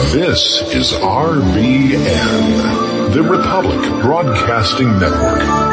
This is RBN, the Republic Broadcasting Network.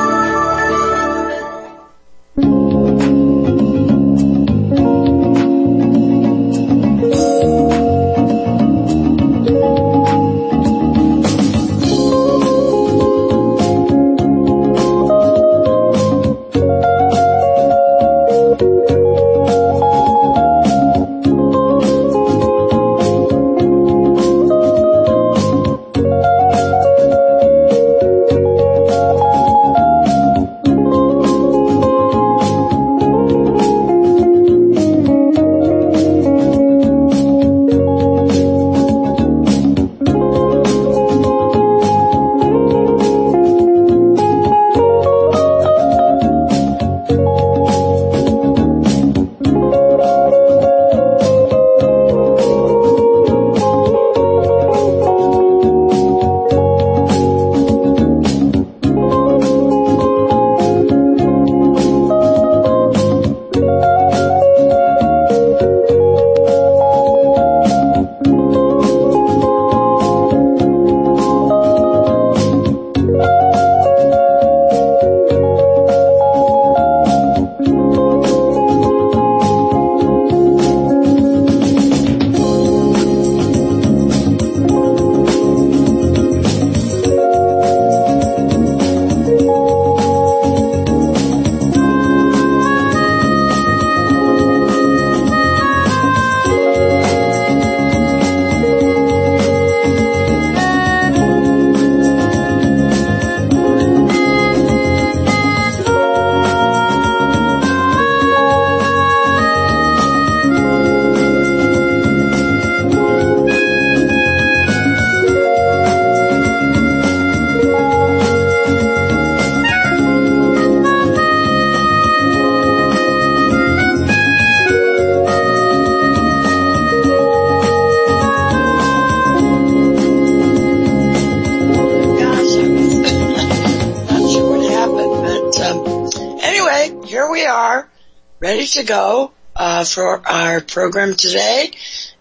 Ready to go for our program today,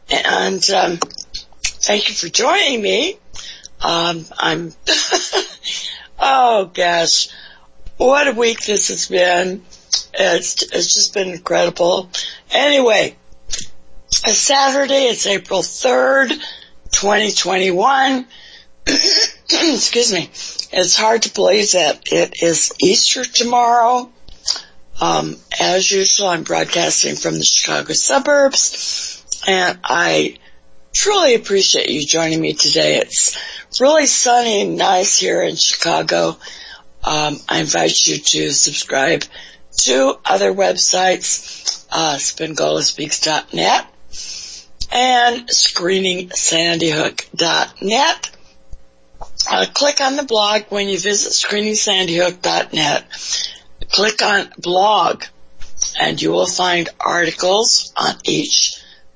and thank you for joining me. I'm oh gosh, what a week this has been. It's just been incredible. Anyway, it's Saturday, it's April 3rd, 2021. Excuse me. It's hard to believe that it is Easter tomorrow. As usual, I'm broadcasting from the Chicago suburbs, and I truly appreciate you joining me today. It's really sunny and nice here in Chicago. I invite you to subscribe to other websites, SpengolaSpeaks.net and ScreeningSandyHook.net. Click on the blog when you visit ScreeningSandyHook.net. Click on blog, and you will find articles on each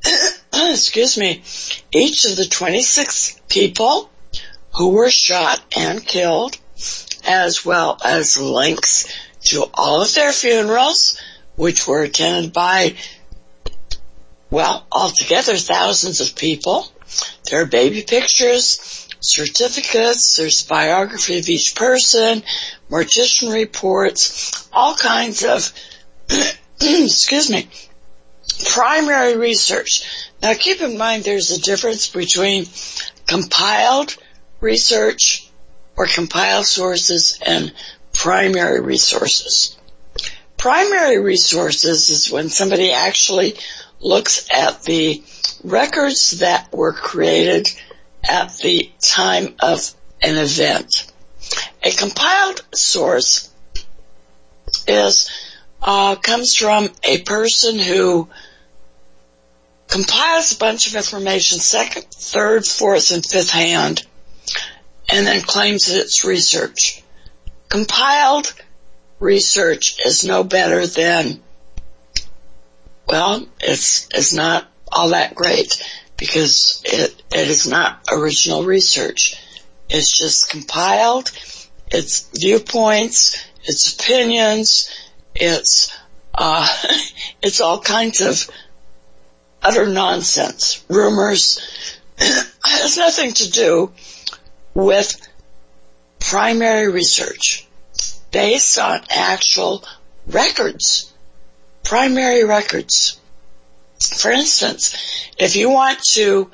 of the 26 people who were shot and killed, as well as links to all of their funerals, which were attended by, well, altogether thousands of people. There are baby pictures, certificates, there's a biography of each person, mortician reports, all kinds of, primary research. Now keep in mind there's a difference between compiled research or compiled sources and primary resources. Primary resources is when somebody actually looks at the records that were created at the time of an event. A compiled source comes from a person who compiles a bunch of information second, third, fourth, and fifth hand, and then claims that it's research. Compiled research is no better than, well, it's not all that great because it is not original research. It's just compiled, it's viewpoints, it's opinions, it's all kinds of utter nonsense, rumors, has nothing to do with primary research based on actual records, primary records. For instance, if you want to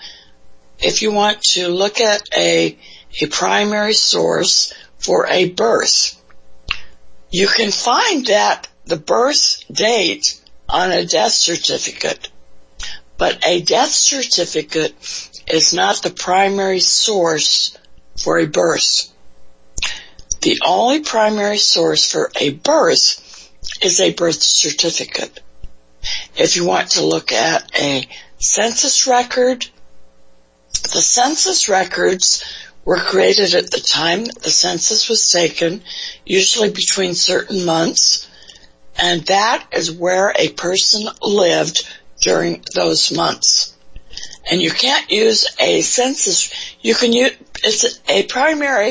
look at a primary source for a birth, you can find that the birth date on a death certificate. But a death certificate is not the primary source for a birth. The only primary source for a birth is a birth certificate. If you want to look at a census record, the census records were created at the time the census was taken, usually between certain months, and that is where a person lived during those months. And you can't use a census. You can use it's a primary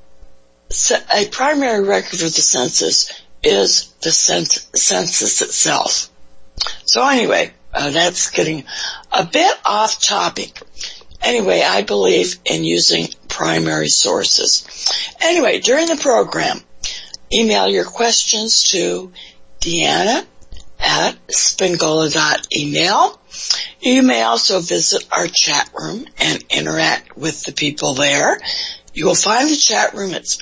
record of the census is the census itself. So anyway, that's getting a bit off topic. Anyway, I believe in using primary sources. Anyway, during the program, email your questions to Deanna at spingola.email. You may also visit our chat room and interact with the people there. You will find the chat room at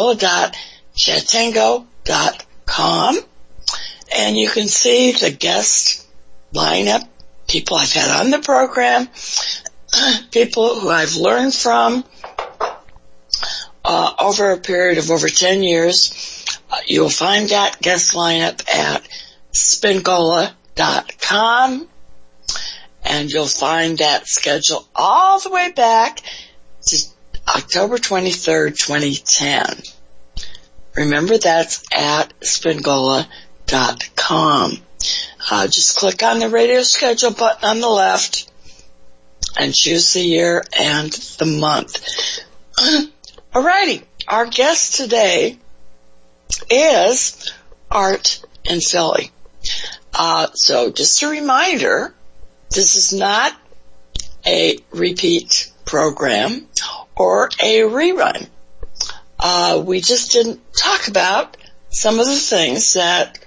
spingola.chatango.com, and you can see the guest lineup, people I've had on the program, people who I've learned from over a period of over 10 years. You will find that guest lineup at spingola.com, and you'll find that schedule all the way back to October 23rd, 2010. Remember, that's at spingola.com. Just click on the radio schedule button on the left and choose the year and the month. Alrighty, our guest today is Art in Philly. So just a reminder, this is not a repeat program or a rerun. We just didn't talk about some of the things that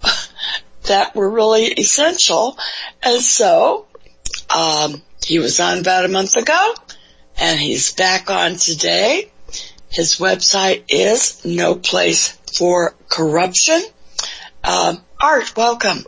were really essential. And so, he was on about a month ago, and he's back on today. His website is No Place for Corruption. Art, welcome.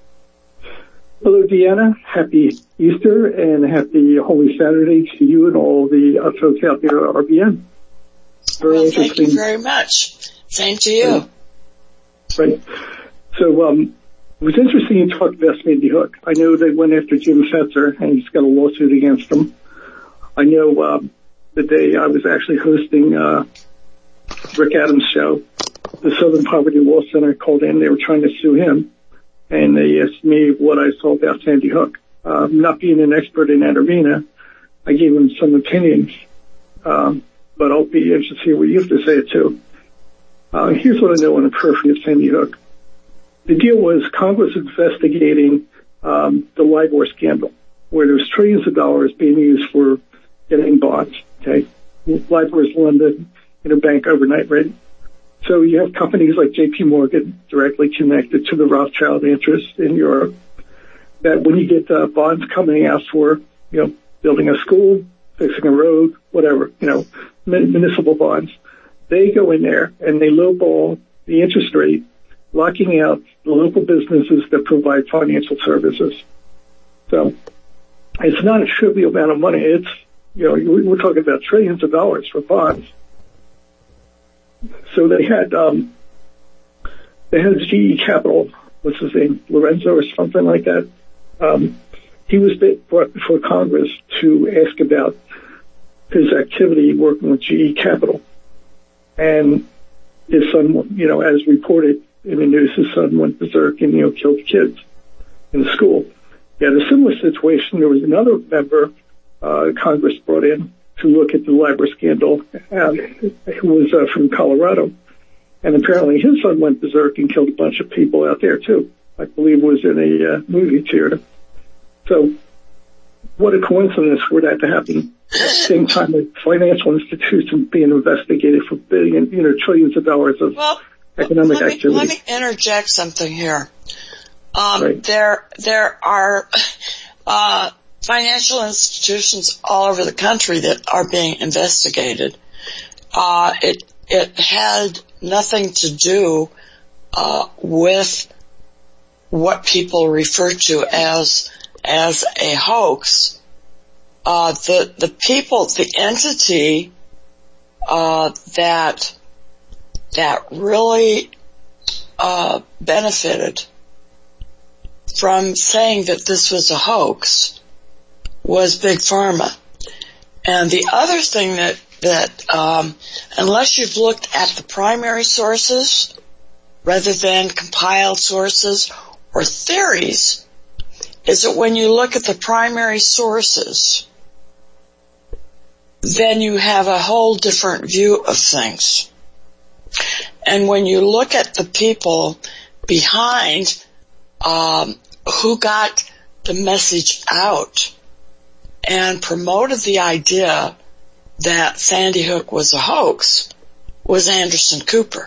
Hello, Deanna. Happy Easter and happy Holy Saturday to you and all the folks out there at RBN. Well, thank you very much. Same to you. Right. So, it was interesting you talked about Sandy Hook. I know they went after Jim Fetzer, and he's got a lawsuit against him. I know the day I was actually hosting Rick Adams' show, the Southern Poverty Law Center called in. They were trying to sue him, and they asked me what I saw about Sandy Hook. Not being an expert in that arena, I gave them some opinions, but I'll be interested to see what you have to say, too. Here's what I know on the periphery of Sandy Hook. The deal was Congress investigating the LIBOR scandal, where there's trillions of dollars being used for getting bonds. Okay, LIBOR is lended in a bank overnight rate. So you have companies like J.P. Morgan directly connected to the Rothschild interest in Europe, that when you get bonds coming out for, building a school, fixing a road, whatever, municipal bonds, they go in there and they lowball the interest rate, locking out the local businesses that provide financial services. So it's not a trivial amount of money. It's, we're talking about trillions of dollars for bonds. So they had GE Capital, what's his name, Lorenzo or something like that. He was brought before Congress to ask about his activity working with GE Capital. And his son, as reported in the news, his son went berserk and, killed kids in school. He had a similar situation. There was another member Congress brought in to look at the LIBOR scandal, who was from Colorado. And apparently his son went berserk and killed a bunch of people out there, too. I believe was in a movie theater. So what a coincidence for that to happen at the same time as financial institutions being investigated for trillions of dollars of economic activity. Let me interject something here. Right. There are financial institutions all over the country that are being investigated. It had nothing to do with what people refer to as a hoax. The entity that really benefited from saying that this was a hoax was Big Pharma. And the other thing that unless you've looked at the primary sources rather than compiled sources or theories, is that when you look at the primary sources, then you have a whole different view of things. And when you look at the people behind who got the message out and promoted the idea that Sandy Hook was a hoax, was Anderson Cooper.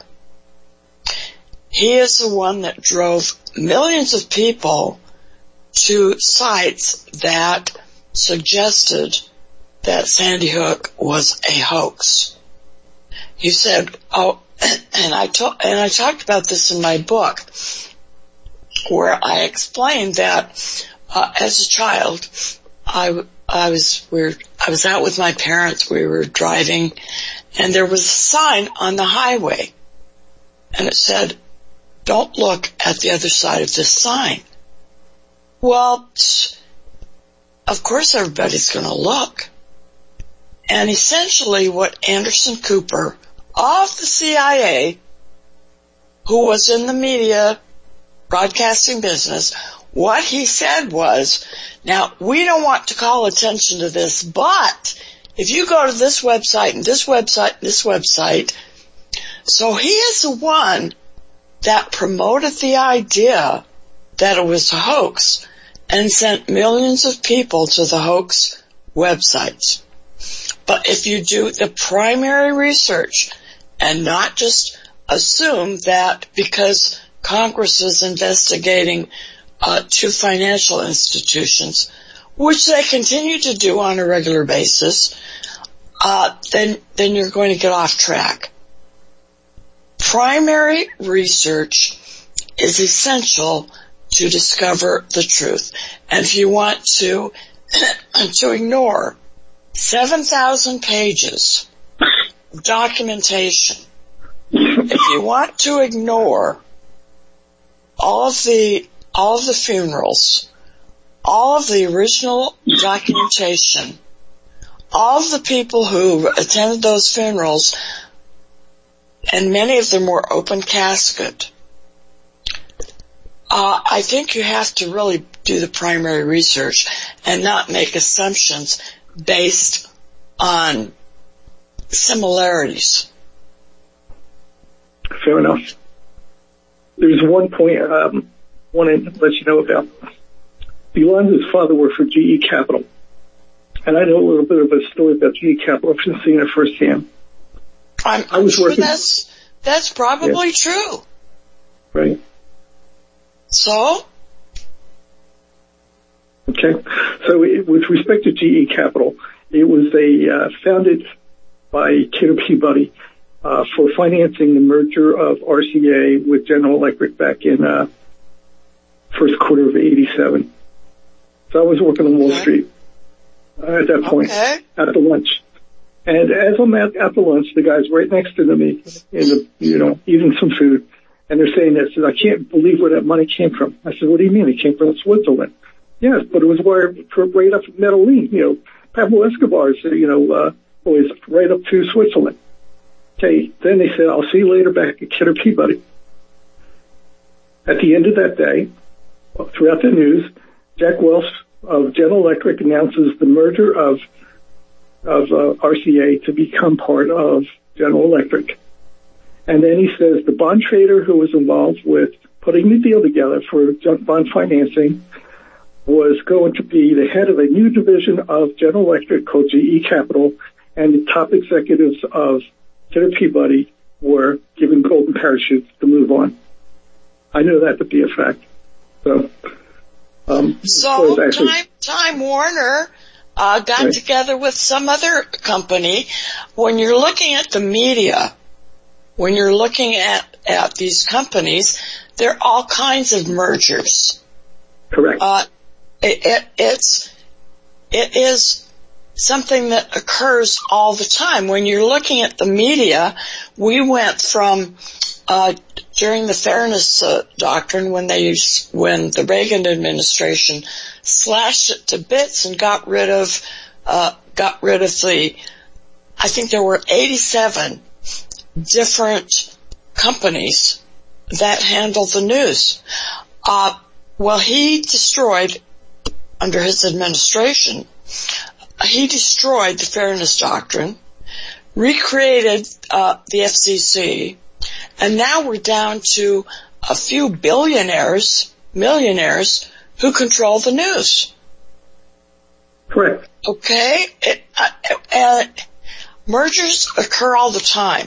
He is the one that drove millions of people to sites that suggested that Sandy Hook was a hoax. He said, and I talked about this in my book, where I explained that as a child, I was out with my parents. We were driving, and there was a sign on the highway, and it said, "Don't look at the other side of this sign." Well, of course everybody's going to look. And essentially what Anderson Cooper of the CIA, who was in the media broadcasting business, what he said was, now, we don't want to call attention to this, but if you go to this website and this website and this website, so he is the one that promoted the idea that it was a hoax and sent millions of people to the hoax websites. But if you do the primary research and not just assume that because Congress is investigating two financial institutions, which they continue to do on a regular basis, then you're going to get off track. Primary research is essential to discover the truth. And if you want to ignore 7,000 pages of documentation, if you want to ignore all of the funerals, all of the original documentation, all of the people who attended those funerals, and many of them were open casket, I think you have to really do the primary research and not make assumptions based on similarities. Fair enough. There's one point I want to let you know about. Yolanda's father worked for GE Capital, and I know a little bit of a story about GE Capital. I've been seeing it firsthand. I was sure working. That's probably true. Right. So? Okay. So with respect to GE Capital, it was founded by Kidder Peabody for financing the merger of RCA with General Electric back in first quarter of '87. So I was working on Wall Street at that point at the lunch. And as I'm at the lunch, the guy's right next to me, eating some food. And they're saying this, I can't believe where that money came from. I said, what do you mean? It came from Switzerland. Yes, but it was wired right up Medellin, Pablo Escobar's, was right up to Switzerland. Okay, then they said, I'll see you later back at Kidder Peabody. At the end of that day, throughout the news, Jack Welch of General Electric announces the merger of RCA to become part of General Electric. And then he says the bond trader who was involved with putting the deal together for bond financing was going to be the head of a new division of General Electric called GE Capital, and the top executives of Senator Peabody were given golden parachutes to move on. I know that to be a fact. So Time Warner got together with some other company. When you're looking at the media, when you're looking at these companies, there are all kinds of mergers. Correct. It is something that occurs all the time. When you're looking at the media, we went from during the Fairness Doctrine, when the Reagan administration slashed it to bits and got rid of the, I think there were 87 different companies that handled the news. Well, he destroyed, under his administration, he destroyed the Fairness Doctrine, recreated the FCC, and now we're down to a few millionaires, who control the news. Correct. Okay? Mergers occur all the time.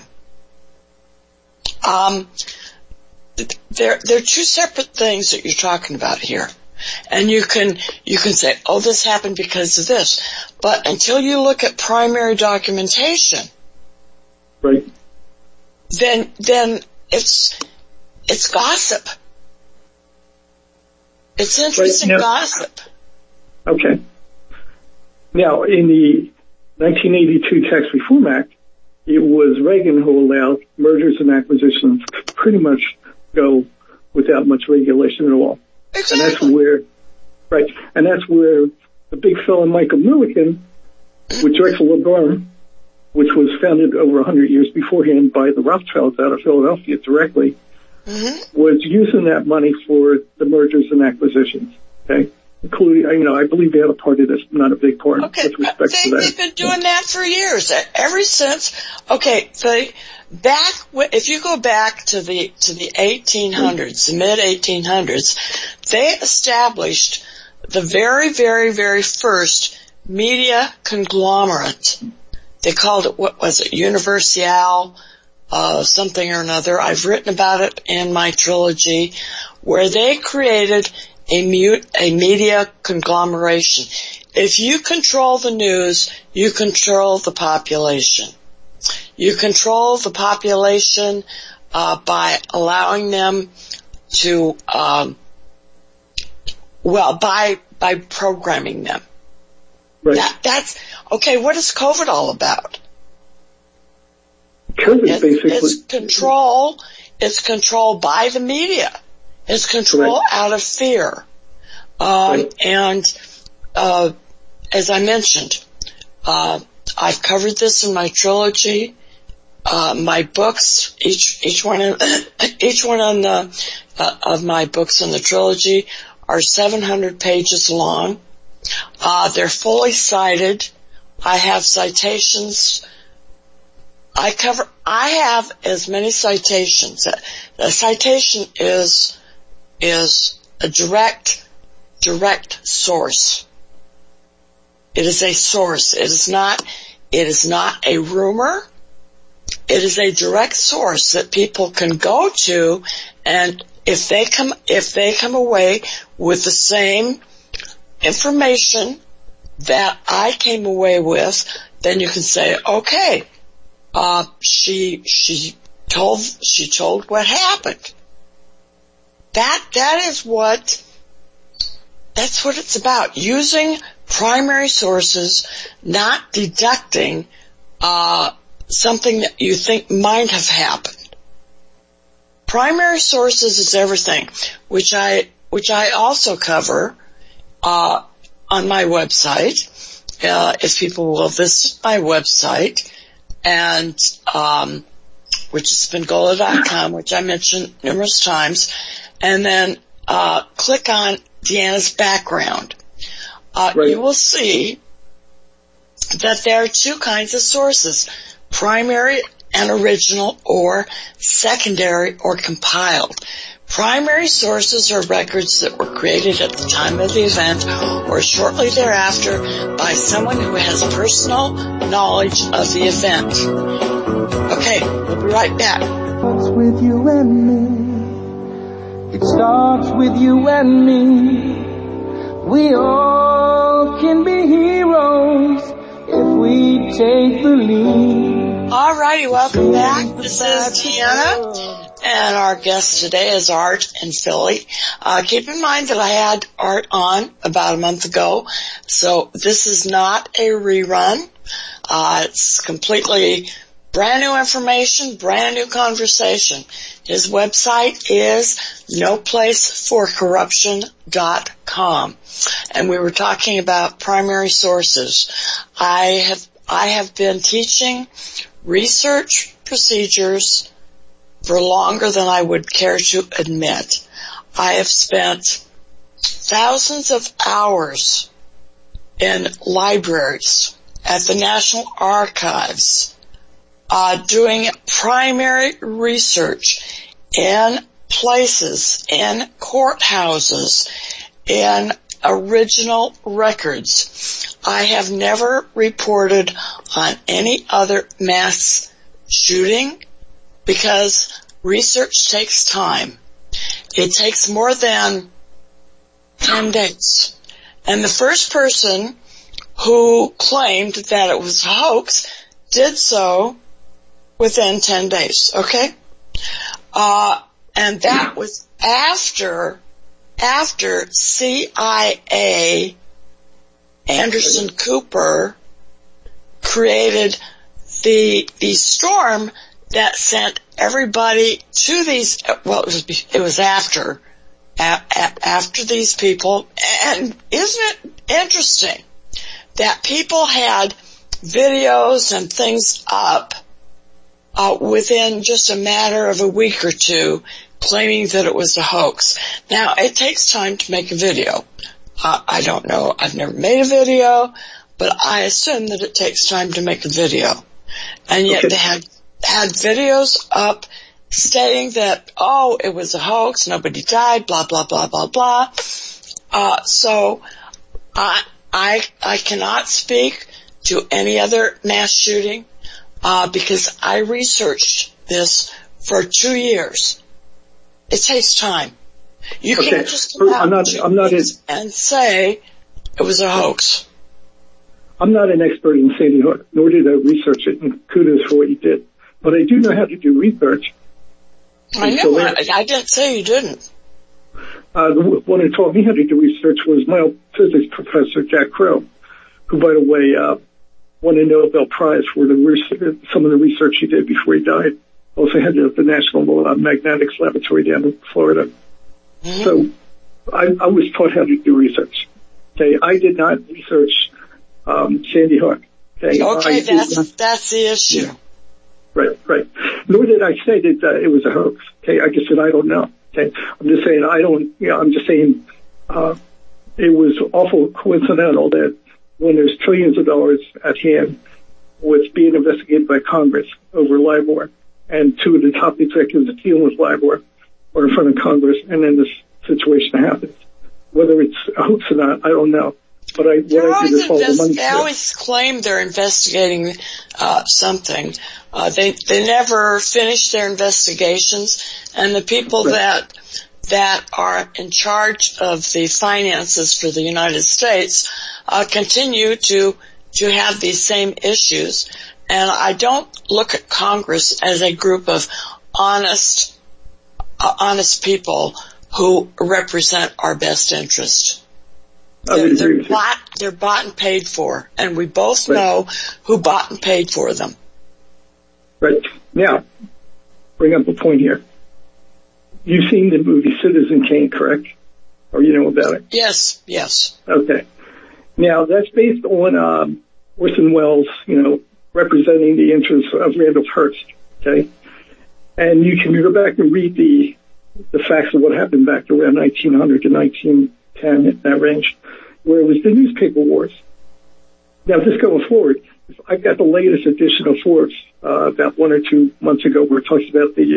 They're two separate things that you're talking about here. And you can say, oh, this happened because of this. But until you look at primary documentation, right, then it's gossip. It's interesting gossip. Okay. Now, in the 1982 Tax Reform Act, it was Reagan who allowed mergers and acquisitions to pretty much go without much regulation at all. Exactly. And that's where the big fellow Michael Milliken, with Drexel Labarne, which was founded over 100 years beforehand by the Rothschilds out of Philadelphia directly, was using that money for the mergers and acquisitions. Okay, including, I believe they had a part of this, not a big part. Okay, with respect to that. They've been doing that for years, ever since. Okay, if you go back to the 1800s, the mid 1800s, they established the very, very, very first media conglomerate. They called it, what was it, Universal, something or another. I've written about it in my trilogy, where they created a media conglomeration. If you control the news, you control the population. You control the population by allowing them to, by programming them. Right. That's okay. What is COVID all about? COVID basically. It's control. It's control by the media. It's control out of fear. And as I mentioned, I've covered this in my trilogy. My books, each one of my books in the trilogy are 700 pages long. They're fully cited. I have citations. I have as many citations. A citation is a direct source. It is a source. It is not a rumor. It is a direct source that people can go to, and if they come away with the same information that I came away with, then you can say, okay, she told what happened. That's what it's about. Using primary sources, not deducting something that you think might have happened. Primary sources is everything, which I also cover on my website. If people will visit my website, and which is Spingola.com, which I mentioned numerous times, and then click on Deanna's background. You will see that there are two kinds of sources: primary and original, or secondary or compiled. Primary sources are records that were created at the time of the event or shortly thereafter by someone who has personal knowledge of the event. Okay, we'll be right back. Starts with you and me. It starts with you and me. We all can be heroes if we take the lead. All righty, welcome back. This is Deanna, and our guest today is Art in Philly. Keep in mind that I had Art on about a month ago, so this is not a rerun. It's completely brand new information, brand new conversation. His website is noplaceforcorruption.com. And we were talking about primary sources. I have been teaching research procedures for longer than I would care to admit. I have spent thousands of hours in libraries, at the National Archives, doing primary research in places, in courthouses, in original records. I have never reported on any other mass shooting because research takes time. It takes more than 10 days. And the first person who claimed that it was a hoax did so within 10 days, okay? And that was after CIA Anderson Cooper created the storm that sent everybody to these, well, it was after these people. And isn't it interesting that people had videos and things up within just a matter of a week or two claiming that it was a hoax. Now, it takes time to make a video. I don't know. I've never made a video, but I assume that it takes time to make a video. And yet they had videos up stating that, oh, it was a hoax, nobody died, blah, blah, blah, blah, blah. So I cannot speak to any other mass shooting because I researched this for 2 years. It takes time. You can't just come out and say it was a hoax. I'm not an expert in Sandy Hook, nor did I research it, and kudos for what you did. But I do know how to do research. I know. I didn't say you didn't. The one who taught me how to do research was my old physics professor, Jack Crow, who, by the way, won a Nobel Prize for some of the research he did before he died. Also headed up the National Magnetics Laboratory down in Florida. Mm-hmm. So I was taught how to do research. Okay, I did not research Sandy Hook. Okay, that's the issue. Yeah. Right. Nor did I say that it was a hoax. Okay, I just said I don't know. Okay, I'm just saying I'm just saying it was awful coincidental that when there's trillions of dollars at hand, what's being investigated by Congress over LIBOR, and two of the top executives dealing with LIBOR are in front of Congress, and then this situation happens. Whether it's a hoax or not, I don't know. But they always claim they're investigating something. They never finish their investigations, and the people that are in charge of the finances for the United States continue to have these same issues. And I don't look at Congress as a group of honest people who represent our best interest. They're bought and paid for, and we both know who bought and paid for them. Right. Now, bring up a point here. You've seen the movie Citizen Kane, correct? Or you know about it? Yes. Okay. Now, that's based on Orson Welles, representing the interests of Randolph Hearst, okay? And you can go back and read the facts of what happened back around 1900 to 1910, in that range, where it was the newspaper wars. Now, just going forward, I got the latest edition of Forbes about 1 or 2 months ago where it talks about the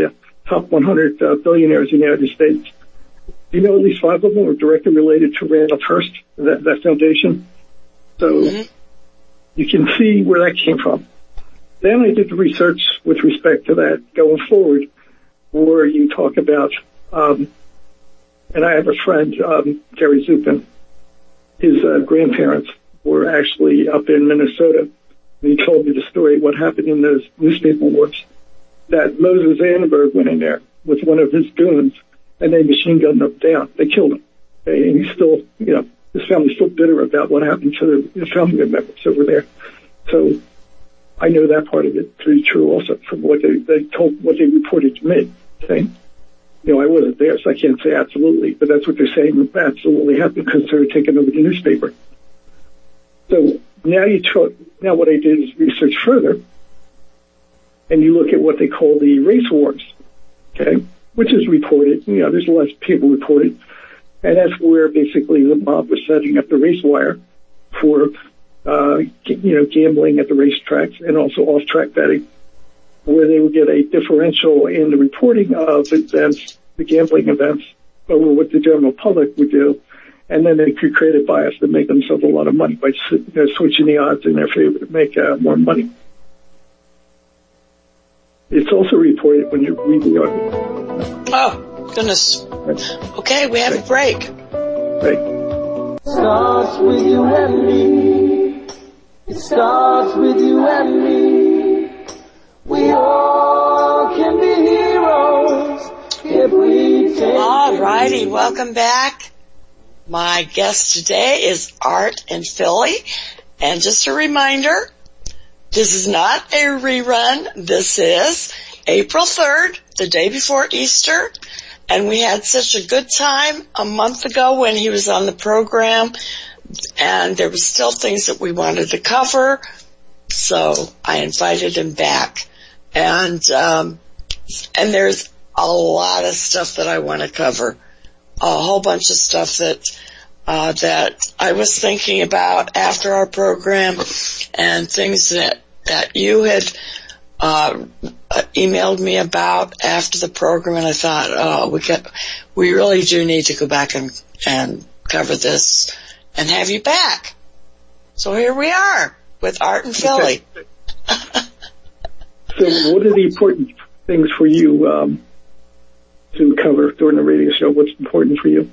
top 100 billionaires in the United States. Do you know at least 5 of them were directly related to Randolph Hearst, that foundation? So you can see where that came from. Then I did the research with respect to that going forward, where you talk about, and I have a friend, Gary Zupin. His grandparents were actually up in Minnesota. And he told me the story, what happened in those newspaper wars, that Moses Annenberg went in there with one of his goons, and they machine gunned him down. They killed him. And he's still, his family's still bitter about what happened to his family members over there. So I know that part of it to be true also from what they reported to me, saying, I wasn't there, so I can't say absolutely, but that's what they're saying absolutely happened because they were taking over the newspaper. So now what I did is research further, and you look at what they call the race wars, okay, which is reported. There's a lot of people reported, and that's where basically the mob was setting up the race wire for, gambling at the racetracks and also off-track betting, where they would get a differential in the reporting of events, the gambling events, over what the general public would do. And then they could create a bias to make themselves a lot of money by switching the odds in their favor to make more money. It's also reported when you read the article. Oh, goodness. Okay, we have a break. Right. Starts with you and me. It starts with you and me. We all can be heroes if we take. All righty, welcome back. My guest today is Art in Philly. And just a reminder, this is not a rerun. This is April 3rd, the day before Easter. And we had such a good time a month ago when he was on the program. And there was still things that we wanted to cover. So I invited him back. And there's a lot of stuff that I want to cover. A whole bunch of stuff that I was thinking about after our program, and things that you had emailed me about after the program, and I thought, we really do need to go back and cover this and have you back. So here we are with Art in Philly. So what are the important things for you to cover during the radio show? What's important for you?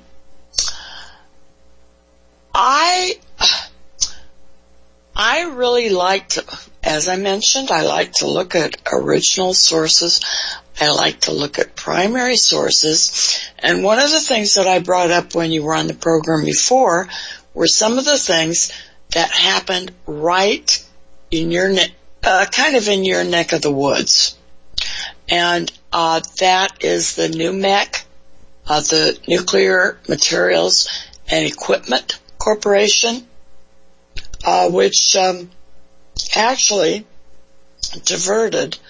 I really like to, as I mentioned, I like to look at original sources. I like to look at primary sources. And one of the things that I brought up when you were on the program before were some of the things that happened right in your kind of in your neck of the woods. And that is the NUMEC, the Nuclear Materials and Equipment Corporation, which actually diverted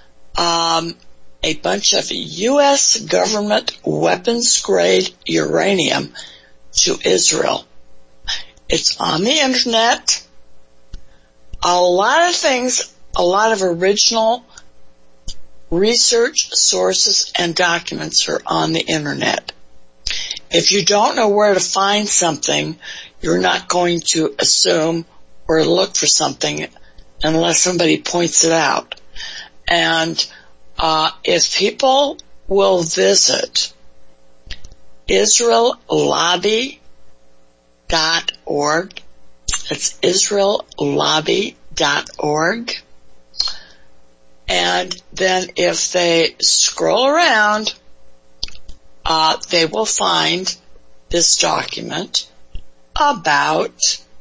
a bunch of U.S. government weapons-grade uranium to Israel. It's on the Internet. A lot of things, a lot of original research sources and documents are on the Internet. If you don't know where to find something, you're not going to assume or look for something unless somebody points it out. And if people will visit IsraelLobby.org, it's IsraelLobby.org, and then if they scroll around, they will find this document about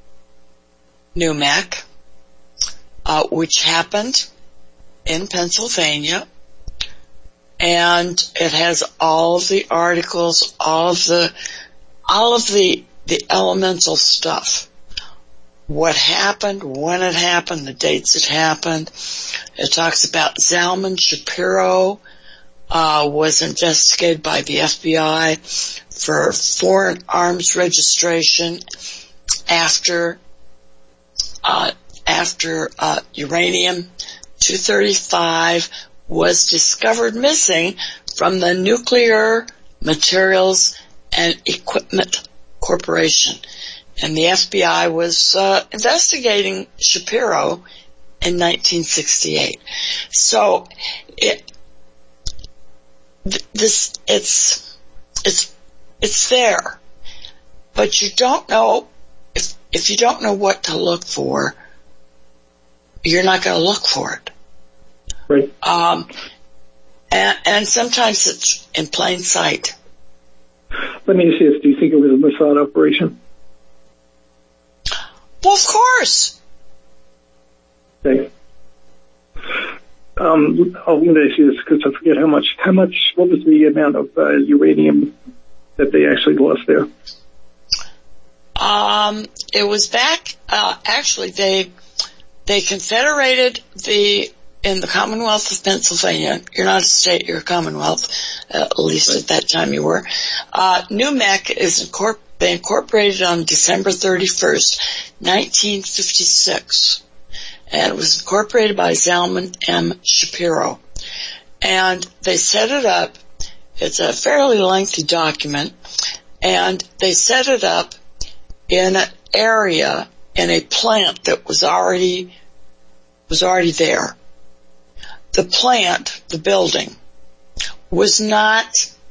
NUMEC, which happened in Pennsylvania, and it has all of the articles, all of the elemental stuff. What happened, when it happened, the dates it happened. It talks about Zalman Shapiro was investigated by the FBI for foreign arms registration after uranium-235 was discovered missing from the Nuclear Materials and Equipment Corporation. And the FBI was investigating Shapiro in 1968. So it's there, but you don't know if you don't know what to look for, you're not going to look for it. Right. And sometimes it's in plain sight. Let me ask you this. Do you think it was a Mossad operation? Well, of course. Okay. I'm going to ask you this because I forget what was the amount of uranium that they actually lost there? It was back, actually they confederated in the Commonwealth of Pennsylvania. You're not a state, you're a Commonwealth, at least at that time you were. NUMEC they incorporated on December 31st, 1956. And it was incorporated by Zalman M. Shapiro. And they set it up. It's a fairly lengthy document. And they set it up in an area, in a plant that was already there. The plant, the building, was not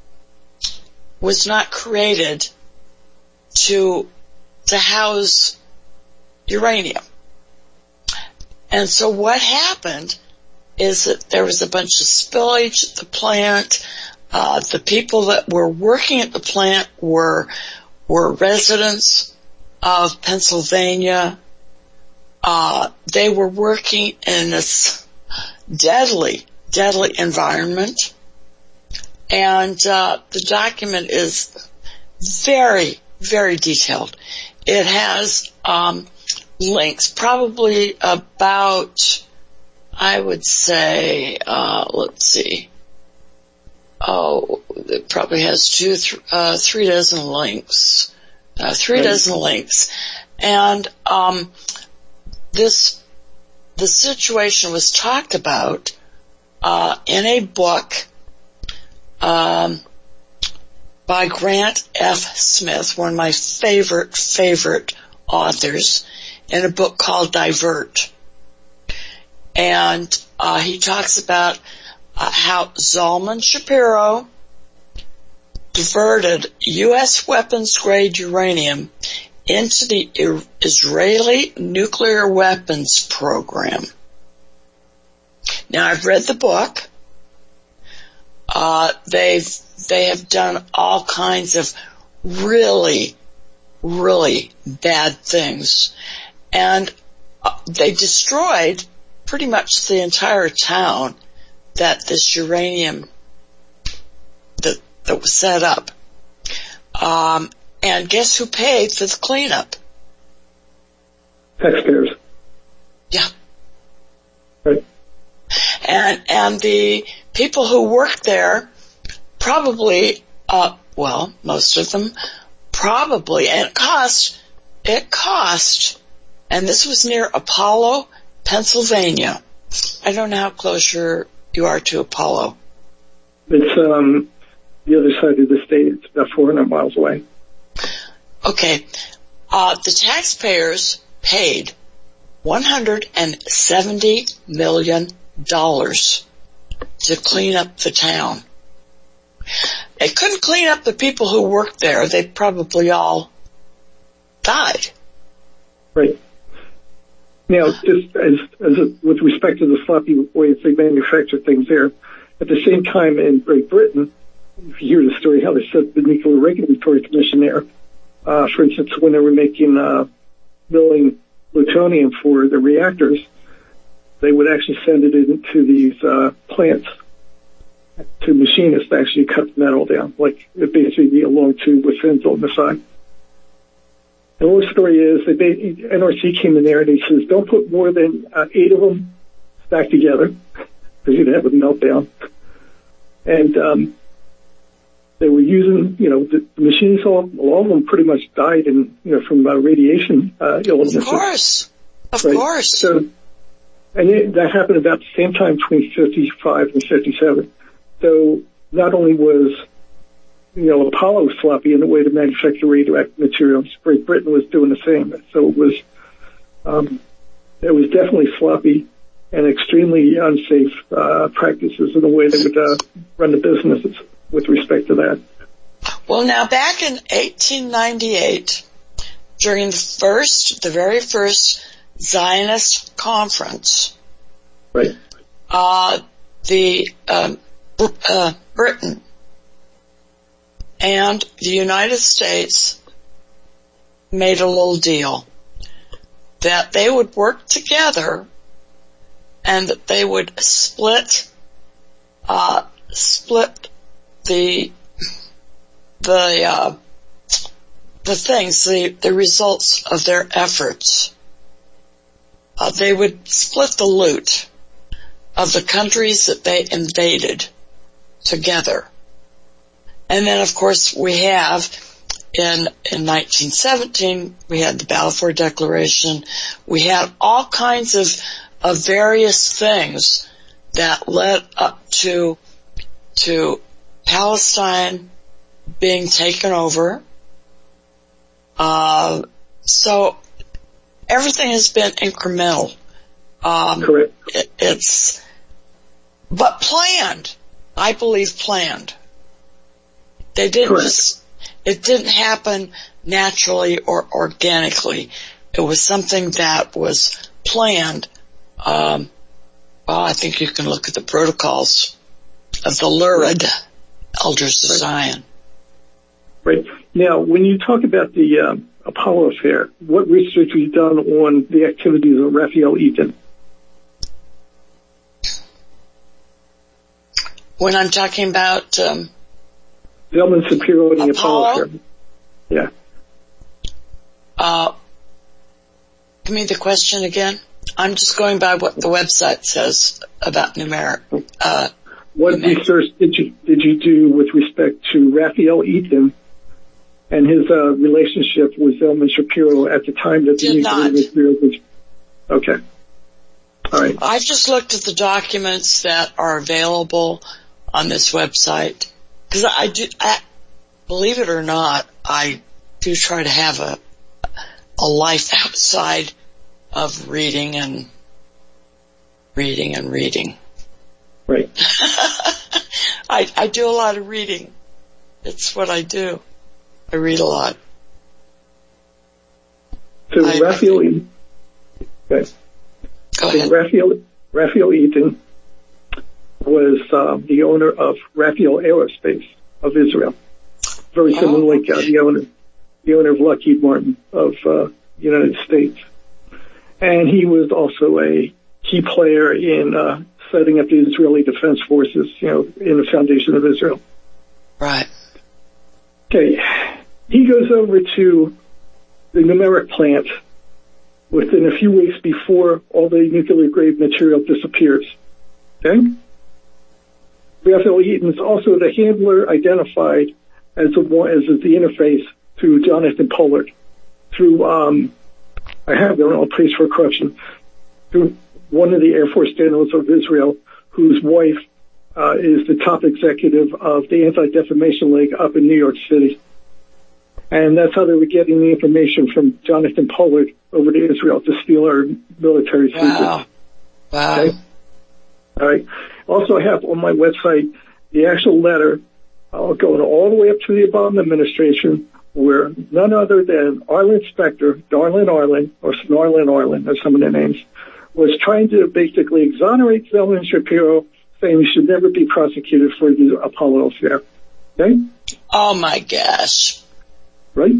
created to house uranium. And so what happened is that there was a bunch of spillage at the plant. The people that were working at the plant were residents of Pennsylvania. They were working in this deadly environment. And the document is very, very detailed. It has links, probably about, I would say, let's see. It probably has 3 dozen links. 3 dozen links. And the situation was talked about in a book by Grant F. Smith, one of my favorite authors, in a book called Divert. And he talks about how Zalman Shapiro diverted U.S. weapons-grade uranium into the Israeli nuclear weapons program. Now, I've read the book. They have done all kinds of really, really bad things. And they destroyed pretty much the entire town that this uranium that was set up. And guess who paid for the cleanup? Taxpayers. Yeah. Right. And the people who worked there probably, most of them probably, and it cost, and this was near Apollo, Pennsylvania. I don't know how close you are to Apollo. It's the other side of the state. It's about 400 miles away. Okay. The taxpayers paid $170 million to clean up the town. They couldn't clean up the people who worked there. They probably all died. Right. Now, just with respect to the sloppy ways they manufacture things there, at the same time in Great Britain, if you hear the story how they set the Nuclear Regulatory Commission there, for instance, when they were building plutonium for the reactors, they would actually send it into these plants to machinists to actually cut the metal down, like it basically be a long tube with fins on the side. The whole story is that NRC came in there and he says, don't put more than 8 of them stacked together, because you'd have a meltdown. And they were using, the machines, all of them pretty much died from radiation illnesses. Of course. Of right? course. So, and that happened about the same time between 55 and 57. So not only was, Apollo sloppy in the way to manufacture radioactive materials, Great Britain was doing the same. So it was definitely sloppy and extremely unsafe practices in the way they would run the businesses with respect to that. Well, now back in 1898, during the very first Zionist conference, right? Britain and the United States made a little deal that they would work together and that they would split the results of their efforts. They would split the loot of the countries that they invaded together. And then, of course, we have in 1917, we had the Balfour Declaration. We had all kinds of various things that led up to Palestine being taken over. So everything has been incremental. Correct. But planned. I believe planned. They didn't it didn't happen naturally or organically. It was something that was planned. I think you can look at the protocols of the Lurid Elders of Zion. Right. Now, when you talk about the Apollo affair, what research was done on the activities of Raphael Eaton? When I'm talking about Zelman Shapiro and the Apollo affair. Yeah. Give me the question again. I'm just going by what the website says about numeric. What research did you do with respect to Raphael Eaton and his relationship with Zelman Shapiro at the time that the nuclear material was? Okay. All right. I've just looked at the documents that are available on this website because I believe it or not, I do try to have a life outside of reading. Right. I do a lot of reading. It's what I do. I read a lot. So Raphael Eaton. Okay. Go ahead. Raphael Eaton was the owner of Raphael Aerospace of Israel. Very similar, like the owner of Lockheed Martin of the United States. And he was also a key player in setting up the Israeli Defense Forces, in the foundation of Israel. Right. Okay. He goes over to the numeric plant within a few weeks before all the nuclear-grade material disappears. Okay? Raphael Eaton is also the handler identified as the interface to Jonathan Pollard through, I have their own place for corruption, through one of the Air Force generals of Israel, whose wife is the top executive of the Anti-Defamation League up in New York City. And that's how they were getting the information from Jonathan Pollard over to Israel to steal our military secrets. Wow. Okay? All right. Also, I have on my website the actual letter going all the way up to the Obama administration, where none other than Arlen Specter, Darlin Arlen, or Snarlin Arlen, are some of their names, was trying to basically exonerate Zelman Shapiro, saying he should never be prosecuted for the Apollo affair. Okay? Oh my gosh. Right?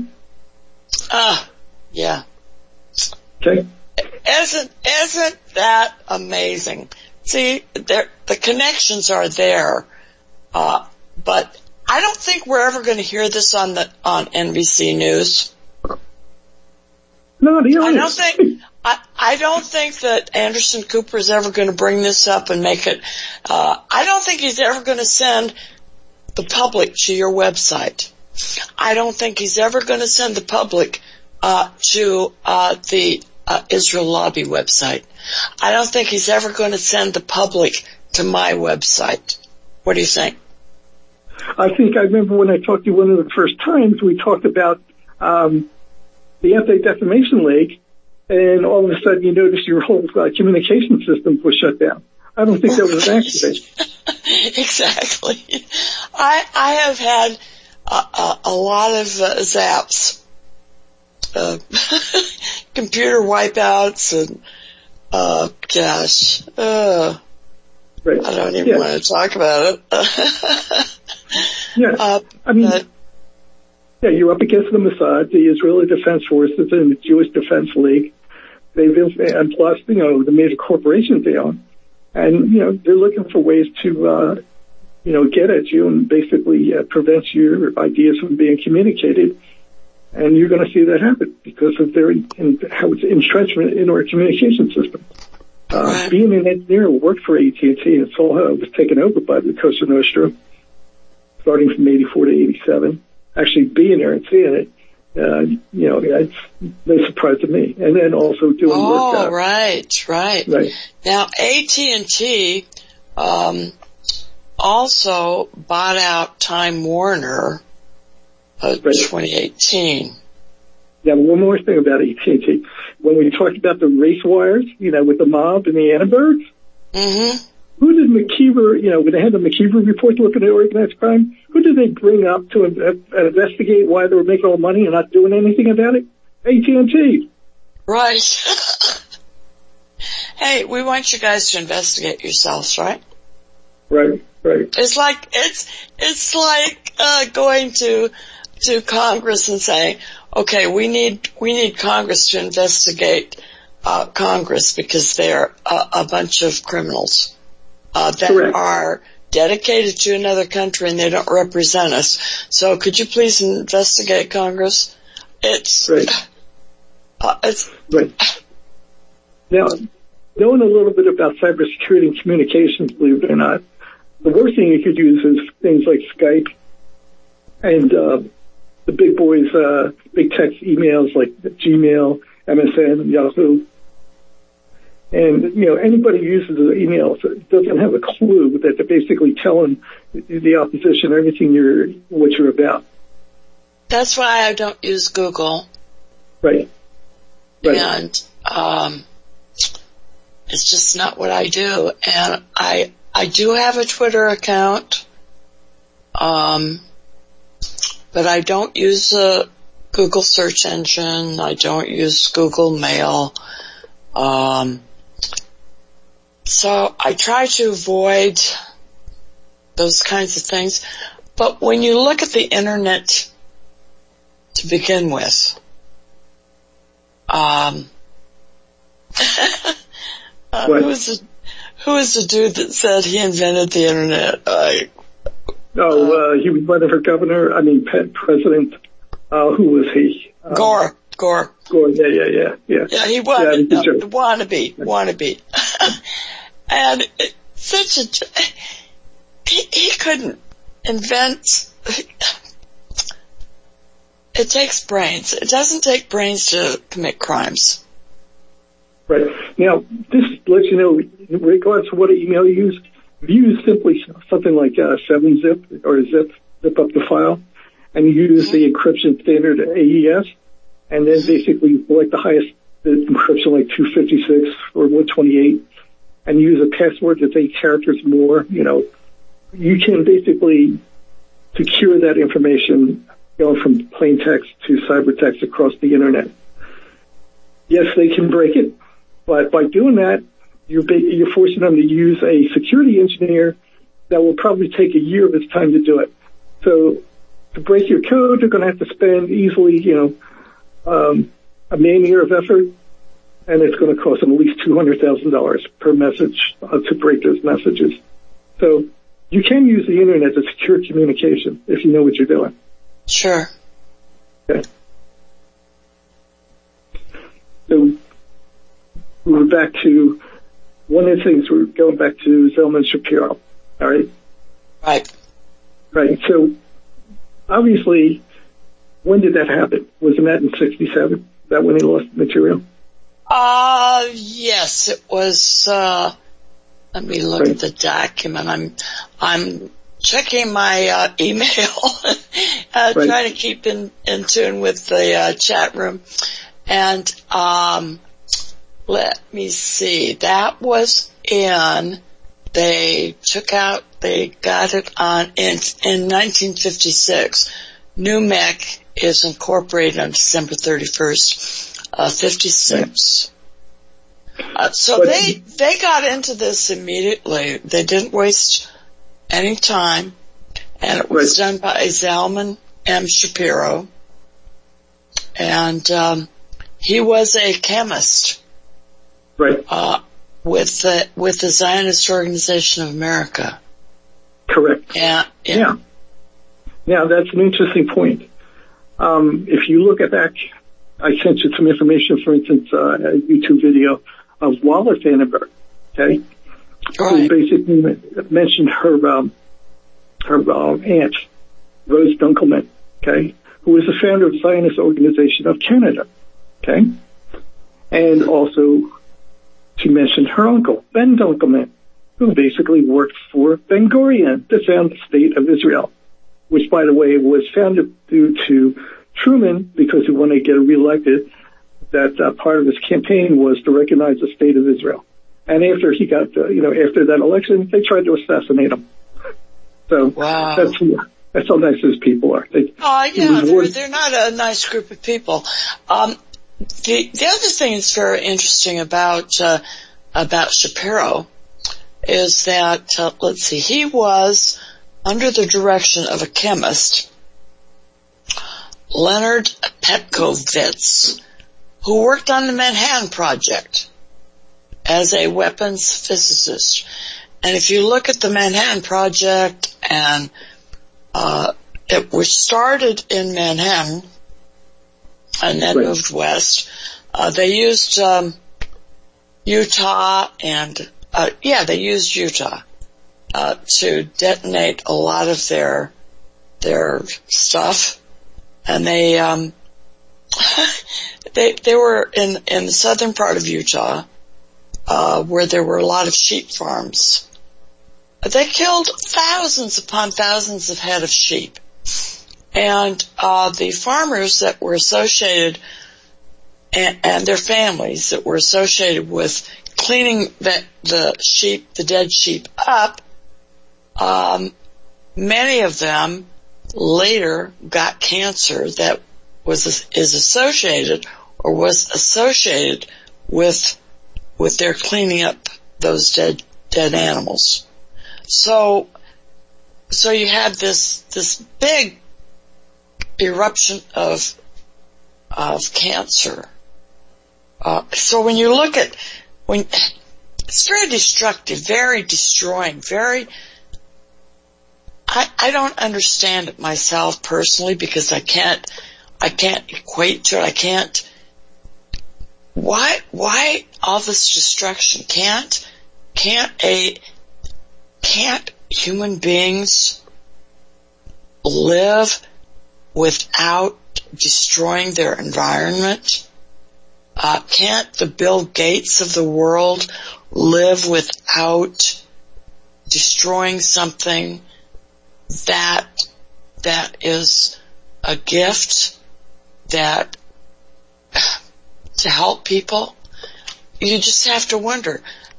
Yeah. Okay. Isn't that amazing? See, the connections are there, but I don't think we're ever going to hear this on NBC News. No, I don't think that Anderson Cooper is ever going to bring this up and make it. I don't think he's ever going to send the public to your website. I don't think he's ever going to send the public to the Israel Lobby website. I don't think he's ever going to send the public to my website. What do you think? I think I remember when I talked to you one of the first times, we talked about the Anti-Defamation League, and all of a sudden you noticed your whole communication system was shut down. I don't think that was an accident. Exactly. I have had a lot of zaps, computer wipeouts, and gosh, right. I don't even want to talk about it. You're up against the Mossad, the Israeli Defense Forces, and the Jewish Defense League. And plus, the major corporations they own. And, they're looking for ways to, get at you and basically prevent your ideas from being communicated. And you're going to see that happen because of their entrenchment in our communication system. Right. Being an engineer who worked for AT&T and Soho was taken over by the Cosa Nostra, starting from 84 to 87. Actually being there and seeing it, it's no surprise to me. And then also doing work. Oh, right. Now, AT&T, also bought out Time Warner, 2018. Yeah, one more thing about AT&T. When we talked about the race wires, with the mob and the Annenbergs, who did McKeever, when they had the McKeever report looking at organized crime, who did they bring up to investigate why they were making all the money and not doing anything about it? AT&T. Right. Hey, we want you guys to investigate yourselves, right? Right. It's like going to Congress and saying, okay, we need Congress to investigate Congress because they're a bunch of criminals that Correct. are dedicated to another country and they don't represent us. So could you please investigate Congress? It's right. It's right. Now, knowing a little bit about cybersecurity and communications, believe it or not, the worst thing you could use is things like Skype and the big boys, big text emails like Gmail, MSN, Yahoo. And, anybody who uses the email doesn't have a clue that they're basically telling the opposition everything what you're about. That's why I don't use Google. Right. And it's just not what I do. And I do have a Twitter account, but I don't use a Google search engine. I don't use Google Mail. So I try to avoid those kinds of things. But when you look at the internet to begin with, who is the dude that said he invented the internet? He was running for governor. President. Who was he? Gore. Gore. Yeah. Yeah, he was wannabe. And he couldn't invent. It takes brains. It doesn't take brains to commit crimes. Right. Now, this lets you know, regardless of what email you use, if you use simply something like 7-zip or zip up the file, and you use the encryption standard AES, and then basically select the highest encryption like 256 or 128, and use a password that's 8 characters more, you can basically secure that information going from plain text to cybertext across the internet. Yes, they can break it, but by doing that, you're forcing them to use a security engineer that will probably take a year of its time to do it. So to break your code, they're going to have to spend easily, a man-year of effort, and it's going to cost them at least $200,000 per message to break those messages. So you can use the internet to secure communication if you know what you're doing. Sure. Okay. So we're back to one of the things. We're going back to Zelman Shapiro. All right. Right. So obviously, when did that happen? Wasn't that in '67? Is that when he lost material? Yes, it was. Let me look at the document. I'm checking my email, trying to keep in tune with the chat room. And let me see. That was they got it in 1956. NUMEC is incorporated on December 31st, 56. So they got into this immediately. They didn't waste any time, and it was done by Zalman M. Shapiro, and he was a chemist, with the Zionist Organization of America. Correct. Yeah. Now that's an interesting point. If you look at that, I sent you some information, for instance, a YouTube video of Wallace Annenberg, okay? Who basically mentioned her aunt, Rose Dunkelman, okay? Who was the founder of the Zionist Organization of Canada, okay? And also, she mentioned her uncle, Ben Dunkelman, who basically worked for Ben Gurion to found the State of Israel, which, by the way, was founded due to Truman, because he wanted to get reelected, that part of his campaign was to recognize the State of Israel. And after he got, after that election, they tried to assassinate him. So that's how nice those people are. They're not a nice group of people. The other thing that's very interesting about Shapiro is that, he was under the direction of a chemist, Leonard Petkovitz, who worked on the Manhattan Project as a weapons physicist. And if you look at the Manhattan Project, and it was started in Manhattan and then moved west, they used Utah and they used Utah to detonate a lot of their stuff, and they were in the southern part of Utah, where there were a lot of sheep farms. They killed thousands upon thousands of head of sheep, and the farmers that were associated and their families that were associated with cleaning the dead sheep up, many of them later got cancer that was associated with their cleaning up those dead animals. So you had this big eruption of cancer. So when you look at, it's very destructive, very destroying, I don't understand it myself personally, because I can't equate to it. Why all this destruction? Can't human beings live without destroying their environment? Can't the Bill Gates of the world live without destroying something that is a gift to help people? You just have to wonder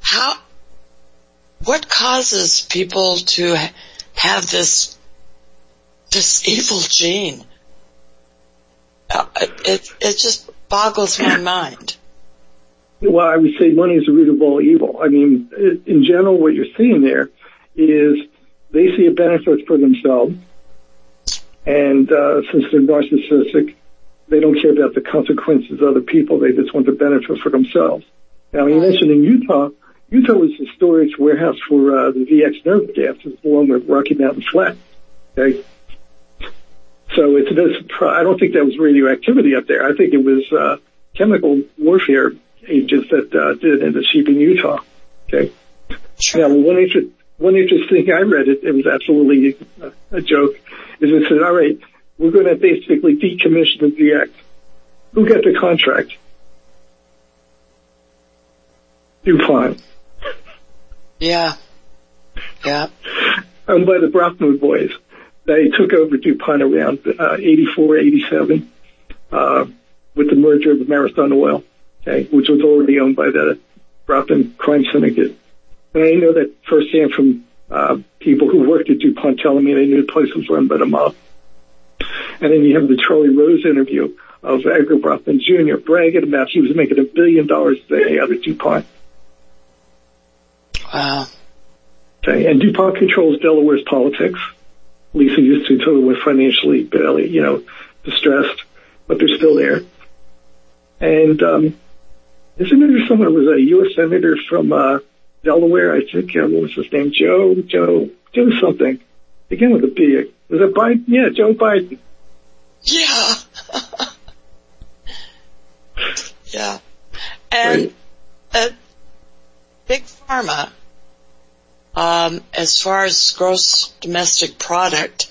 what causes people to have this evil gene. It just boggles my mind. Well, I would say money is the root of all evil. I mean, in general, what you're seeing there is they see a benefit for themselves, and since they're narcissistic, they don't care about the consequences of other people. They just want the benefit for themselves. Now, you mentioned in Utah was the storage warehouse for the VX nerve gas, along with Rocky Mountain Flat. Okay, so it's I don't think that was radioactivity up there. I think it was chemical warfare agents that did it in the sheep in Utah. Okay. Sure. Now, one interesting thing I read, it was absolutely a joke, is it said, all right, we're going to basically decommission the VX. Who got the contract? DuPont. Yeah. owned by the Brockham boys. They took over DuPont around 84, 87, with the merger of Marathon Oil, okay, which was already owned by the Brockham crime syndicate. And I know that firsthand from people who worked at DuPont telling me they knew the place was run by the mob. And then you have the Charlie Rose interview of Edgar Brockman Jr. bragging about he was making $1 billion a day out of DuPont. Wow. Okay, and DuPont controls Delaware's politics. Lisa used to until they were financially barely, distressed, but they're still there. And isn't there someone who was a U.S. senator from Delaware? I think, what was his name? Joe something. Again with a B. Was that Biden? Yeah, Joe Biden. Yeah. Yeah. And Big Pharma, as far as gross domestic product,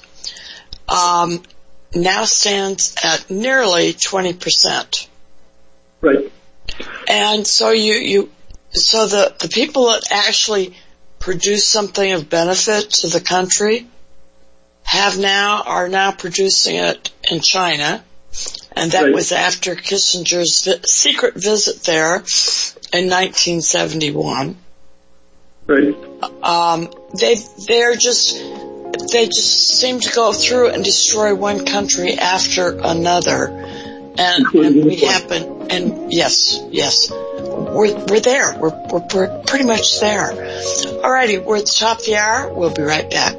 now stands at nearly 20%. Right. And so so the people that actually produce something of benefit to the country are now producing it in China. And that right. was after Kissinger's secret visit there in 1971. Right. They just seem to go through and destroy one country after another. And we happen, and yes, we're there. We're pretty much there. Alrighty, we're at the top of the hour. We'll be right back.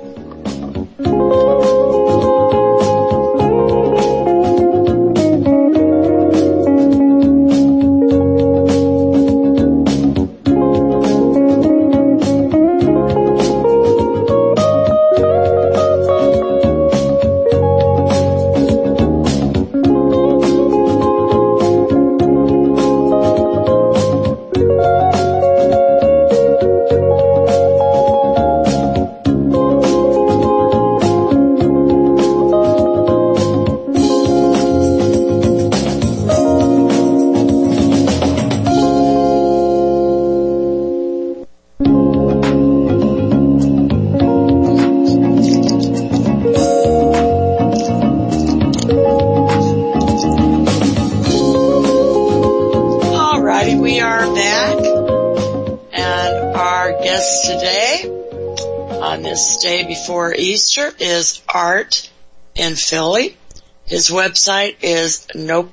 Before Easter is Art in Philly. His website is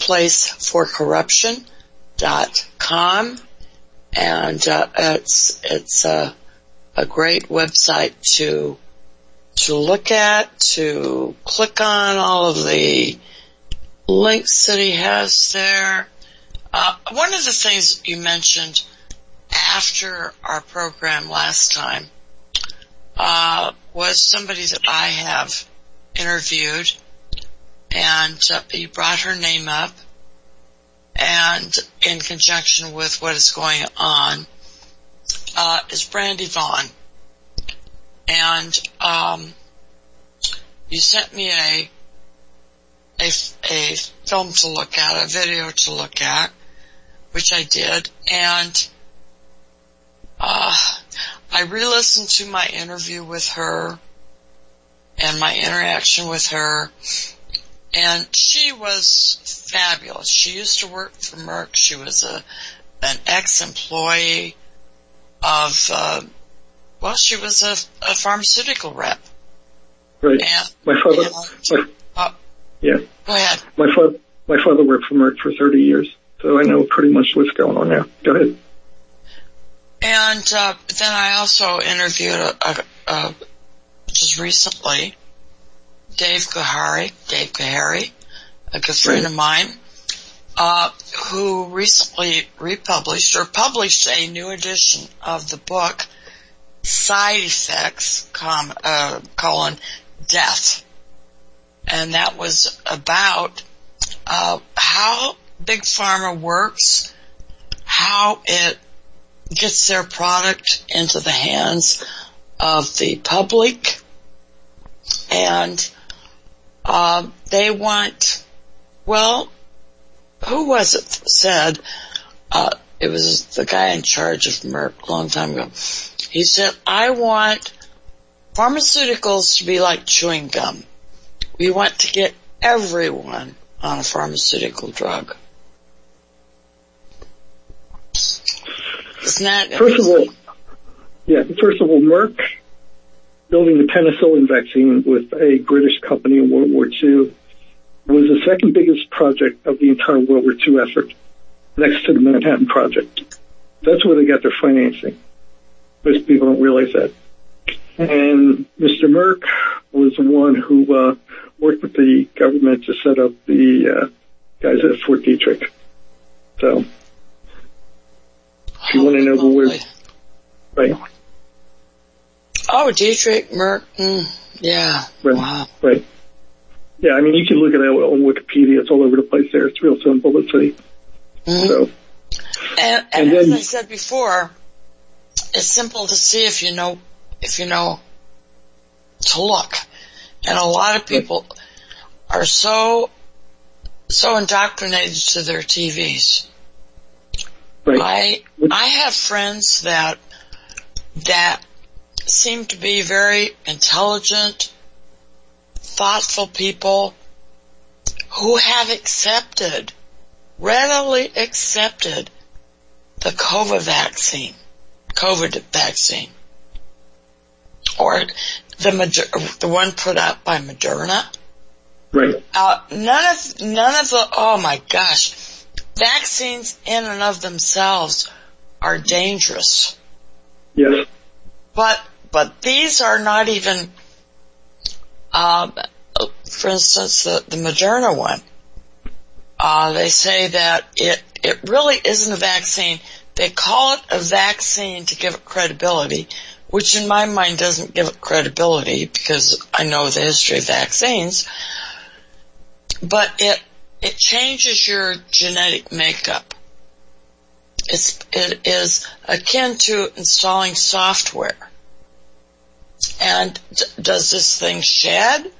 noplaceforcorruption.com, and it's a great website to look at, to click on all of the links that he has there. One of the things you mentioned after our program last time was somebody that I have interviewed, and you brought her name up, and in conjunction with what is going on, is Brandy Vaughn. And you sent me a film to look at, a video to look at, which I did, and I re-listened to my interview with her and my interaction with her, and she was fabulous. She used to work for Merck. She was an ex-employee of, she was a pharmaceutical rep. Right. And, my father, yeah. Go ahead. My father worked for Merck for 30 years, so I know pretty much what's going on now. Go ahead. And then I also interviewed just recently Dave Gahary, a good friend of mine, who recently published a new edition of the book Side Effects, Death. And that was about how Big Pharma works, how it gets their product into the hands of the public, and they want, who was it said, it was the guy in charge of Merck a long time ago. He said, I want pharmaceuticals to be like chewing gum. We want to get everyone on a pharmaceutical drug. Isn't that First of all, Merck building the penicillin vaccine with a British company in World War II was the second biggest project of the entire World War II effort, next to the Manhattan Project. That's where they got their financing. Most people don't realize that. And Mr. Merck was the one who worked with the government to set up the guys at Fort Detrick. So, if you want to know the word, right? Oh, Detrick, Merck, yeah. Right. Wow. Right. Yeah, I mean, you can look at it on Wikipedia. It's all over the place there. It's real simple to see. Mm-hmm. So, and then, as I said before, it's simple to see if you know to look. And a lot of people are so indoctrinated to their TVs. Right. I have friends that seem to be very intelligent, thoughtful people who have readily accepted the COVID vaccine, or the one put out by Moderna. Right. None of the, oh my gosh, vaccines in and of themselves are dangerous. Yes. But these are not even, for instance, the Moderna one. They say that it really isn't a vaccine. They call it a vaccine to give it credibility, which in my mind doesn't give it credibility because I know the history of vaccines. But it changes your genetic makeup. It is akin to installing software. And does this thing shed?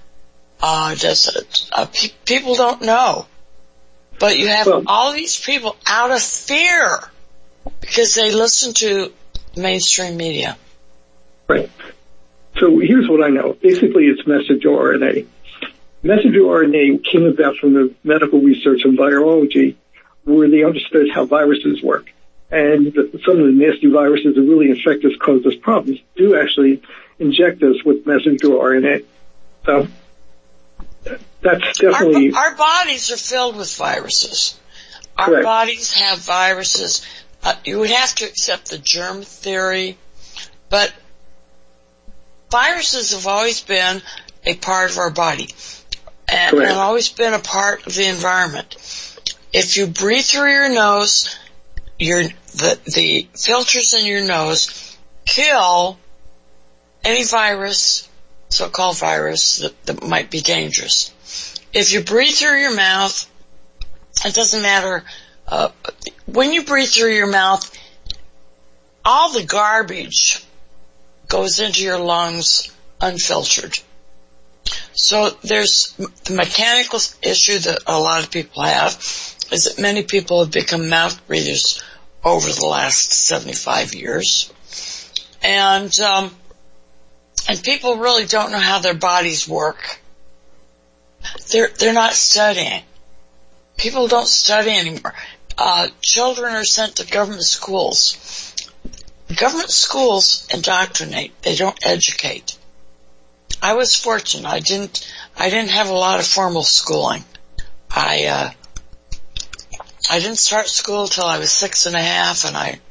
People don't know. But you have all these people out of fear because they listen to mainstream media. Right. So here's what I know. Basically, it's messenger RNA. Messenger RNA came about from the medical research in virology where they understood how viruses work. And some of the nasty viruses that really infect us, cause us problems, do actually inject us with messenger RNA. So that's definitely... Our bodies are filled with viruses. Our Correct. bodies have viruses. You would have to accept the germ theory, but viruses have always been a part of our body and have always been a part of the environment. If you breathe through your nose, the filters in your nose kill any virus, so-called virus, that might be dangerous. If you breathe through your mouth, it doesn't matter. When you breathe through your mouth, all the garbage goes into your lungs unfiltered. So there's the mechanical issue that a lot of people have, is that many people have become mouth breathers over the last 75 years. And people really don't know how their bodies work. They're not studying. People don't study anymore. Children are sent to government schools. Government schools indoctrinate. They don't educate. I was fortunate. I didn't have a lot of formal schooling. I didn't start school till I was 6.5, and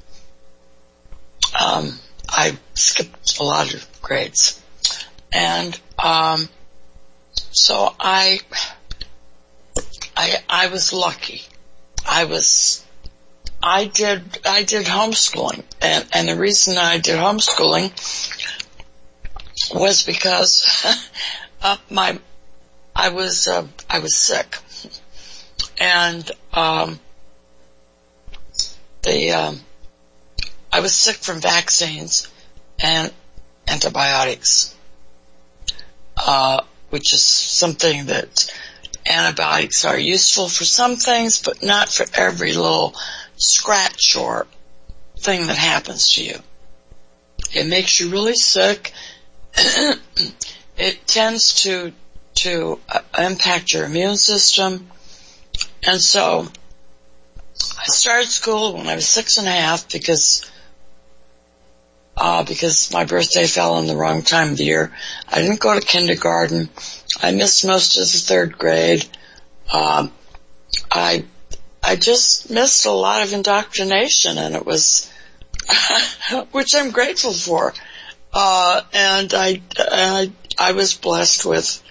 I skipped a lot of grades. And so I was lucky. I did homeschooling, and the reason I did homeschooling was because I was sick, and I was sick from vaccines and antibiotics, which is something that antibiotics are useful for some things, but not for every little scratch or thing that happens to you. It makes you really sick, it tends to impact your immune system. And so I started school when I was 6.5 because my birthday fell on the wrong time of the year. I didn't go to kindergarten. I missed most of the 3rd grade. I just missed a lot of indoctrination, and it was, which I'm grateful for. And I was blessed with,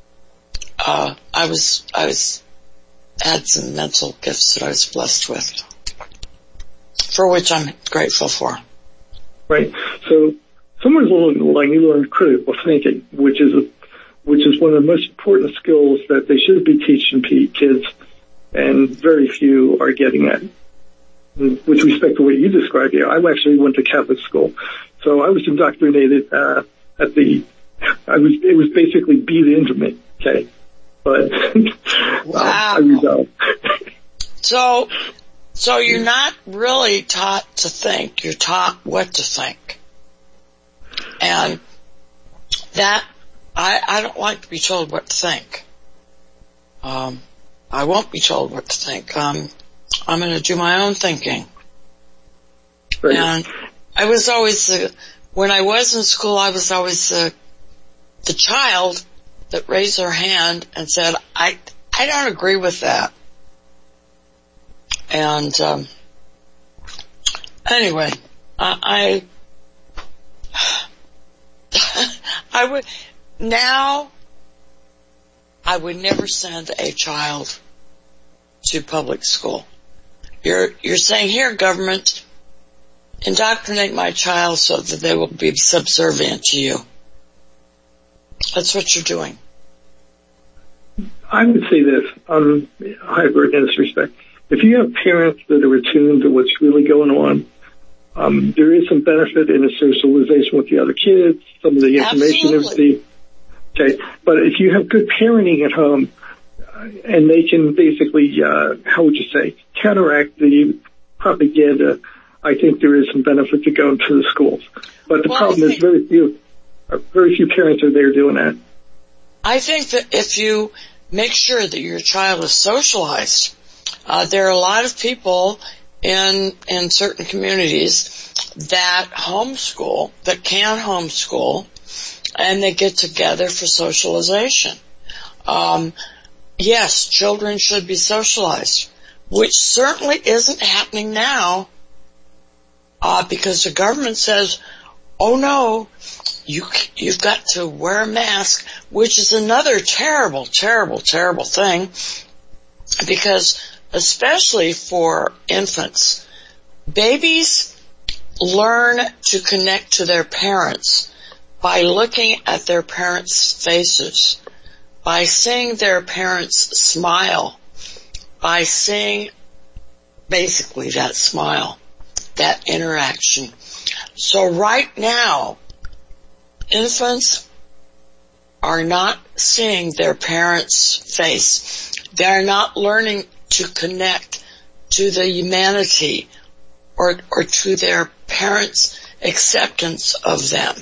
had some mental gifts that I was blessed with, for which I'm grateful for. Right. So somewhere along the line, you learned critical thinking, which is one of the most important skills that they should be teaching kids, and very few are getting at. With respect to what you described here, I actually went to Catholic school, so I was indoctrinated it was basically beat into me. Okay, but wow. I rebelled. So you're not really taught to think, you're taught what to think. And that, I don't like to be told what to think. I won't be told what to think. I'm going to do my own thinking. Right. And I was always, when I was in school, I was always the child that raised their hand and said, I don't agree with that. And anyway, I would never send a child to public school. You're saying, here, government, indoctrinate my child so that they will be subservient to you. That's what you're doing. I would say this, hybrid in this respect. If you have parents that are attuned to what's really going on, there is some benefit in the socialization with the other kids, some of the information they receive. Okay, but if you have good parenting at home, and they can basically, how would you say, counteract the propaganda, I think there is some benefit to going to the schools. But the problem is very few parents are there doing that. I think that if you make sure that your child is socialized, there are a lot of people in certain communities that homeschool, that can homeschool, and they get together for socialization. Yes, children should be socialized, which certainly isn't happening now, because the government says, oh no, you've got to wear a mask, which is another terrible, terrible, terrible thing, because especially for infants, babies learn to connect to their parents by looking at their parents' faces, by seeing their parents smile, by seeing basically that smile, that interaction. So right now, infants are not seeing their parents' face. They're not learning to connect to the humanity or to their parents' acceptance of them.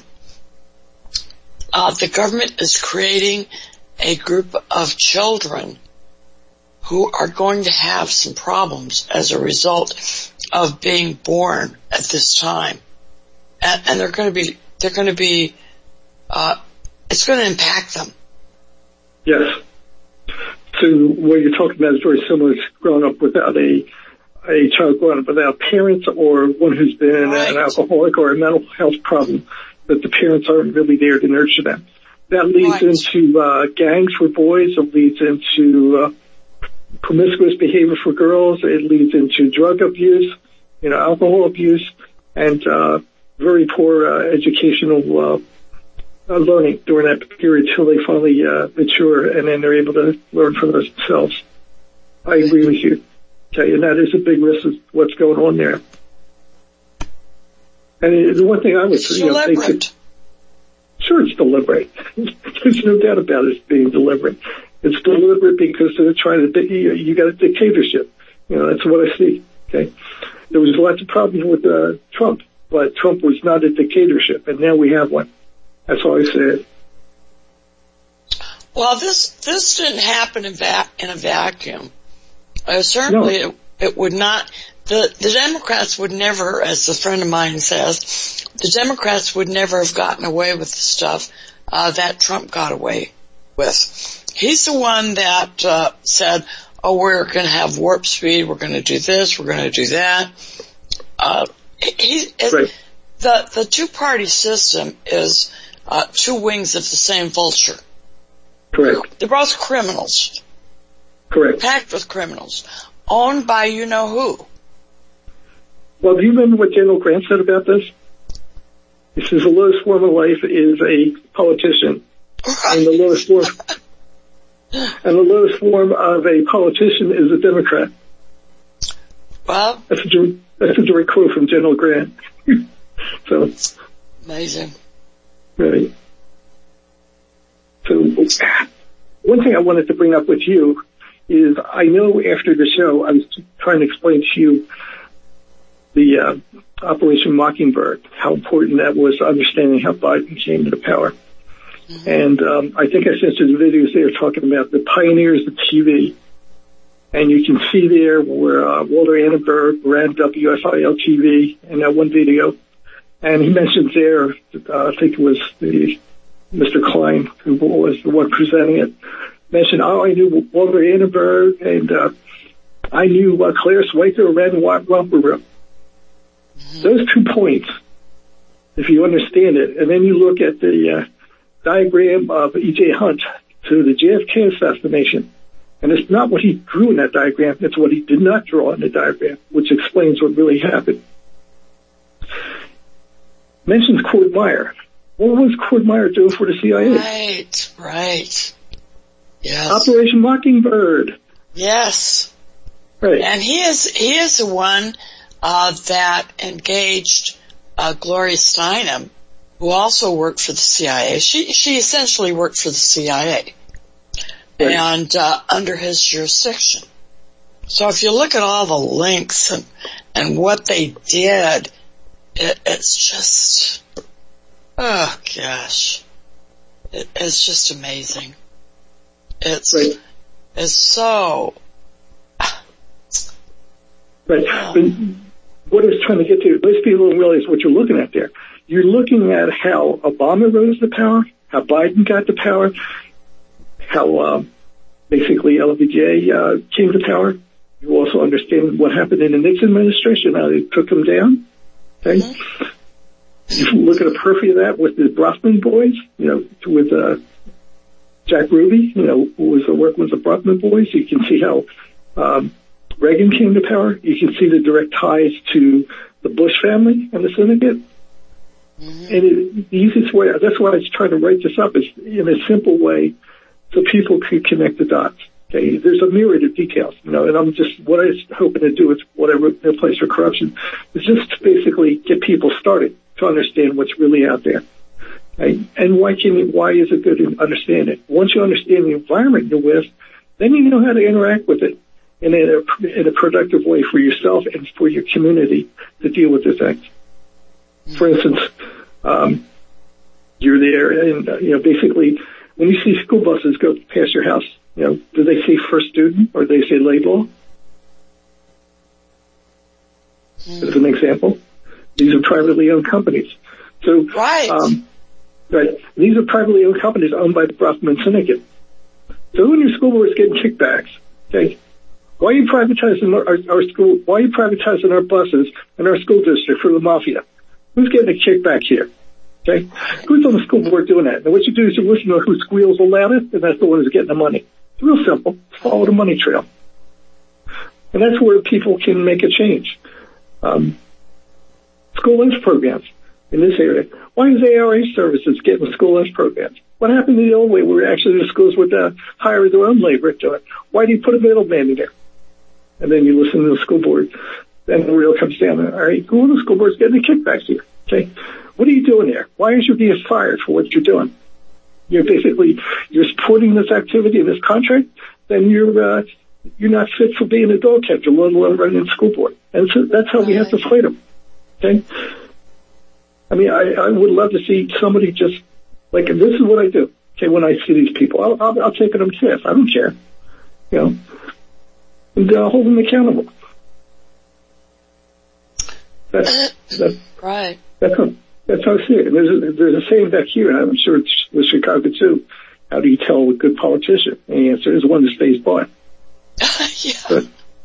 The government is creating a group of children who are going to have some problems as a result of being born at this time. And they're going to be, it's going to impact them. Yes. So what you're talking about is very similar to growing up without a child growing up without parents, or one who's been an alcoholic or a mental health problem, that the parents aren't really there to nurture them. That leads into gangs for boys. It leads into promiscuous behavior for girls. It leads into drug abuse, alcohol abuse, and very poor educational learning during that period till they finally mature, and then they're able to learn for themselves. I agree with you. Okay, and that is a big risk of what's going on there. And the one thing I would say, sure, it's deliberate. There's no doubt about it being deliberate. It's deliberate because they're trying to, you got a dictatorship. That's what I see. Okay. There was lots of problems with Trump, but Trump was not a dictatorship, and now we have one. That's all I said. Well, this didn't happen in a vacuum. Certainly, it would not. The Democrats would never, as a friend of mine says, the Democrats would never have gotten away with the stuff that Trump got away with. He's the one that said, "Oh, we're going to have warp speed. We're going to do this. We're going to do that." Right. The two-party system is two wings of the same vulture. Correct. They're both criminals. Correct. Packed with criminals. Owned by you-know-who. Well, do you remember what General Grant said about this? He says the lowest form of life is a politician. And the lowest form of a politician is a Democrat. Well, that's a direct quote from General Grant. So amazing. Right. So one thing I wanted to bring up with you is I know after the show I was trying to explain to you the Operation Mockingbird, how important that was to understanding how Biden came to power. Mm-hmm. And I think I sent you the videos there talking about the pioneers of TV. And you can see there where Walter Annenberg ran WFIL TV in that one video. And he mentions there, I think it was Mr. Klein, who was the one presenting it, mentioned, I knew Walter Annenberg and I knew Claire Schweitzer ran Romper Room. Mm-hmm. Those 2 points, if you understand it, and then you look at the diagram of E.J. Hunt to the JFK assassination, and it's not what he drew in that diagram, it's what he did not draw in the diagram, which explains what really happened. Mentions Cord Meyer. What was Cord Meyer doing for the CIA? Right. Yes. Operation Mockingbird. Yes. Right. And he is the one that engaged Gloria Steinem, who also worked for the CIA. She essentially worked for the CIA. Right. And under his jurisdiction. So if you look at all the links and what they did, it's just, oh gosh, it's just amazing. It's so. Right. But what I was trying to get to, most people don't realize what you're looking at there. You're looking at how Obama rose to power, how Biden got to power, how basically LBJ came to power. You also understand what happened in the Nixon administration, how they took him down. Okay? Mm-hmm. You look at a periphery of that with the Bronfman boys, with Jack Ruby, who was working with the Bronfman boys. You can see how Reagan came to power. You can see the direct ties to the Bush family and the syndicate. Mm-hmm. And the easiest way, that's why I was trying to write this up, is in a simple way so people can connect the dots. Okay, there's a myriad of details, and I'm just, what I was hoping to do is what I wrote in Place for Corruption is just to basically get people started to understand what's really out there. Okay? And why is it good to understand it? Once you understand the environment you're with, then you know how to interact with it in a productive way for yourself and for your community to deal with the things. For instance, you're there and, basically when you see school buses go past your house, do they say first student or do they say Laidlaw? As an example, these are privately owned companies. So, right. These are privately owned companies owned by the Bronfman syndicate. So when your school board is getting kickbacks, okay, why are you privatizing our school? Why are you privatizing our buses and our school district for the mafia? Who's getting a kickback here? Okay, who's on the school board doing that? And what you do is you listen to who squeals the loudest, and that's the one who's getting the money. It's real simple. Follow the money trail. And that's where people can make a change. School lunch programs in this area. Why is ARA services getting school lunch programs? What happened to the old way where actually the schools would hire their own labor to do it? Why do you put a middleman in there? And then you listen to the school board. Then the real comes down. All right, who in the school board is getting the kickbacks here? Okay, what are you doing there? Why aren't you being fired for what you're doing? You're supporting this activity, this contract, then you're not fit for being a dog catcher, let alone running the school board. And so that's how we have to fight them. Okay? I mean, I would love to see somebody just Like, this is what I do. Okay, when I see these people, I'll take them to I don't care. You know, and hold them accountable. That's right. That's how I see it. There's a saying back here, and I'm sure it's with Chicago too. How do you tell a good politician? And the answer is one that stays by. Yeah.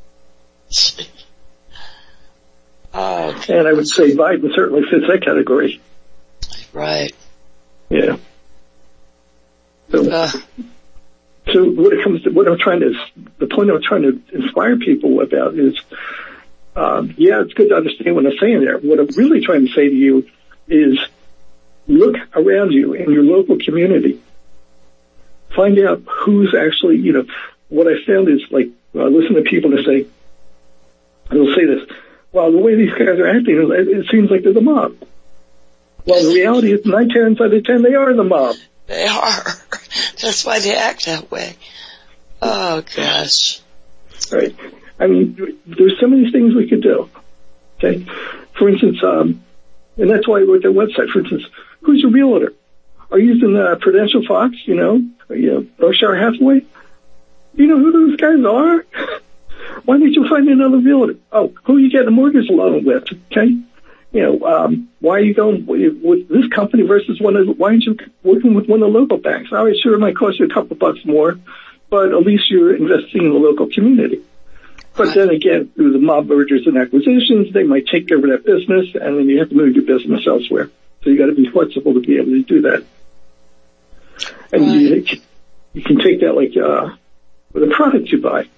And I would say Biden certainly fits that category. Right. Yeah. So what it comes to, the point I'm trying to inspire people about is, it's good to understand what I'm saying there. What I'm really trying to say to you is look around you in your local community. Find out who's actually, what I found is like, listen to people that say, they'll say this, well, the way these guys are acting, it seems like they're the mob. Well, the reality is 9 times out of 10, they are the mob. They are. That's why they act that way. Oh, gosh. Right. I mean, there's so many things we could do. Okay. For instance, and that's why I wrote their website. For instance, who's your realtor? Are you using Prudential Fox, Berkshire Hathaway? You know who those guys are? Why didn't you find another realtor? Oh, who are you getting a mortgage loan with? Okay. Why are you going with this company versus why aren't you working with one of the local banks? All right, sure, it might cost you a couple bucks more, but at least you're investing in the local community. But then again, through the mob mergers and acquisitions, they might take over that business, and then you have to move your business elsewhere. So you got to be flexible to be able to do that. And you can take that like with a product you buy.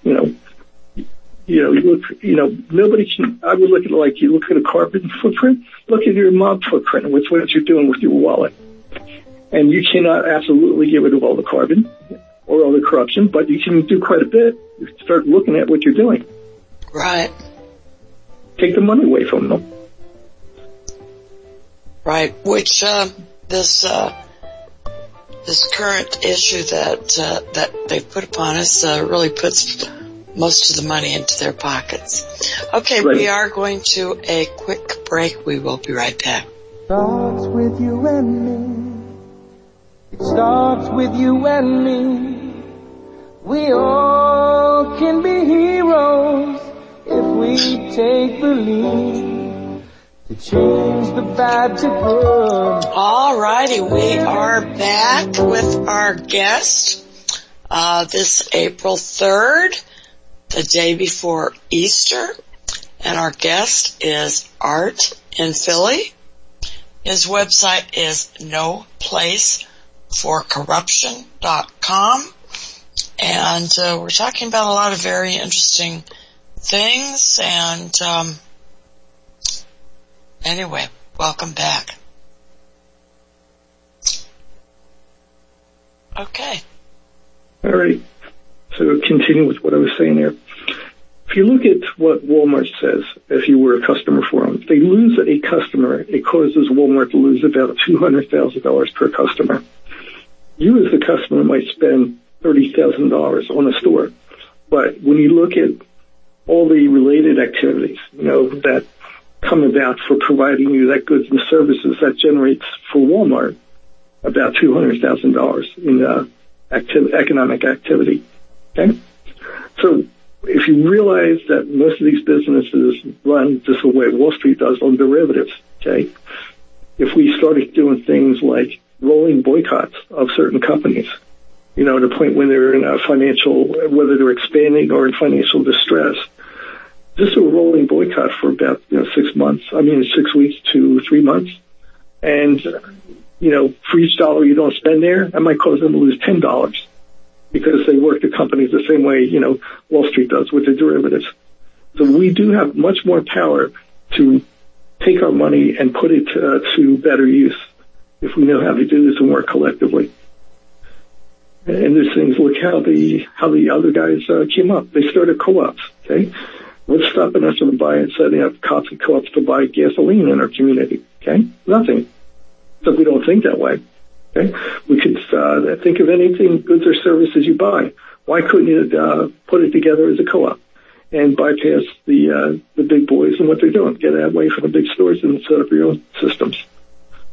Nobody can. I would look at it like you look at a carbon footprint. Look at your mob footprint. What's what you're doing with your wallet, and you cannot absolutely get rid of all the carbon or all the corruption, but you can do quite a bit. You start looking at what you're doing. Right. Take the money away from them. Right. Which this current issue that they put upon us really puts most of the money into their pockets. Okay, right. We are going to a quick break. We will be right back. Starts with you and me. It starts with you and me. We all can be heroes if we take the lead to change the bad to good. All righty, we are back with our guest this April 3rd. The day before Easter, and our guest is Art in Philly. His website is noplaceforcorruption.com, and we're talking about a lot of very interesting things, and anyway, welcome back. Okay. All right. So continue with what I was saying there. If you look at what Walmart says, if you were a customer for them, if they lose a customer, it causes Walmart to lose about $200,000 per customer. You as the customer might spend $30,000 on a store. But when you look at all the related activities, that come about for providing you that goods and services, that generates for Walmart about $200,000 in economic activity. Okay? So if you realize that most of these businesses run just the way Wall Street does on derivatives, okay? If we started doing things like rolling boycotts of certain companies, to the point when they're in a whether they're expanding or in financial distress, just a rolling boycott for about 6 weeks to 3 months. And, for each dollar you don't spend there, that might cause them to lose $10. Because they work the companies the same way, Wall Street does with the derivatives. So we do have much more power to take our money and put it to better use if we know how to do this and work collectively. And there's things, look how the other guys came up. They started co-ops, okay? What's stopping us from setting up coffee co-ops to buy gasoline in our community, okay? Nothing. So we don't think that way. Okay, we could think of anything, goods or services you buy. Why couldn't you put it together as a co-op and bypass the big boys and what they're doing? Get away from the big stores and set up your own systems.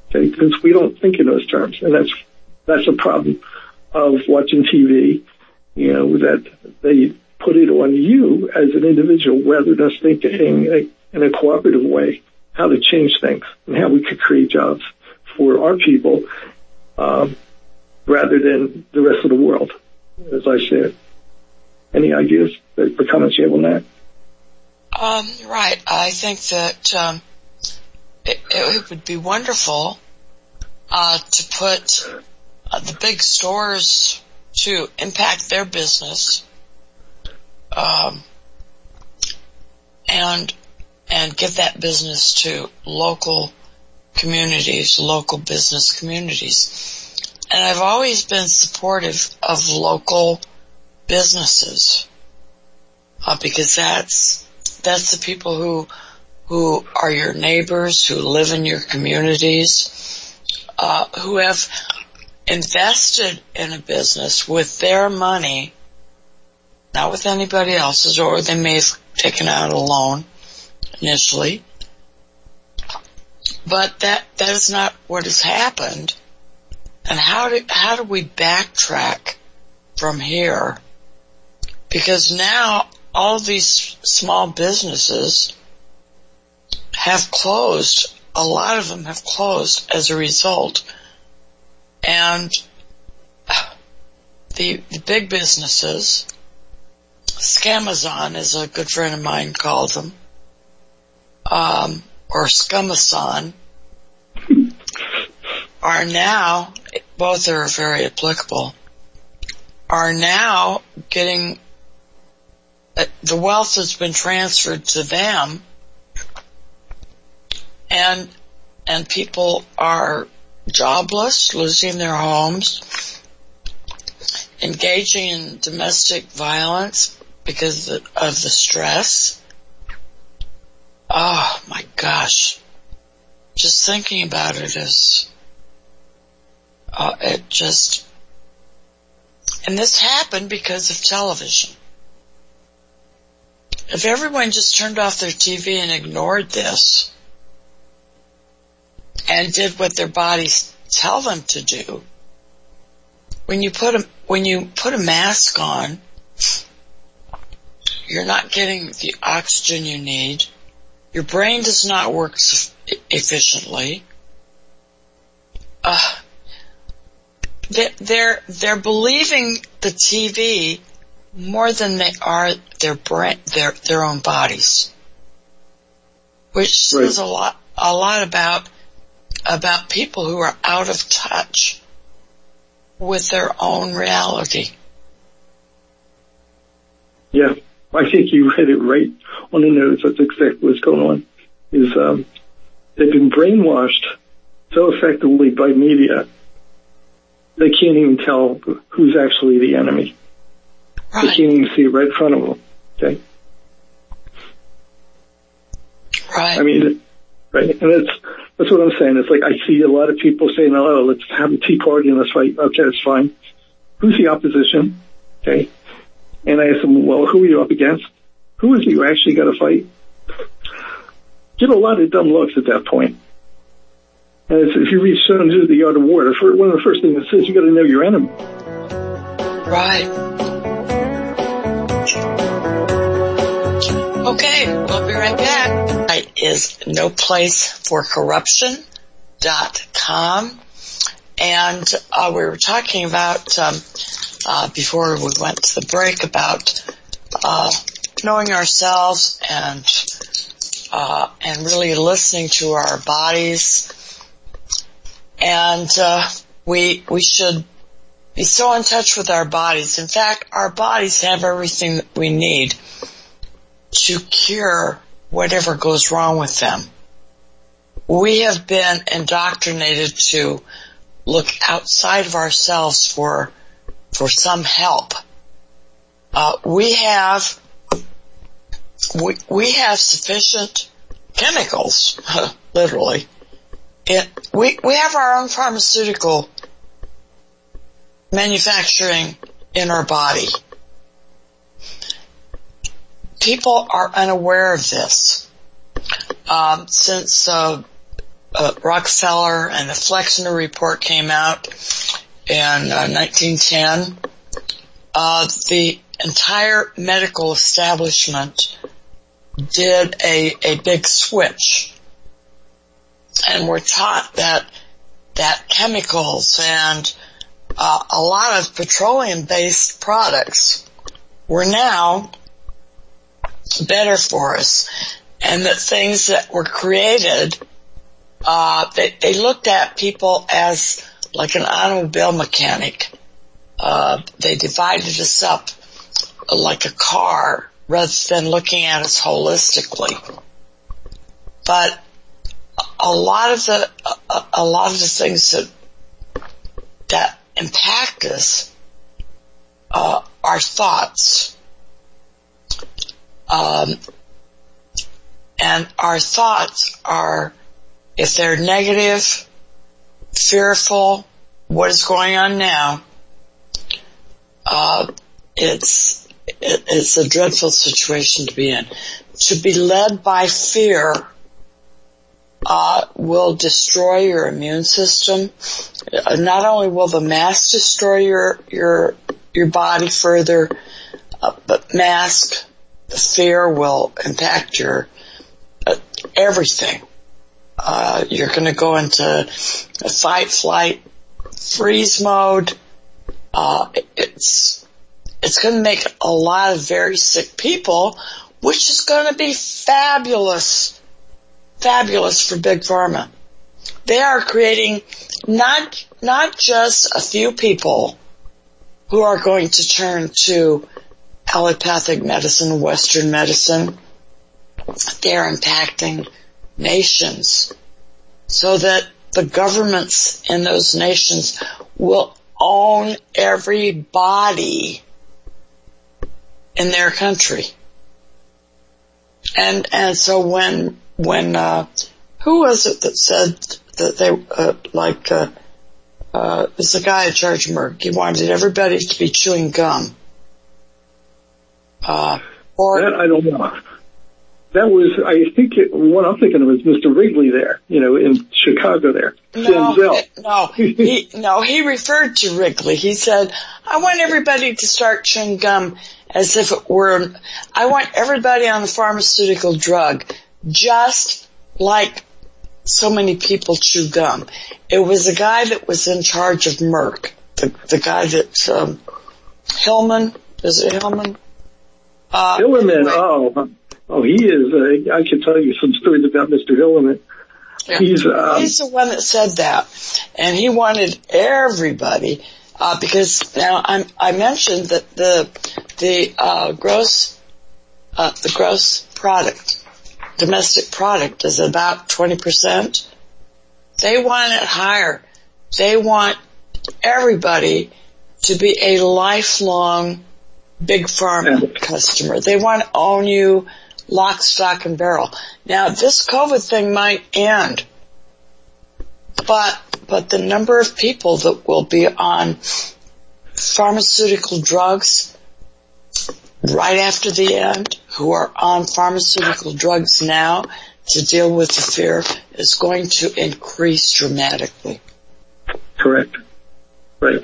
Okay, because we don't think in those terms, and that's a problem of watching TV. You know, that they put it on you as an individual rather than us thinking in a cooperative way how to change things and how we could create jobs for our people rather than the rest of the world, as I said. Any ideas or comments you have on that? Right. I think that it would be wonderful to put the big stores to impact their business and give that business to local communities, local business communities. And I've always been supportive of local businesses because that's the people who are your neighbors, who live in your communities, who have invested in a business with their money, not with anybody else's, or they may have taken out a loan initially. But that is not what has happened. And how do we backtrack from here? Because now all these small businesses have closed. A lot of them have closed as a result. And the big businesses, Scamazon, as a good friend of mine called them, or Scumazon, are now, both are very applicable, are now getting, the wealth has been transferred to them, and people are jobless, losing their homes, engaging in domestic violence because of the stress. Oh my gosh. Just thinking about it is, and this happened because of television. If everyone just turned off their TV and ignored this and did what their bodies tell them to do, when you put a mask on, you're not getting the oxygen you need. Your brain does not work efficiently. They're believing the TV more than they are their own bodies, which says a lot about people who are out of touch with their own reality. Yeah, I think you hit it right on the nose. That's exactly what's going on. Is they've been brainwashed so effectively by media, they can't even tell who's actually the enemy. Right. They can't even see it right in front of them. Okay. Right. I mean, right, and that's what I'm saying. It's like I see a lot of people saying, "Oh, let's have a tea party and let's fight." Okay, that's fine. Who's the opposition? Okay. And I ask them, well, who are you up against? Who is it you actually got to fight? Get a lot of dumb looks at that point. And if you read Stone to the Art of War, one of the first things it says, you got to know your enemy. Right. Okay, we'll be right back. It is noplaceforcorruption.com. And we were talking about, before we went to the break, about knowing ourselves and really listening to our bodies. And we should be so in touch with our bodies. In fact, our bodies have everything that we need to cure whatever goes wrong with them. We have been indoctrinated to look outside of ourselves for some help. We have sufficient chemicals, literally. We have our own pharmaceutical manufacturing in our body. People are unaware of this. Since Rockefeller and the Flexner Report came out in 1910, the entire medical establishment did a big switch, and we're taught that chemicals and a lot of petroleum-based products were now better for us, and that things that were created, they looked at people as like an automobile mechanic. They divided us up like a car rather than looking at us holistically. But a lot of the things that impact us are thoughts. And our thoughts are, if they're negative, fearful, what is going on now, it's a dreadful situation to be in. To be led by fear will destroy your immune system. Not only will the mask destroy your body further, but the fear will impact your everything. You're going to go into a fight, flight, freeze mode. It's going to make a lot of very sick people, which is going to be fabulous for Big Pharma. They are creating not just a few people who are going to turn to allopathic medicine, Western medicine. They're impacting nations so that the governments in those nations will own everybody in their country. And so when who was it that said that they it was the guy in charge of Merck. He wanted everybody to be chewing gum. That I don't know. That was, I think, what I'm thinking of is Mr. Wrigley there, in Chicago there. He referred to Wrigley. He said, I want everybody to start chewing gum as if it were, I want everybody on the pharmaceutical drug, just like so many people chew gum. It was a guy that was in charge of Merck, the guy that, Hillman, is it Hillman? Hillman, Oh, he is. I can tell you some stories about Mr. Hillman. Yeah. He's the one that said that, and he wanted everybody because now I mentioned that the gross product, domestic product, is about 20%. They want it higher. They want everybody to be a lifelong Big Pharma customer. They want to own you lock, stock, and barrel. Now, this COVID thing might end, but the number of people that will be on pharmaceutical drugs right after the end, who are on pharmaceutical drugs now to deal with the fear, is going to increase dramatically. Correct. Right.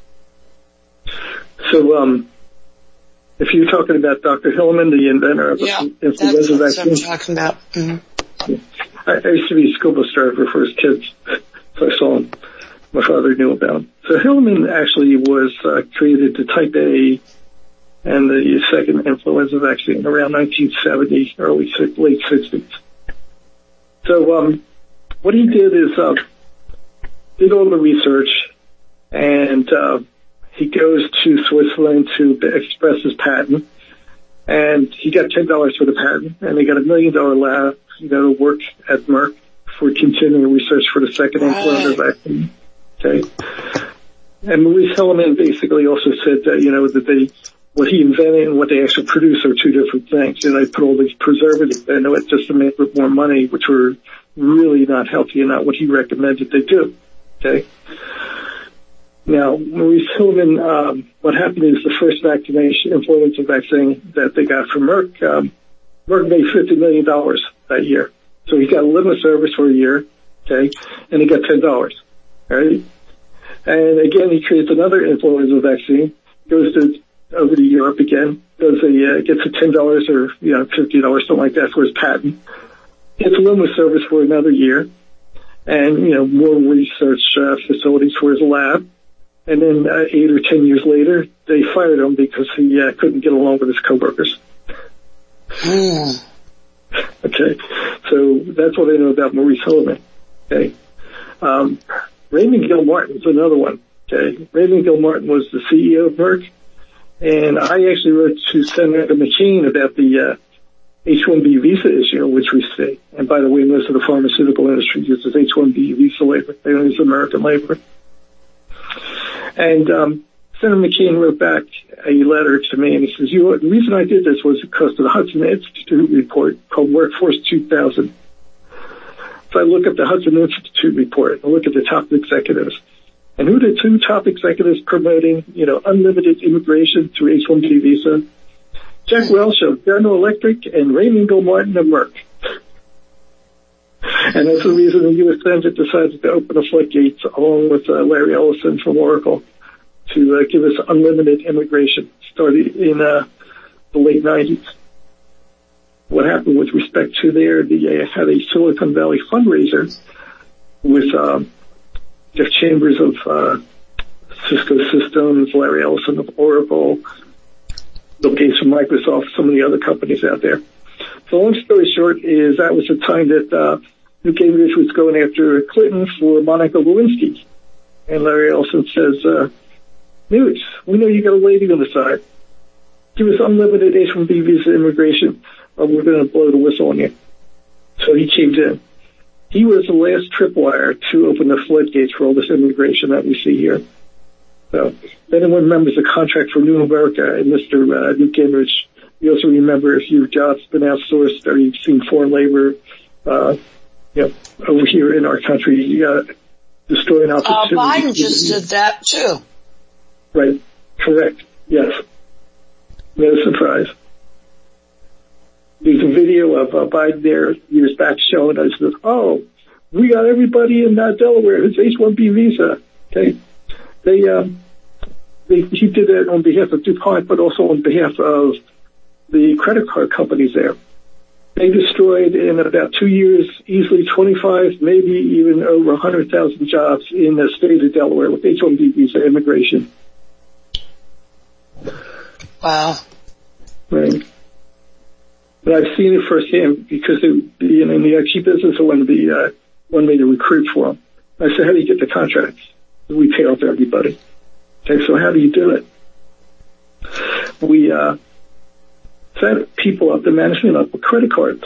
So, if you're talking about Dr. Hillman, the inventor of the influenza vaccine. That's what I'm talking about. Mm-hmm. I used to be a school bus driver for his kids, so I saw him. My father knew about him. So Hillman actually was created the type A and the second influenza vaccine around 1970, late 60s. So what he did is did all the research, and he goes to Switzerland to express his patent, and he got $10 for the patent, and they got $1 million lab, to work at Merck for continuing research for the second influenza vaccine. Okay. And Maurice Hillman basically also said that, that what he invented and what they actually produced are two different things. They put all these preservatives into it just to make more money, which were really not healthy and not what he recommended they do. Okay. Now, Maurice Hillman, what happened is the first influenza vaccine that they got from Merck, Merck made $50 million that year. So he got a limited service for a year, okay, and he got $10, right? And again, he creates another influenza vaccine, goes over to Europe again, gets a $10 or, $50, something like that for his patent. Gets a limo service for another year and, more research facilities for his lab. And then 8 or 10 years later, they fired him because he couldn't get along with his coworkers. Okay, so that's what I know about Maurice Hilleman. Okay, Raymond Gilmartin's another one. Okay, Raymond Gilmartin was the CEO of Merck, and I actually wrote to Senator McCain about the H-1B visa issue, which we see. And by the way, most of the pharmaceutical industry uses H-1B visa labor. They don't use American labor. And Senator McCain wrote back a letter to me, and he says, the reason I did this was because of the Hudson Institute report called Workforce 2000. So I look at the Hudson Institute report and look at the top executives. And who are the two top executives promoting, unlimited immigration through H-1B visa? Jack Welch of General Electric and Raymond Gilmartin of Merck. And that's the reason the U.S. Senate decided to open the floodgates along with Larry Ellison from Oracle to give us unlimited immigration starting in the late 90s. What happened with respect to they had a Silicon Valley fundraiser with Jeff Chambers of Cisco Systems, Larry Ellison of Oracle, Bill Gates from Microsoft, some of the other companies out there. So long story short is that was the time that Newt Gingrich was going after Clinton for Monica Lewinsky. And Larry Ellison says, Newt, we know you got a lady on the side. Give us unlimited H-1B visa immigration or we're going to blow the whistle on you. So he caved in. He was the last tripwire to open the floodgates for all this immigration that we see here. So if anyone remembers the contract for New America and Mr. Newt Gingrich, you also remember if your job's been outsourced or you've seen foreign labor, over here in our country, destroying opportunities. Biden just did that too. Right. Correct. Yes. No surprise. There's a video of Biden there years back showing us that, we got everybody in Delaware who's H-1B visa. Okay. He did that on behalf of DuPont, but also on behalf of the credit card companies there. They destroyed in about 2 years easily 25, maybe even over 100,000 jobs in the state of Delaware with H-1B visa immigration. Wow. Right. But I've seen it firsthand because being in the IT business, I wanted me to recruit for them. I said, how do you get the contracts? We pay off everybody. Okay, so how do you do it? We set people up, the management up with credit cards.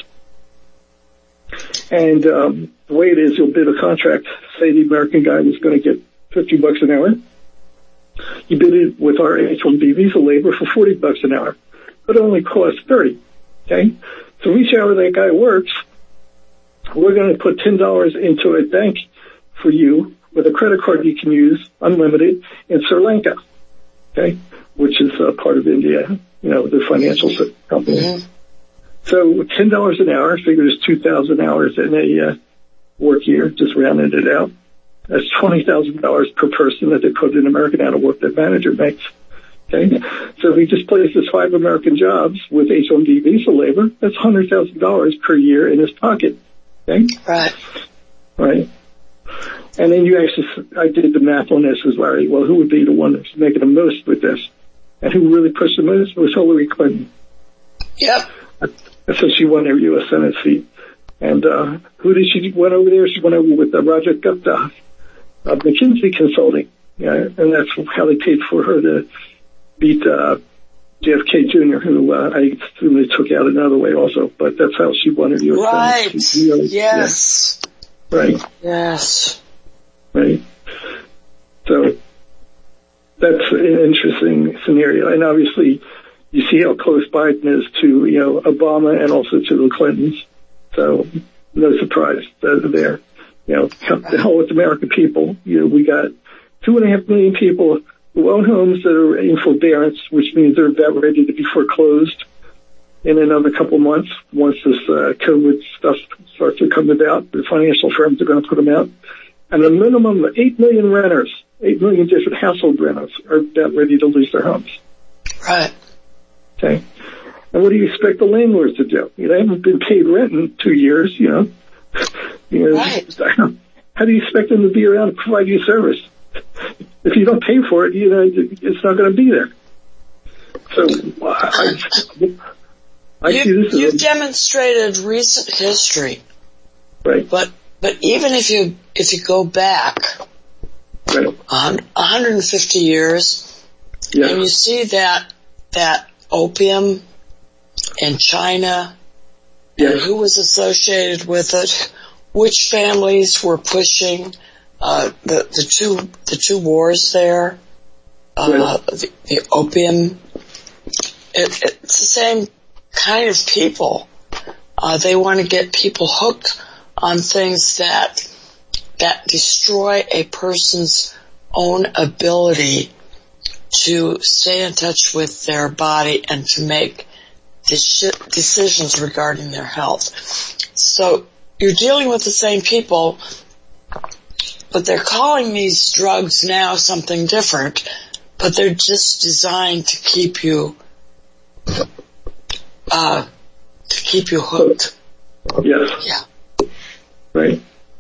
And the way it is, you'll bid a contract. Say the American guy was going to get $50 an hour. You bid it with our H-1B visa labor for $40 an hour, but it only costs $30. Okay, so each hour that guy works, we're going to put $10 into a bank for you with a credit card you can use, unlimited, in Sri Lanka. Okay, which is part of India, the financial company. Mm-hmm. So $10 an hour, figure it's 2,000 hours in a work year, just rounding it out. That's $20,000 per person that they put in American out of work that manager makes. Okay, so if he just places 5 American jobs with H-1B visa labor, that's $100,000 per year in his pocket. Okay, right. And then I did the math on this as Larry. Well, who would be the one that's making the most with this? And who really pushed the most was Hillary Clinton. Yep. So she won her U.S. Senate seat. And who did she went over there? She went over with Roger Gupta of McKinsey Consulting. Yeah, and that's how they paid for her to beat JFK Jr., who I assume they took out another way also. But that's how she won her U.S. Senate. Right. Yes. Yeah. Right. Yes. Right. So that's an interesting scenario. And obviously you see how close Biden is to, Obama and also to the Clintons. So no surprise that they're there. The hell with the American people. We got 2.5 million people who own homes that are in forbearance, which means they're about ready to be foreclosed. in another couple of months, once this COVID stuff starts to come about, the financial firms are going to put them out. And a minimum of 8 million renters, 8 million different household renters are about ready to lose their homes. Right. Okay. And what do you expect the landlords to do? They haven't been paid rent in 2 years, Right. How do you expect them to be around to provide you service? If you don't pay for it, it's not going to be there. So I see this as you've demonstrated recent history, right. But even if you go back Right. 150 years, Yeah. and you see that opium in China, and who was associated with it, which families were pushing the two wars there, the opium. It's the same kind of people. They want to get people hooked on things that destroy a person's own ability to stay in touch with their body and to make decisions regarding their health. So you're dealing with the same people, but they're calling these drugs now something different, but they're just designed to keep you hooked. Yes. Yeah. Right.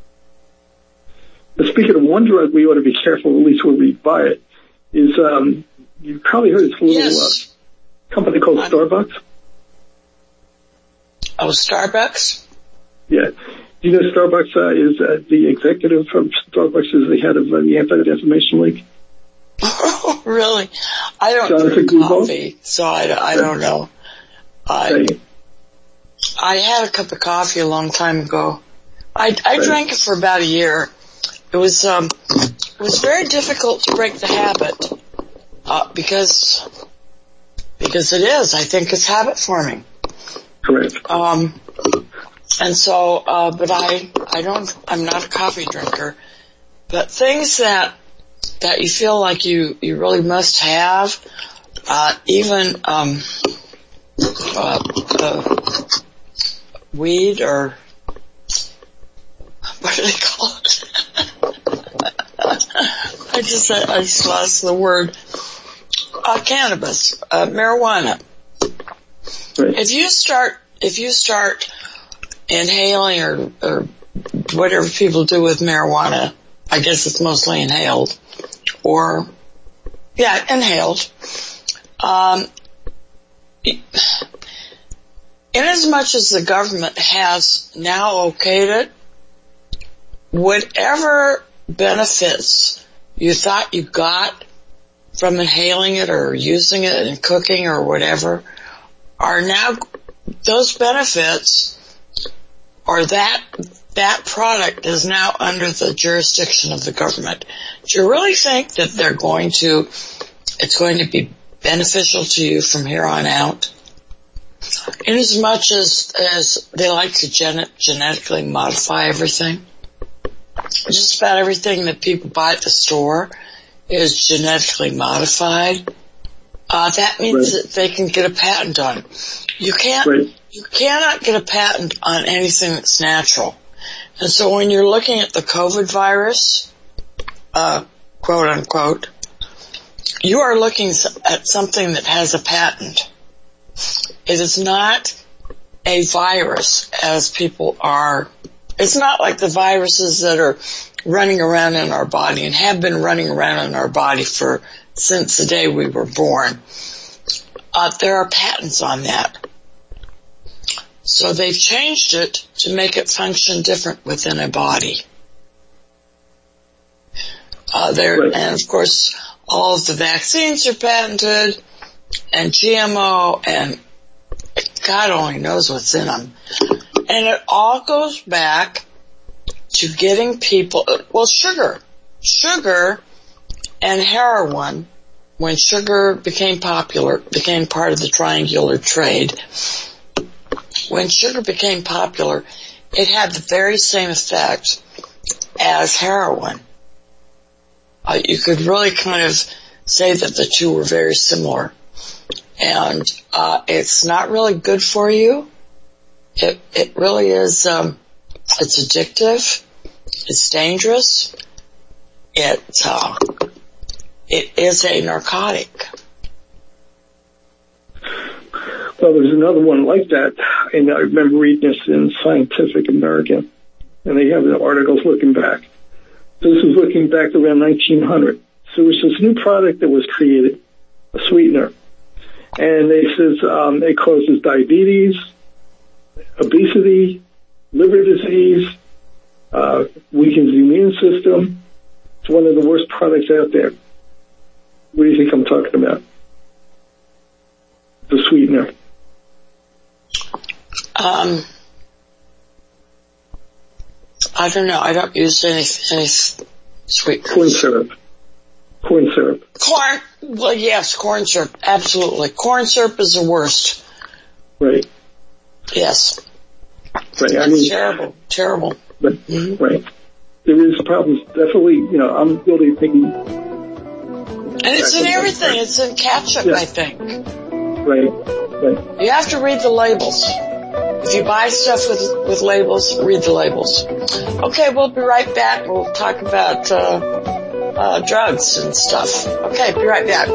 But speaking of one drug we ought to be careful, at least when we buy it, is you've probably heard it's a little company called Starbucks. Oh, Starbucks? Yeah. Do you know Starbucks is the executive from Starbucks is the head of the Anti-Defamation League? Oh, really? I don't Jonathan drink coffee, so I don't know. I had a cup of coffee a long time ago. I drank it for about a year. It was very difficult to break the habit, because it is. I think it's habit forming. Correct. And so, but I'm not a coffee drinker, but things that you feel like you really must have, even, weed, or what do they call it? I just lost the word. Cannabis, marijuana. Right. If you start inhaling or whatever people do with marijuana, I guess it's mostly inhaled, inhaled. Inasmuch as the government has now okayed it, whatever benefits you thought you got from inhaling it or using it in cooking or whatever are now, those benefits or that product is now under the jurisdiction of the government. Do you really think that it's going to be beneficial to you from here on out? Inasmuch as they like to genetically modify everything, just about everything that people buy at the store is genetically modified. That means that they can get a patent on it. You cannot get a patent on anything that's natural. And so when you're looking at the COVID virus, quote unquote, you are looking at something that has a patent. It is not a virus as people are. It's not like the viruses that are running around in our body and have been running around in our body since the day we were born. There are patents on that. So they've changed it to make it function different within a body. And of course, all of the vaccines are patented, and GMO, and God only knows what's in them. And it all goes back to getting people, sugar and heroin, when sugar became popular, became part of the triangular trade. When sugar became popular, it had the very same effect as heroin. You could really kind of say that the two were very similar. and it's not really good for you. It really is. It's addictive. It's dangerous. It is a narcotic. Well, there's another one like that, and I remember reading this in Scientific American, and they have the articles looking back. This is looking back around 1900. So there was this new product that was created, a sweetener, and it says it causes diabetes, obesity, liver disease, weakens the immune system. It's one of the worst products out there. What do you think I'm talking about? The sweetener. I don't know. I don't use any sweeteners. Corn syrup. Corn syrup. Corn. Well, yes, corn syrup. Absolutely. Corn syrup is the worst. Right. Yes. Right. I mean, terrible. Terrible. But, right. There is problems. Definitely, I'm really thinking. And it's in everything. It's in ketchup, I think. Right. You have to read the labels. If you buy stuff with labels, read the labels. Okay, we'll be right back. We'll talk about drugs and stuff. Okay, be right back.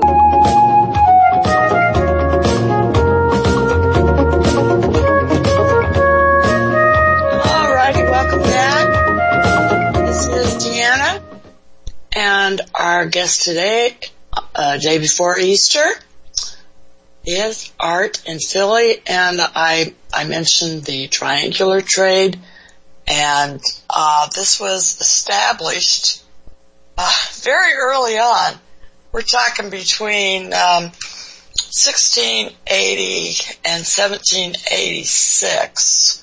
Alrighty, welcome back. This is Deanna, and our guest today, day before Easter, is Art in Philly, and I mentioned the triangular trade, and this was established very early on. We're talking between 1680 and 1786.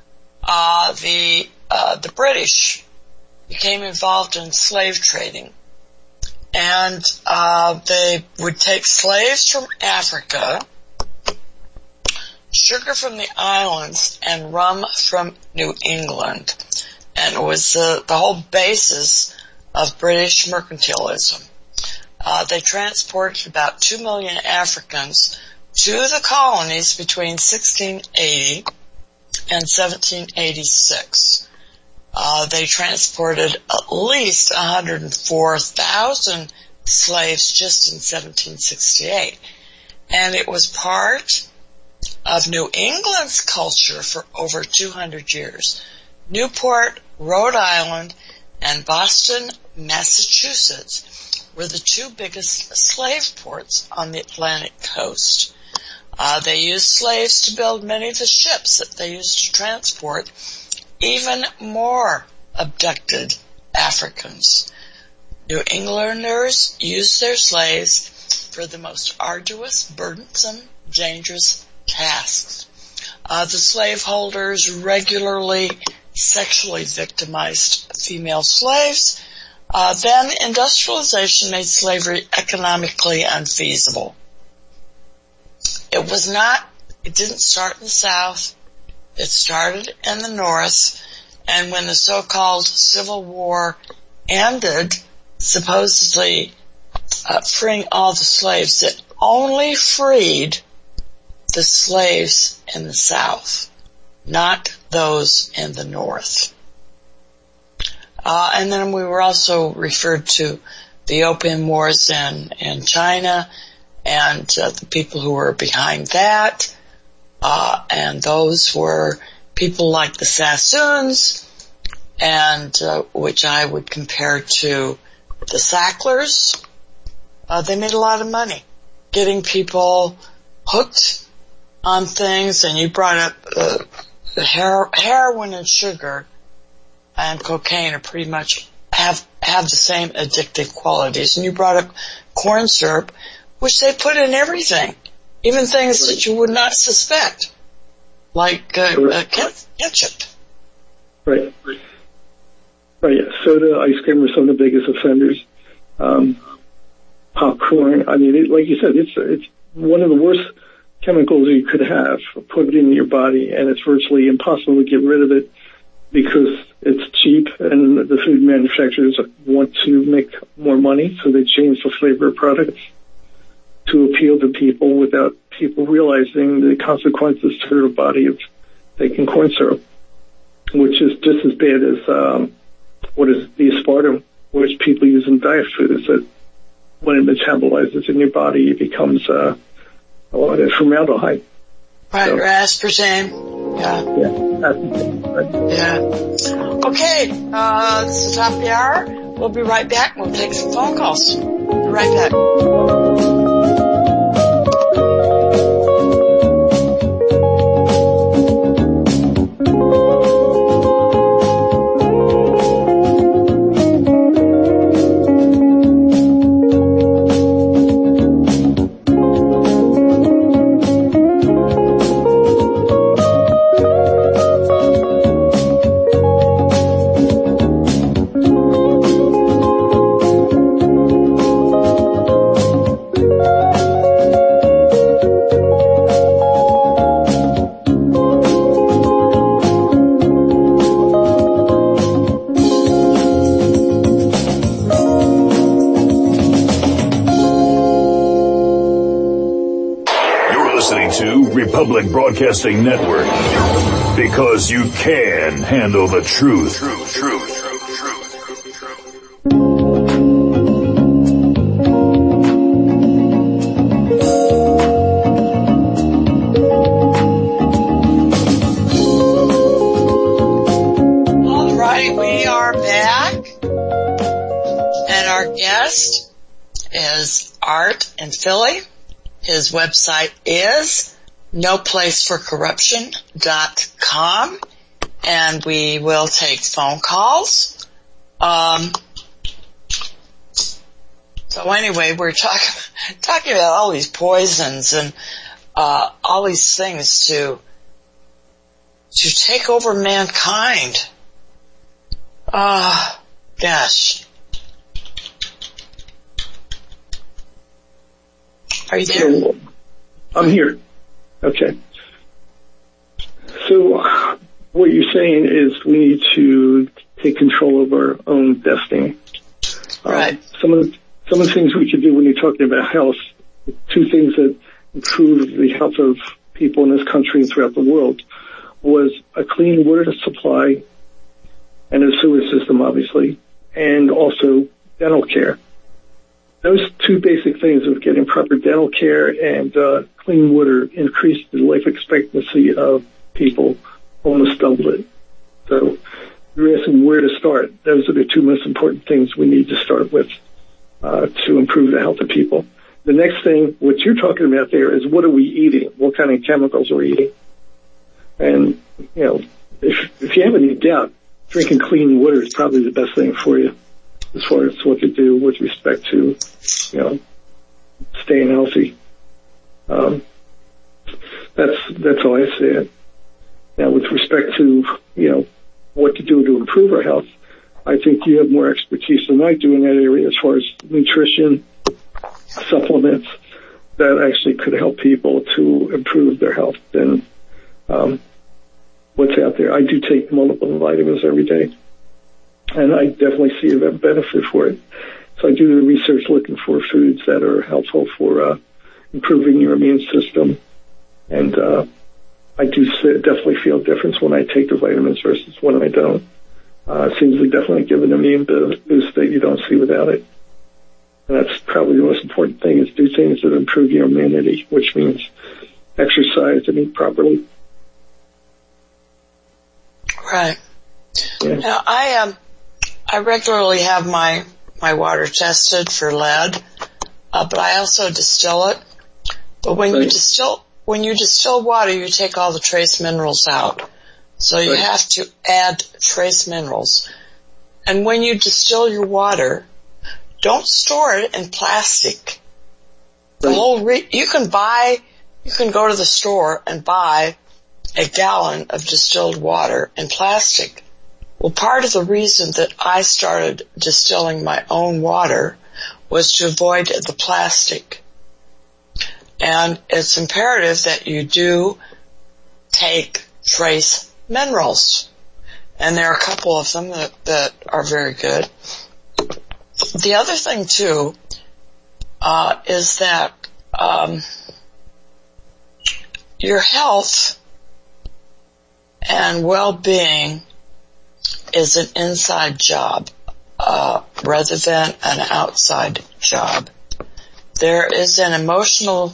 The British became involved in slave trading. And they would take slaves from Africa, sugar from the islands, and rum from New England. And it was the whole basis of British mercantilism. They transported about 2 million Africans to the colonies between 1680 and 1786. They transported at least 104,000 slaves just in 1768. And it was part of New England's culture for over 200 years. Newport, Rhode Island, and Boston, Massachusetts were the two biggest slave ports on the Atlantic coast. They used slaves to build many of the ships that they used to transport even more abducted Africans. New Englanders used their slaves for the most arduous, burdensome, dangerous tasks. The slaveholders regularly sexually victimized female slaves. Then industrialization made slavery economically unfeasible. It didn't start in the South. It started in the North, and when the so-called Civil War ended, supposedly freeing all the slaves, it only freed the slaves in the South, not those in the North. And then we were also referred to the Opium Wars in China, and the people who were behind that. And those were people like the Sassoons, and which I would compare to the Sacklers. They made a lot of money getting people hooked on things, and you brought up heroin and sugar and cocaine are pretty much have the same addictive qualities. And you brought up corn syrup, which they put in everything. Even things that you would not suspect, like ketchup. Right. Right. Yeah. Soda, ice cream are some of the biggest offenders. Popcorn. I mean, like you said, it's one of the worst chemicals you could have put in your body, and it's virtually impossible to get rid of it because it's cheap, and the food manufacturers want to make more money, so they change the flavor of products. to appeal to people without people realizing the consequences to their body of taking corn syrup, which is just as bad as the aspartame, which people use in diet foods. That when it metabolizes in your body, it becomes a lot of formaldehyde. Right, or aspartame. Yeah. Right. Yeah. Okay, this is the top of the hour. We'll be right back. We'll take some phone calls. We'll be right back. Republic Broadcasting Network, because you can handle the truth. All right, we are back, and our guest is Art in Philly. His website is noplaceforcorruption.com, and we will take phone calls. So anyway, we're talking about all these poisons and all these things to take over mankind. Gosh. Are you there? I'm here. Okay. So what you're saying is we need to take control of our own destiny. Right. Some of the things we can do when you're talking about health, two things that improve the health of people in this country and throughout the world, was a clean water supply and a sewer system, obviously, and also dental care. Those two basic things of getting proper dental care and clean water increase the life expectancy of people, almost double it. So you're asking where to start. Those are the two most important things we need to start with to improve the health of people. The next thing, what you're talking about there, is what are we eating? What kind of chemicals are we eating? And, you know, if you have any doubt, drinking clean water is probably the best thing for you as far as what to do with respect to, you know, staying healthy. That's how I see it. Now, with respect to, you know, what to do to improve our health, I think you have more expertise than I do in that area as far as nutrition, supplements that actually could help people to improve their health than what's out there. I do take multiple vitamins every day, and I definitely see a benefit for it. So I do the research looking for foods that are helpful for improving your immune system, and I do definitely feel a difference when I take the vitamins versus when I don't. It seems to definitely give an immune boost that you don't see without it. And that's probably the most important thing, is do things that improve your immunity, which means exercise and eat properly. Right. Yeah. Now, I regularly have my water tested for lead, but I also distill it. But when you distill water, you take all the trace minerals out. So you have to add trace minerals. And when you distill your water, don't store it in plastic. You can go to the store and buy a gallon of distilled water in plastic. Well, part of the reason that I started distilling my own water was to avoid the plastic. And it's imperative that you do take trace minerals. And there are a couple of them that are very good. The other thing, too, is that your health and well-being is an inside job rather than an outside job. There is an emotional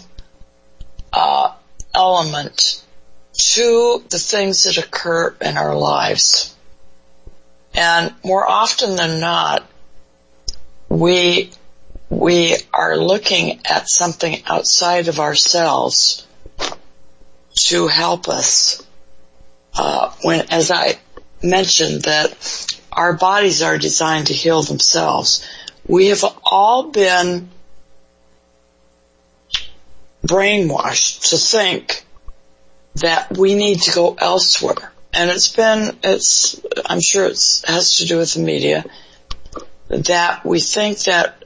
element to the things that occur in our lives. And more often than not, we are looking at something outside of ourselves to help us. When, as I mentioned, that our bodies are designed to heal themselves. We have all been brainwashed to think that we need to go elsewhere. And I'm sure it has to do with the media, that we think that,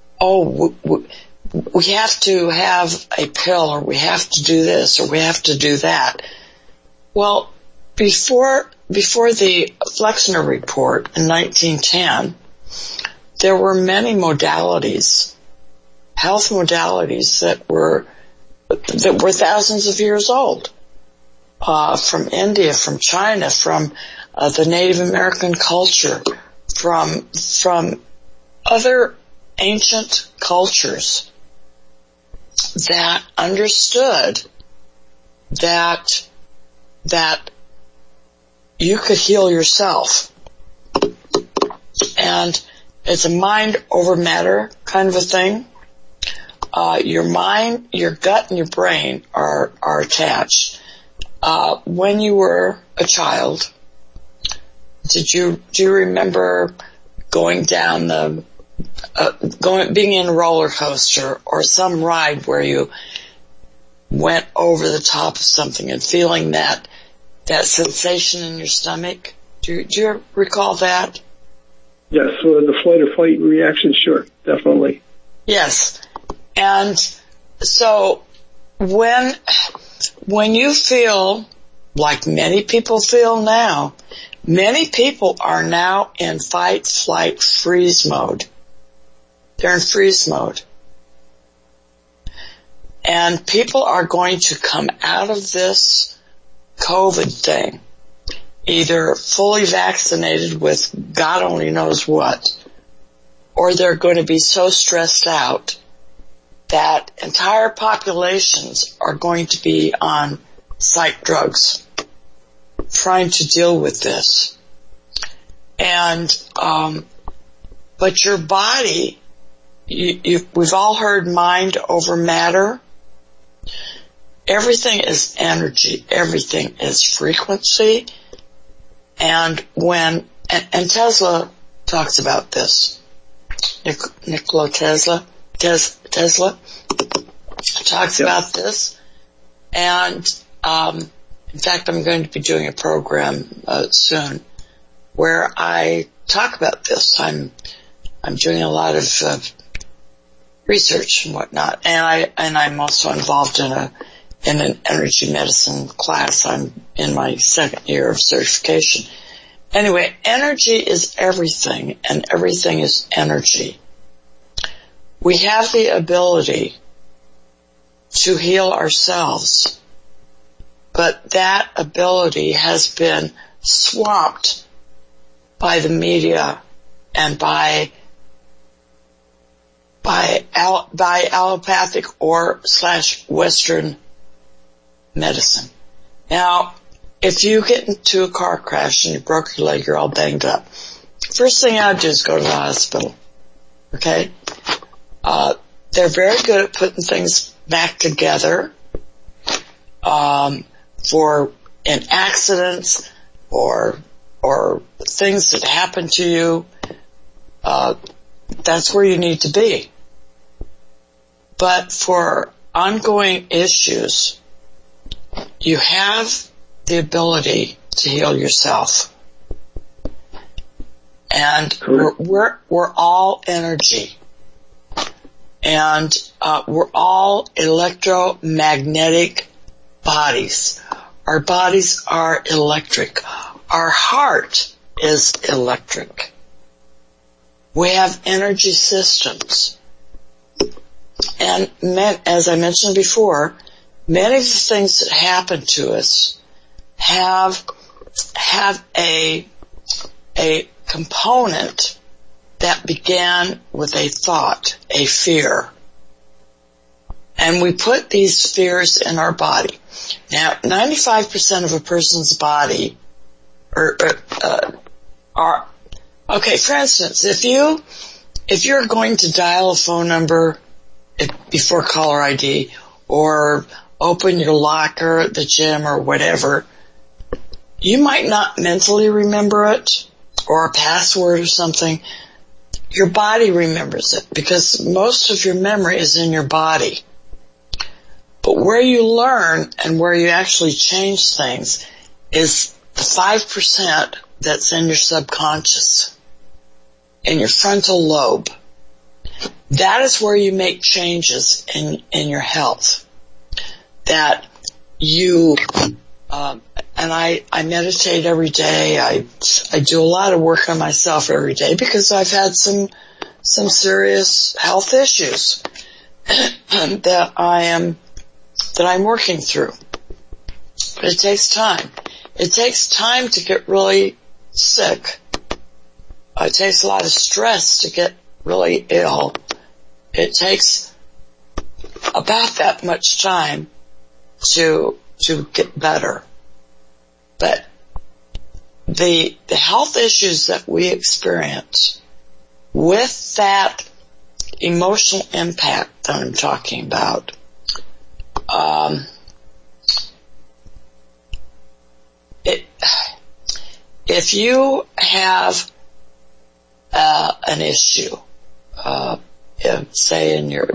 we have to have a pill, or we have to do this, or we have to do that. Well, before the Flexner Report in 1910, there were many modalities, health modalities that were thousands of years old, from India, from China, from the Native American culture, from other ancient cultures that understood that you could heal yourself. And it's a mind over matter kind of a thing. Your mind, your gut, and your brain are attached. When you were a child, do you remember going down being in a roller coaster or some ride where you went over the top of something and feeling that sensation in your stomach? Do you recall that? Yes, so the flight or fight reaction, sure, definitely. Yes. And so when you feel like many people feel now, many people are now in fight, flight, freeze mode. They're in freeze mode. And people are going to come out of this COVID thing either fully vaccinated with God only knows what, or they're going to be so stressed out that entire populations are going to be on psych drugs trying to deal with this. And but your body, we've all heard mind over matter. Everything is energy. Everything is frequency. And and Tesla talks about this. Nikola Tesla talks about this. And, in fact, I'm going to be doing a program, soon where I talk about this. I'm doing a lot of, research and whatnot. And I'm also involved in an energy medicine class. I'm in my second year of certification. Anyway, energy is everything, and everything is energy. We have the ability to heal ourselves, but that ability has been swamped by the media and by allopathic or / Western medicine. Now, if you get into a car crash and you broke your leg, you're all banged up, first thing I'd do is go to the hospital. Okay? They're very good at putting things back together, in accidents or things that happen to you. That's where you need to be. But for ongoing issues, you have the ability to heal yourself. And we're all energy. And we're all electromagnetic bodies. Our bodies are electric. Our heart is electric. We have energy systems. And as I mentioned before, many of the things that happen to us have a component that began with a thought, a fear. And we put these fears in our body. Now, 95% of a person's body are, okay, for instance, if you're going to dial a phone number before caller ID or open your locker at the gym or whatever, you might not mentally remember it or a password or something. Your body remembers it because most of your memory is in your body. But where you learn and where you actually change things is the 5% that's in your subconscious, in your frontal lobe. That is where you make changes in your health. That you, and I meditate every day. I do a lot of work on myself every day because I've had some serious health issues that I'm working through. But it takes time. It takes time to get really sick. It takes a lot of stress to get really ill. It takes about that much time to get better. But the health issues that we experience with that emotional impact that I'm talking about, if you have an issue, say in your,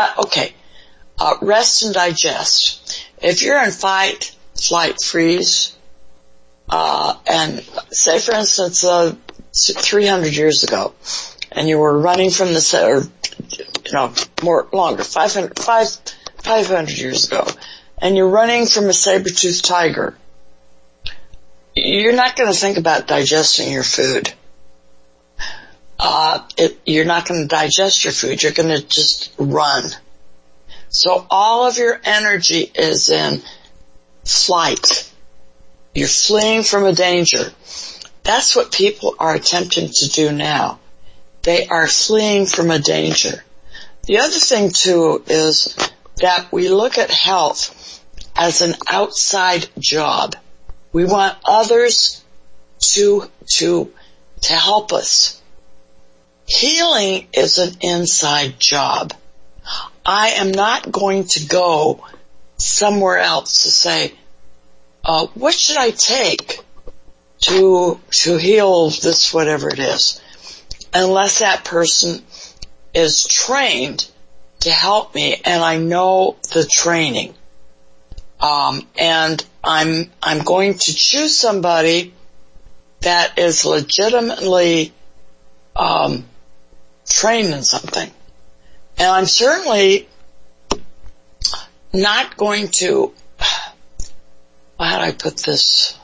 rest and digest. If you're in fight, flight, freeze, and say for instance, 300 years ago, and you were running from the, longer, 500 years ago, and you're running from a saber-toothed tiger, you're not going to think about digesting your food. You're not going to digest your food. You're going to just run. So all of your energy is in flight. You're fleeing from a danger. That's what people are attempting to do now. They are fleeing from a danger. The other thing, too, is that we look at health as an outside job. We want others to help us. Healing is an inside job. I am not going to go somewhere else to say, what should I take to heal this, whatever it is, unless that person is trained to help me and I know the training. And I'm going to choose somebody that is legitimately trained in something. And I'm certainly not going to, how do I put this?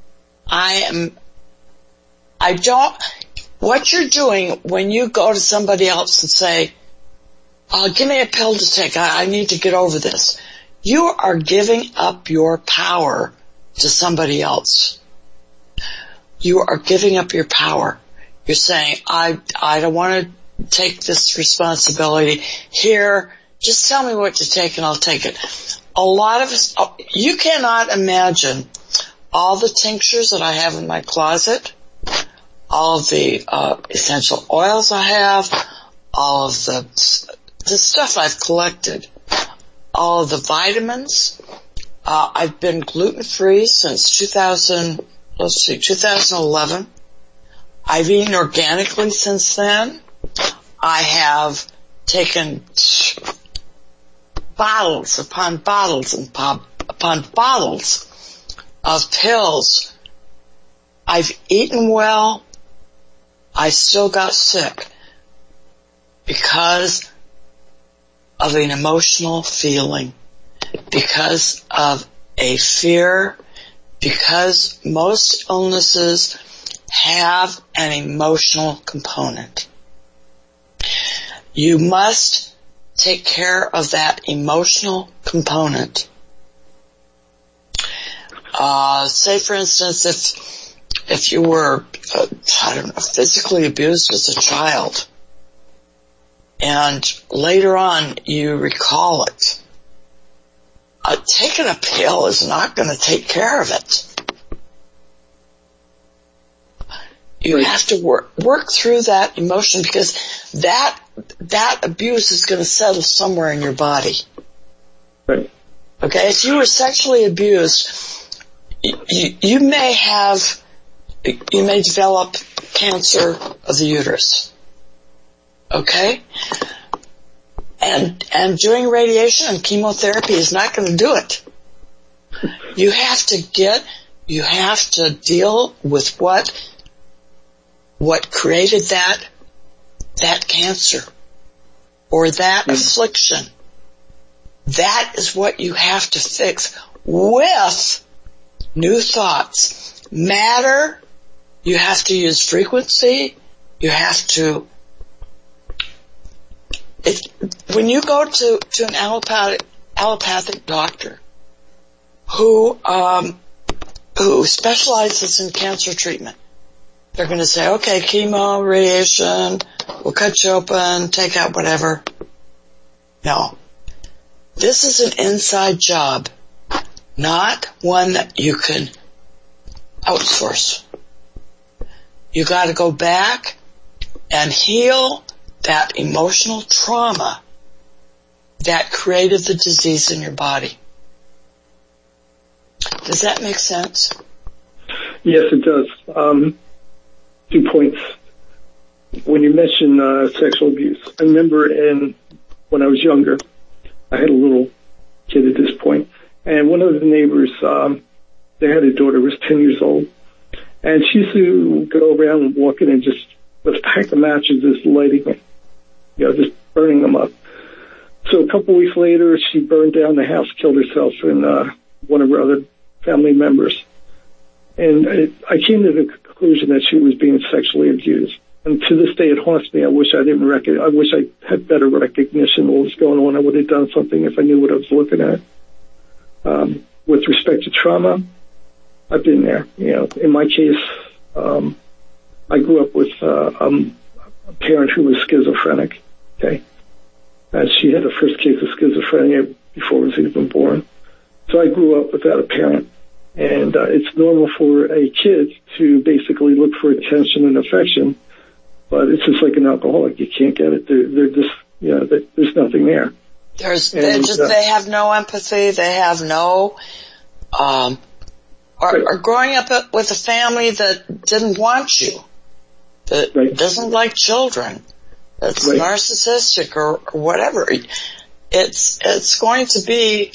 What you're doing when you go to somebody else and say, give me a pill to take, I need to get over this. You are giving up your power to somebody else. You are giving up your power. You're saying, I don't want to take this responsibility. Here, just tell me what to take and I'll take it. A lot of us, you cannot imagine all the tinctures that I have in my closet, all of the essential oils I have, all of the stuff I've collected, all of the vitamins. I've been gluten-free since 2011. I've eaten organically since then. I have taken bottles upon bottles upon bottles of pills. I've eaten well. I still got sick because of an emotional feeling, because of a fear, because most illnesses have an emotional component. You must take care of that emotional component. Say, for instance, if you were, physically abused as a child, and later on you recall it, taking a pill is not going to take care of it. You have to work through that emotion, because that abuse is going to settle somewhere in your body. Right. Okay, if you were sexually abused, you may develop cancer of the uterus. Okay? And doing radiation and chemotherapy is not going to do it. You have to deal with what created that cancer or that affliction. That is what you have to fix with new thoughts. Matter, you have to use frequency, you have to, when you go to an allopathic doctor who specializes in cancer treatment, they're going to say, okay, chemo, radiation, we'll cut you open, take out whatever. No. This is an inside job, not one that you can outsource. You got to go back and heal that emotional trauma that created the disease in your body. Does that make sense? Yes, it does. 2 points. When you mention sexual abuse, I remember when I was younger, I had a little kid at this point, and one of the neighbors, they had a daughter who was 10 years old, and she used to go around walking and just with a pack of matches, just lighting it, just burning them up. So a couple weeks later, she burned down the house, killed herself and one of her other family members. And I came to the conclusion that she was being sexually abused. And to this day, it haunts me. I wish I had better recognition of what was going on. I would have done something if I knew what I was looking at. With respect to trauma, I've been there. In my case, I grew up with a parent who was schizophrenic. Okay, and she had the first case of schizophrenia before I was even born. So I grew up without a parent. And it's normal for a kid to basically look for attention and affection, but it's just like an alcoholic. You can't get it. They're just, there's nothing there. They have no empathy. They have no, or growing up with a family that didn't want you, that doesn't like children, that's narcissistic or whatever. It's going to be,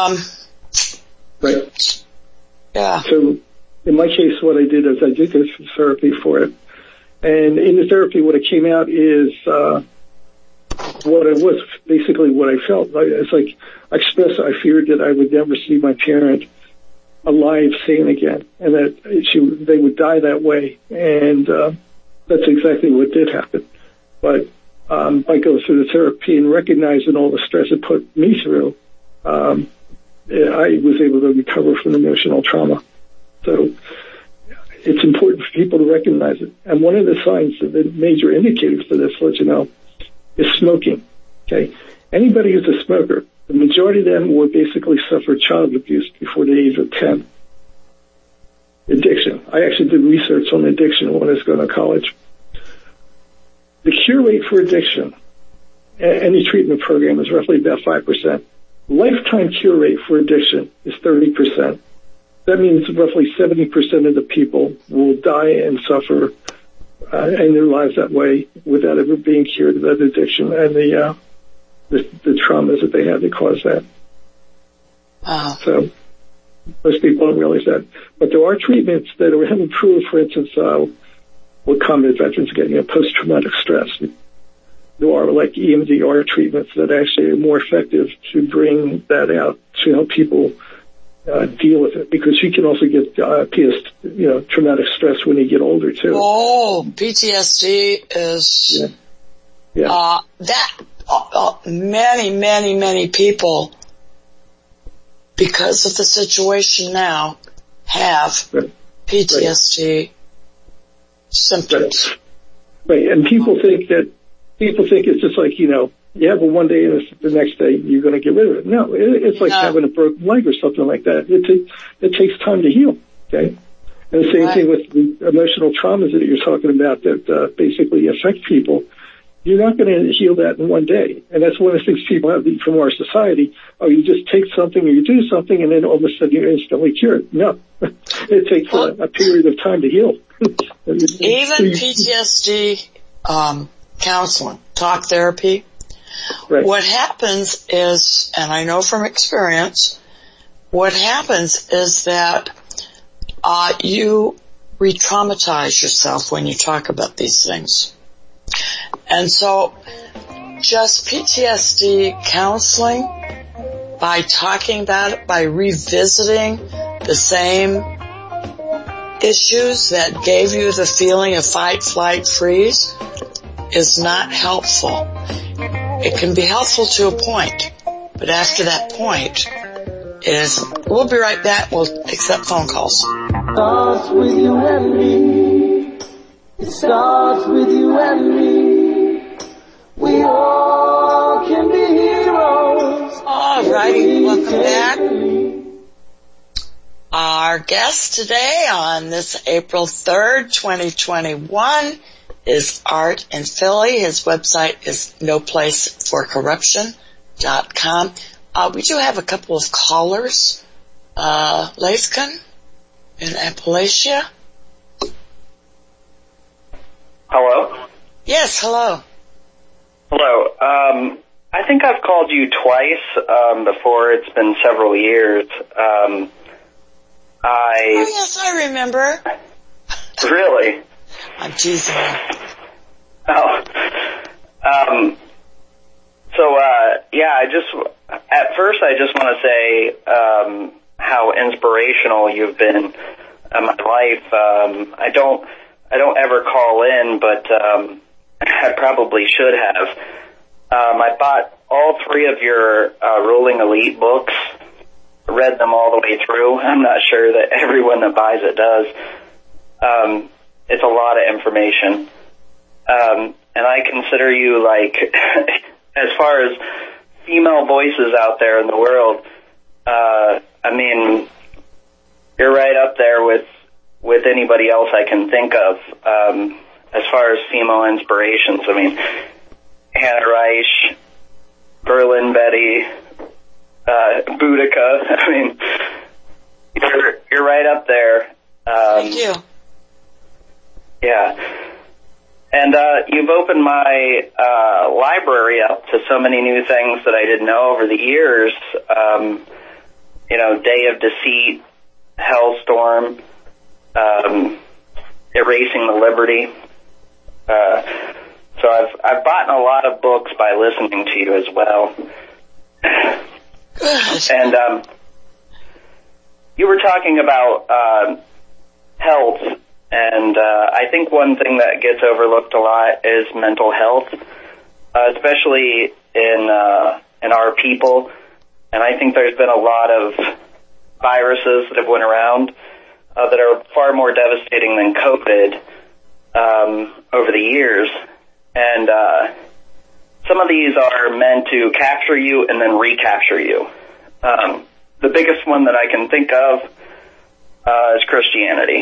yeah. So in my case, what I did is I did go through therapy for it. And in the therapy, what it came out is what I was, basically what I felt. It's like I feared that I would never see my parent alive, sane again, and that they would die that way. And that's exactly what did happen. But by going through the therapy and recognizing all the stress it put me through, I was able to recover from emotional trauma. So it's important for people to recognize it. And one of the signs, the major indicators for this, let you know, is smoking. Okay, anybody who's a smoker, the majority of them will basically suffer child abuse before the age of 10. Addiction. I actually did research on addiction when I was going to college. The cure rate for addiction, any treatment program, is roughly about 5%. Lifetime cure rate for addiction is 30%. That means roughly 70% of the people will die and suffer in their lives that way without ever being cured of that addiction and the traumas that they had that caused that. So most people don't realize that. But there are treatments that are improved, for instance, what combat veterans get, post-traumatic stress. There are like EMDR treatments that actually are more effective to bring that out, to help people deal with it, because you can also get traumatic stress when you get older too. Oh, PTSD is many, many, many people, because of the situation now, have PTSD symptoms. Right, and people think it's just like, you have it one day and the next day you're going to get rid of it. No, it's like having a broken leg or something like that. It takes time to heal, okay? And the same thing with the emotional traumas that you're talking about that basically affect people. You're not going to heal that in one day. And that's one of the things people have from our society. Oh, you just take something or you do something and then all of a sudden you're instantly cured. No. It takes a period of time to heal. Even PTSD counseling, talk therapy, what happens is, and I know from experience, what happens is that you re-traumatize yourself when you talk about these things. And so just PTSD counseling, by talking about it, by revisiting the same issues that gave you the feeling of fight, flight, freeze, is not helpful. It can be helpful to a point, but after that point, it isn't. We'll be right back. We'll accept phone calls. Starts with you and me. It starts with you and me. We all can be heroes. All righty, welcome back. Our guest today on this April 3rd, 2021 is Art in Philly. His website is noplaceforcorruption.com. We do have a couple of callers. Laskin in Appalachia. Hello? Yes, hello. Hello. I think I've called you twice before. It's been several years. Oh, yes, I remember. Really? I'm teasing you. Oh. At first I just want to say how inspirational you've been in my life. I don't ever call in, but I probably should have. I bought all three of your Ruling Elite books, read them all the way through. I'm not sure that everyone that buys it does. It's a lot of information. And I consider you like, as far as female voices out there in the world, I mean, you're right up there with anybody else I can think of, as far as female inspirations. I mean, Hannah Reich, Berlin Betty, Boudica. I mean, you're right up there. Thank you. Yeah. And you've opened my library up to so many new things that I didn't know over the years. Day of Deceit, Hellstorm, Erasing the Liberty. So I've bought a lot of books by listening to you as well. And you were talking about health, and I think one thing that gets overlooked a lot is mental health, especially in our people. And I think there's been a lot of viruses that have went around that are far more devastating than COVID over the years. And some of these are meant to capture you and then recapture you. The biggest one that I can think of is Christianity.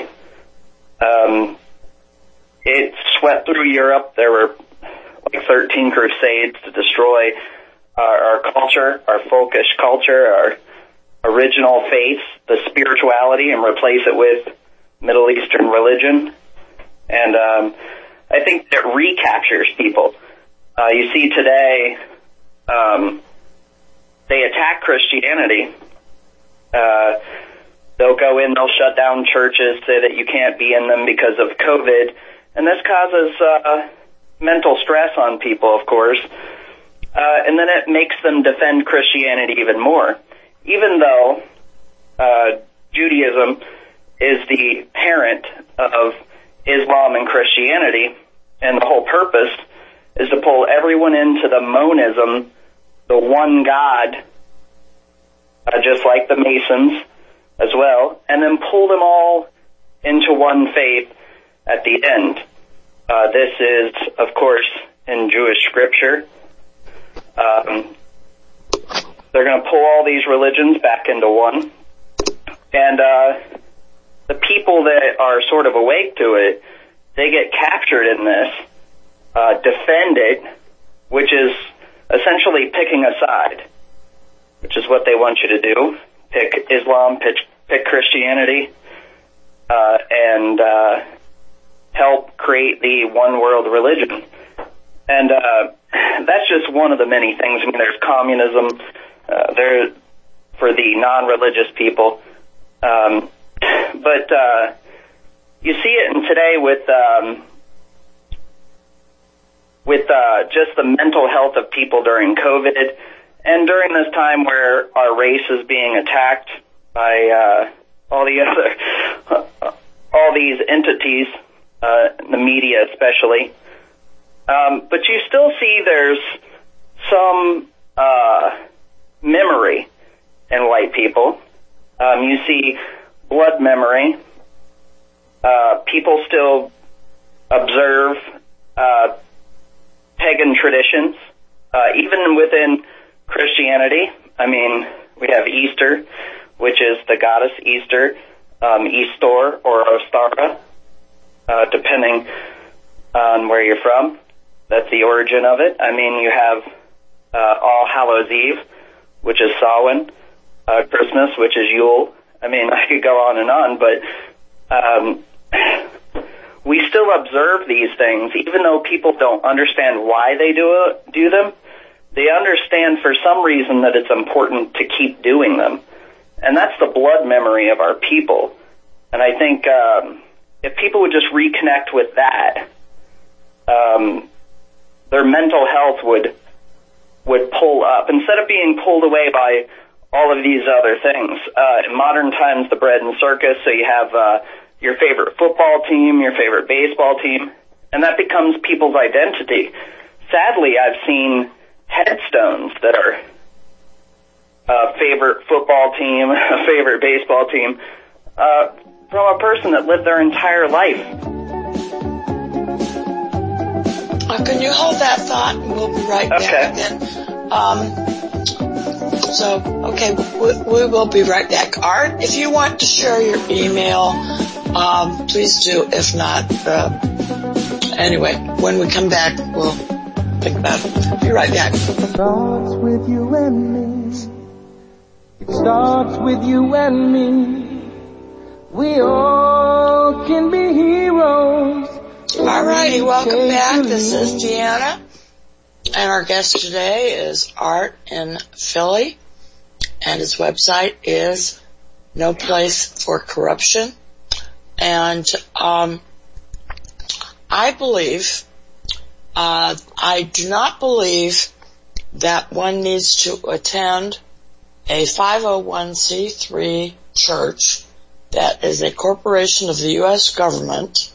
It swept through Europe. There were like 13 crusades to destroy our culture, our folkish culture, our original faith, the spirituality, and replace it with Middle Eastern religion. And I think that recaptures people. You see today, they attack Christianity. They'll go in, they'll shut down churches, say that you can't be in them because of COVID. And this causes mental stress on people, of course. And then it makes them defend Christianity even more. Even though Judaism is the parent of Islam and Christianity, and the whole purpose is to pull everyone into the monism the one God, just like the Masons as well, and then pull them all into one faith at the end. This is, of course, in Jewish scripture. They're going to pull all these religions back into one. And the people that are sort of awake to it, they get captured in this, defend it, which is essentially picking a side, which is what they want you to do. Pick Islam, pick Christianity, and help create the one world religion. And that's just one of the many things. I mean, there's communism, there for the non-religious people. But you see it in today with just the mental health of people during COVID, and during this time where our race is being attacked by all these entities, the media especially. But you still see there's some memory in white people. You see blood memory. People still observe pagan traditions, even within Christianity. I mean, we have Easter, which is the goddess Easter, Eastor or Ostara, depending on where you're from. That's the origin of it. I mean, you have All Hallows Eve, which is Samhain, Christmas, which is Yule. I mean, I could go on and on, but we still observe these things, even though people don't understand why they do them. They understand for some reason that it's important to keep doing them. And that's the blood memory of our people. And I think if people would just reconnect with that, their mental health would pull up instead of being pulled away by all of these other things. In modern times, the bread and circus, so you have your favorite football team, your favorite baseball team, and that becomes people's identity. Sadly, I've seen headstones that are a favorite football team, a favorite baseball team, from a person that lived their entire life. Can you hold that thought, and we'll be right back again. We will be right back. Art, if you want to share your email, please do. If not, anyway, when we come back, we'll think about it. Be right back. It starts with you and me. It starts with you and me. We all can be heroes. All righty, welcome back. This is Deanna, and our guest today is Art in Philly, and his website is No Place for Corruption. And I do not believe that one needs to attend a 501c3 church that is a corporation of the U.S. government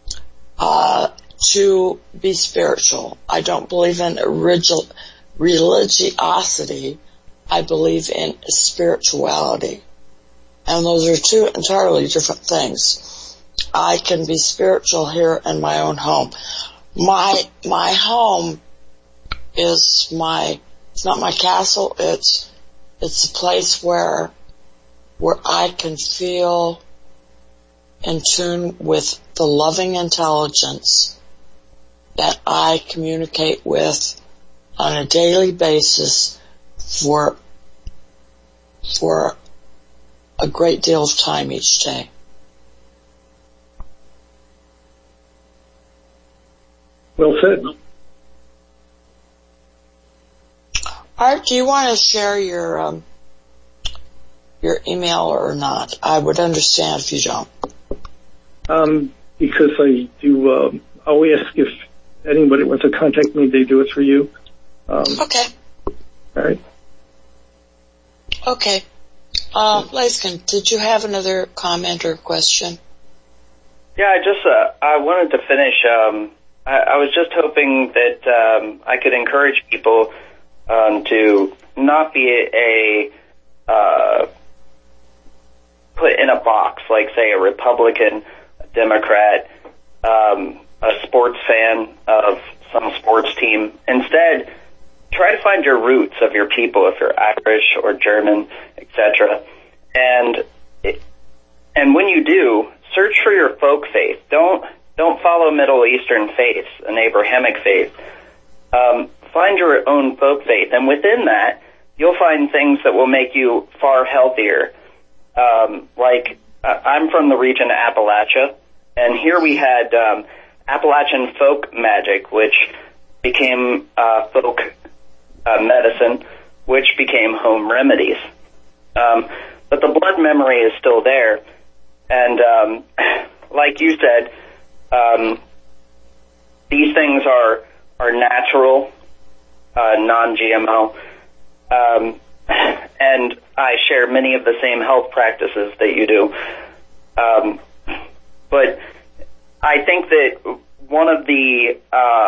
to be spiritual. I don't believe in religiosity. I believe in spirituality. And those are two entirely different things. I can be spiritual here in my own home. My home is it's not my castle, it's a place where I can feel in tune with the loving intelligence that I communicate with on a daily basis for a great deal of time each day. Well said. Art, do you want to share your email or not? I would understand if you don't. Because I do, I'll ask if anybody wants to contact me, they do it through you. Okay. All right. Okay. Laskin, did you have another comment or question? Yeah, I wanted to finish, I was just hoping that I could encourage people to not be put in a box, like, say, a Republican, a Democrat, a sports fan of some sports team. Instead, try to find your roots of your people, if you're Irish or German, etc. And when you do, search for your folk faith. Don't follow Middle Eastern faiths, an Abrahamic faith. Find your own folk faith, and within that, you'll find things that will make you far healthier. I'm from the region of Appalachia, and here we had Appalachian folk magic, which became folk medicine, which became home remedies. But the blood memory is still there, and like you said, these things are natural, non-GMO, and I share many of the same health practices that you do. But I think that one of the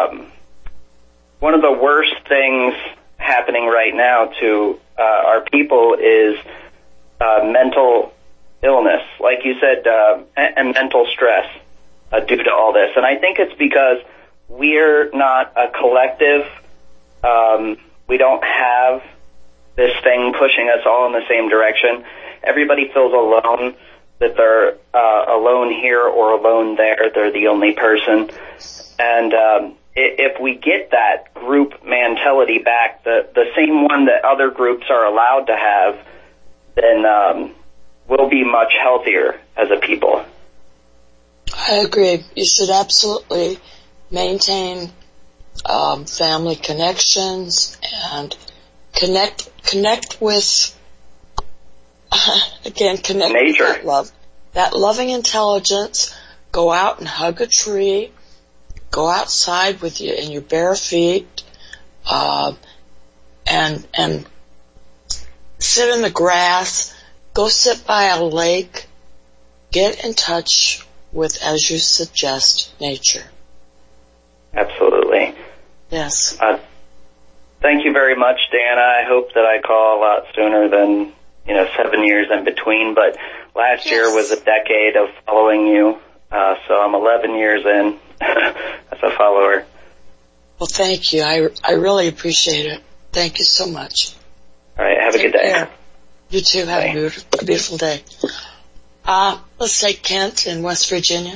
worst things happening right now to our people is mental illness, like you said, and mental stress due to all this. And I think it's because we're not a collective. We don't have this thing pushing us all in the same direction. Everybody feels alone, that they're alone here or alone there. They're the only person. And if we get that group mentality back, the same one that other groups are allowed to have, then we'll be much healthier as a people. I agree. You should absolutely maintain family connections and connect with nature. With that loving intelligence. Go out and hug a tree. Go outside with you in your bare feet, and sit in the grass. Go sit by a lake. Get in touch with, as you suggest, nature. Absolutely. Yes. Thank you very much, Dana. I hope that I call a lot sooner than 7 years in between. But last year was a decade of following you, so I'm 11 years in as a follower. Well, thank you. I really appreciate it. Thank you so much. All right. Have a good day. Care. You too. Have a beautiful day. Let's take Kent in West Virginia.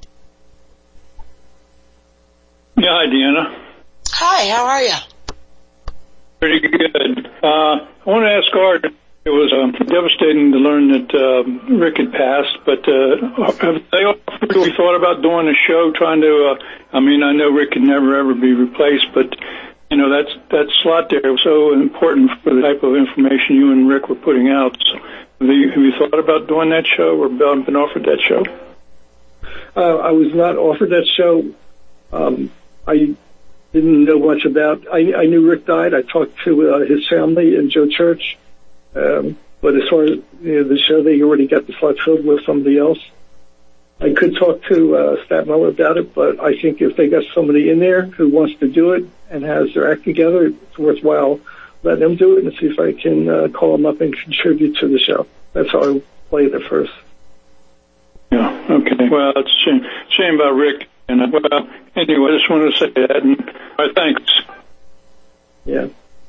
Yeah, hi, Deanna. Hi, how are you? Pretty good. I want to ask Art, it was devastating to learn that Rick had passed, but have they offered, thought about doing a show trying to, I know Rick can never ever be replaced, but that slot there was so important for the type of information you and Rick were putting out. So have you thought about doing that show or been offered that show? I was not offered that show. I didn't know much about. I knew Rick died. I talked to his family and Joe Church, but as far as the show, they already got the slot filled with somebody else. I could talk to Stat Miller about it, but I think if they got somebody in there who wants to do it and has their act together, it's worthwhile letting them do it and see if I can call them up and contribute to the show. That's how I played it first. Yeah. Okay. Well, it's a shame about Rick. And well, anyway, I just wanted to say that. And thanks. Yeah.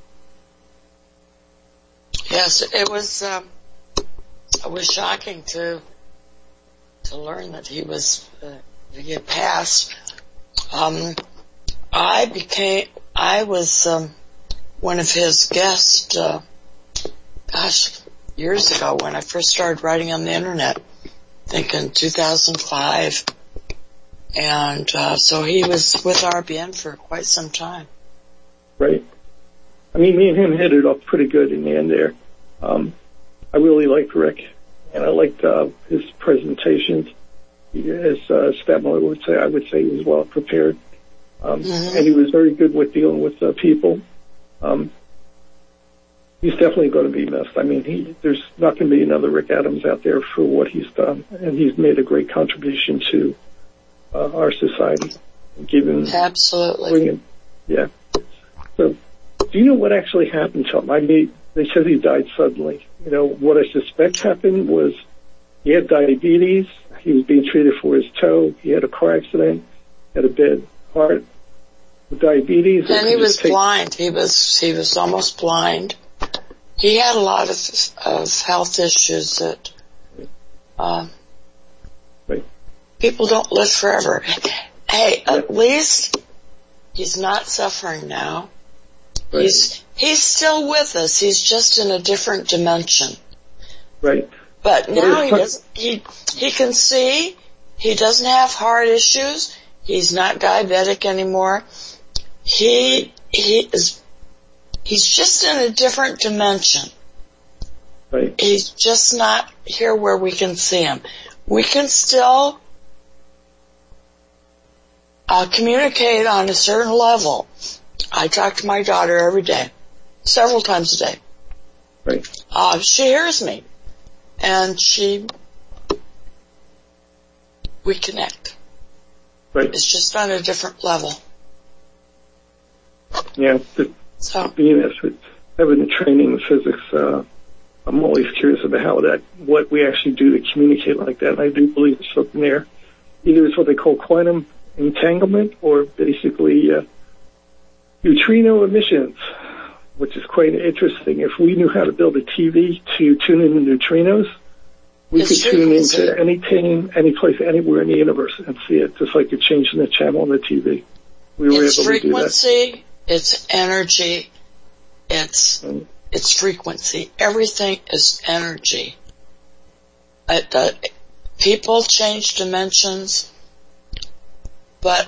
Yes, it was shocking to learn that he had passed. I was one of his guests, years ago when I first started writing on the internet, I think in 2005. And so he was with RBN for quite some time. Right. Me and him hit it off pretty good in the end there. I really liked Rick, and I liked his presentations. As Stat Miller would say, I would say he was well prepared. And he was very good with dealing with people. He's definitely going to be missed. There's not going to be another Rick Adams out there for what he's done, and he's made a great contribution to our society. Absolutely. Yeah. So Do you know what actually happened to him? I mean, they said he died suddenly. You know, what I suspect happened was he had diabetes. He was being treated for his toe. He had a car accident, had a bad heart, diabetes. And he was blind. He was almost blind. He had a lot of health issues that right. People don't live forever. Hey, at least he's not suffering now. Right. He's still with us. He's just in a different dimension. Right. But now he can see. He doesn't have heart issues. He's not diabetic anymore. He's just in a different dimension. Right. He's just not here where we can see him. We can still communicate on a certain level. I talk to my daughter every day, several times a day. Right. She hears me, and we connect. Right. It's just on a different level. Yeah. Being having the training in physics, I'm always curious about what we actually do to communicate like that. And I do believe there's something there. Either it's what they call quantum entanglement, or basically neutrino emissions, which is quite interesting. If we knew how to build a TV to tune in the neutrinos, we could tune into anything, any place, anywhere in the universe and see it, just like you're changing the channel on the TV. We were able to do that. It's frequency, it's energy, it's frequency. Everything is energy. People change dimensions, but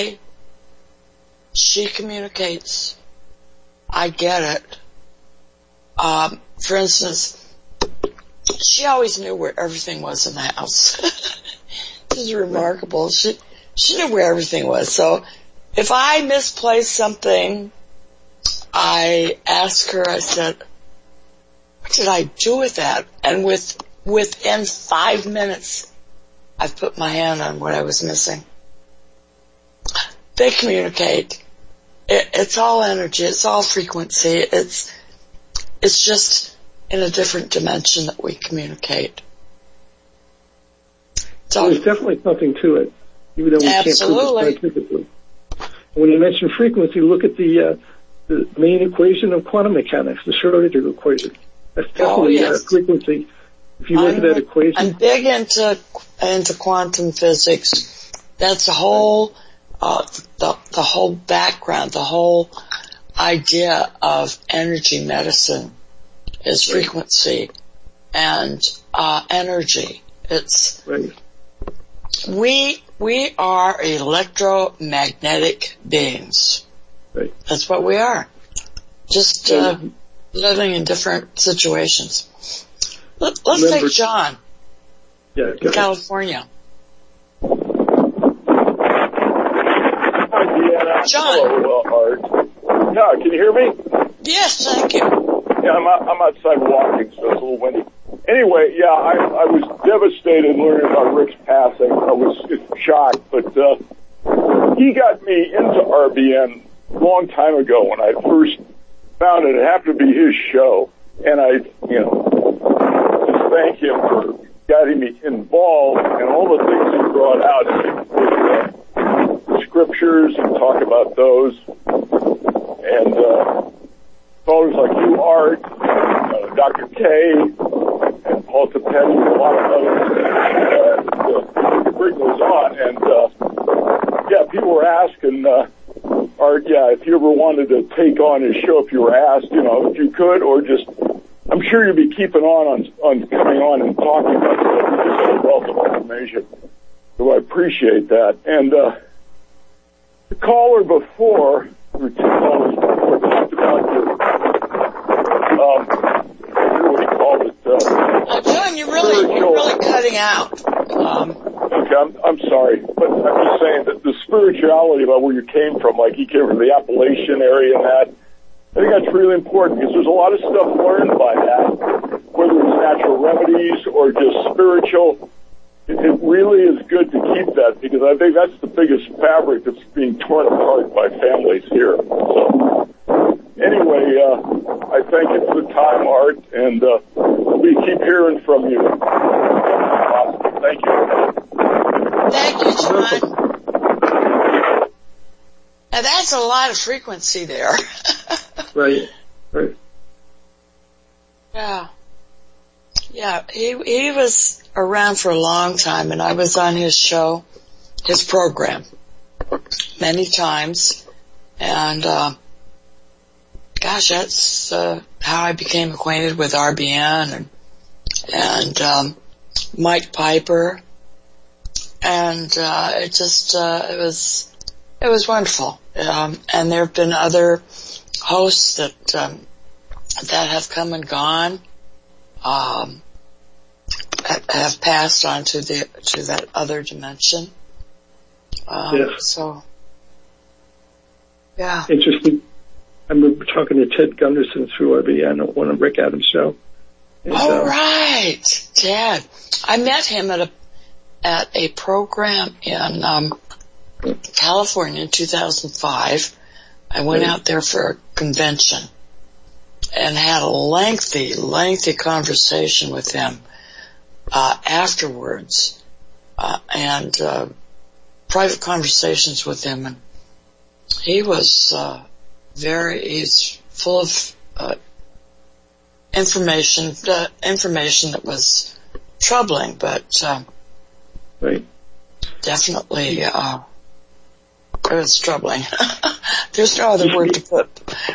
she communicates. I get it. For instance, she always knew where everything was in the house. This is remarkable. She knew where everything was. So if I misplaced something, I asked her, I said, what did I do with that? And within 5 minutes, I've put my hand on what I was missing. They communicate. It's all energy. It's all frequency. It's just in a different dimension that we communicate. So, there's definitely something to it, even though we can't prove it scientifically. When you mention frequency, look at the main equation of quantum mechanics, the Schrödinger equation. That's definitely frequency. If you look at that equation, I'm big into quantum physics. That's the whole the whole background, the whole idea of energy medicine is frequency and energy. It's right. We are electromagnetic beings. Right. That's what we are. Just living in different situations. Let's take John. Yeah, in California. John. Hello, Art. Yeah, can you hear me? Yes, thank you. Yeah, I'm outside walking, so it's a little windy. Anyway, yeah, I was devastated learning about Rick's passing. I was shocked, but he got me into RBN a long time ago when I first found it. It happened to be his show, and I, just thank him for getting me involved and all the things he brought out with scriptures and talk about those. And followers like you, Art, Dr. K, and Paul Capelli, and a lot of others to bring those on. And people were asking Art, if you ever wanted to take on his show, if you were asked, if you could, or just, I'm sure you'd be keeping on coming on and talking about stuff. You just have a wealth of information. So I appreciate that. And the caller before, or two callers before, talked about what he called it. John, you're really cutting out. Okay, I'm sorry, but I'm just saying that the spirituality about where you came from, like he came from the Appalachian area and that, I think that's really important because there's a lot of stuff learned by that, whether it's natural remedies or just spiritual. It really is good to keep that because I think that's the biggest fabric that's being torn apart by families here. So, Anyway, I thank you for the time, Art, and we keep hearing from you. Thank you. Thank you, John. Now that's a lot of frequency there. Right. Yeah, he was around for a long time, and I was on his show, his program, many times, and gosh, that's how I became acquainted with RBN and Mike Piper, and it was wonderful. And there have been other hosts that have come and gone, have passed on to that other dimension. Yes. So, yeah. Interesting. I remember talking to Ted Gunderson through RBN on a Rick Adams show. And, right, Ted. I met him at a program in California in 2005. I went out there for a convention and had a lengthy conversation with him afterwards, and private conversations with him. And he was he's full of information that was troubling, but right. Definitely it was troubling. There's no other word to put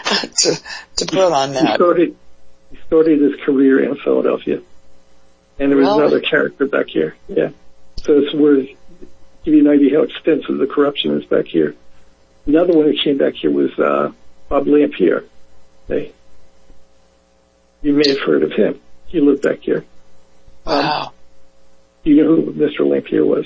on that. He started his career in Philadelphia, and there was another character back here. Yeah, so it's worth give you an idea how extensive the corruption is back here. Another one that came back here was Bob Lampier. You may have heard of him. He lived back here. Wow. You know who Mr. Lampier was?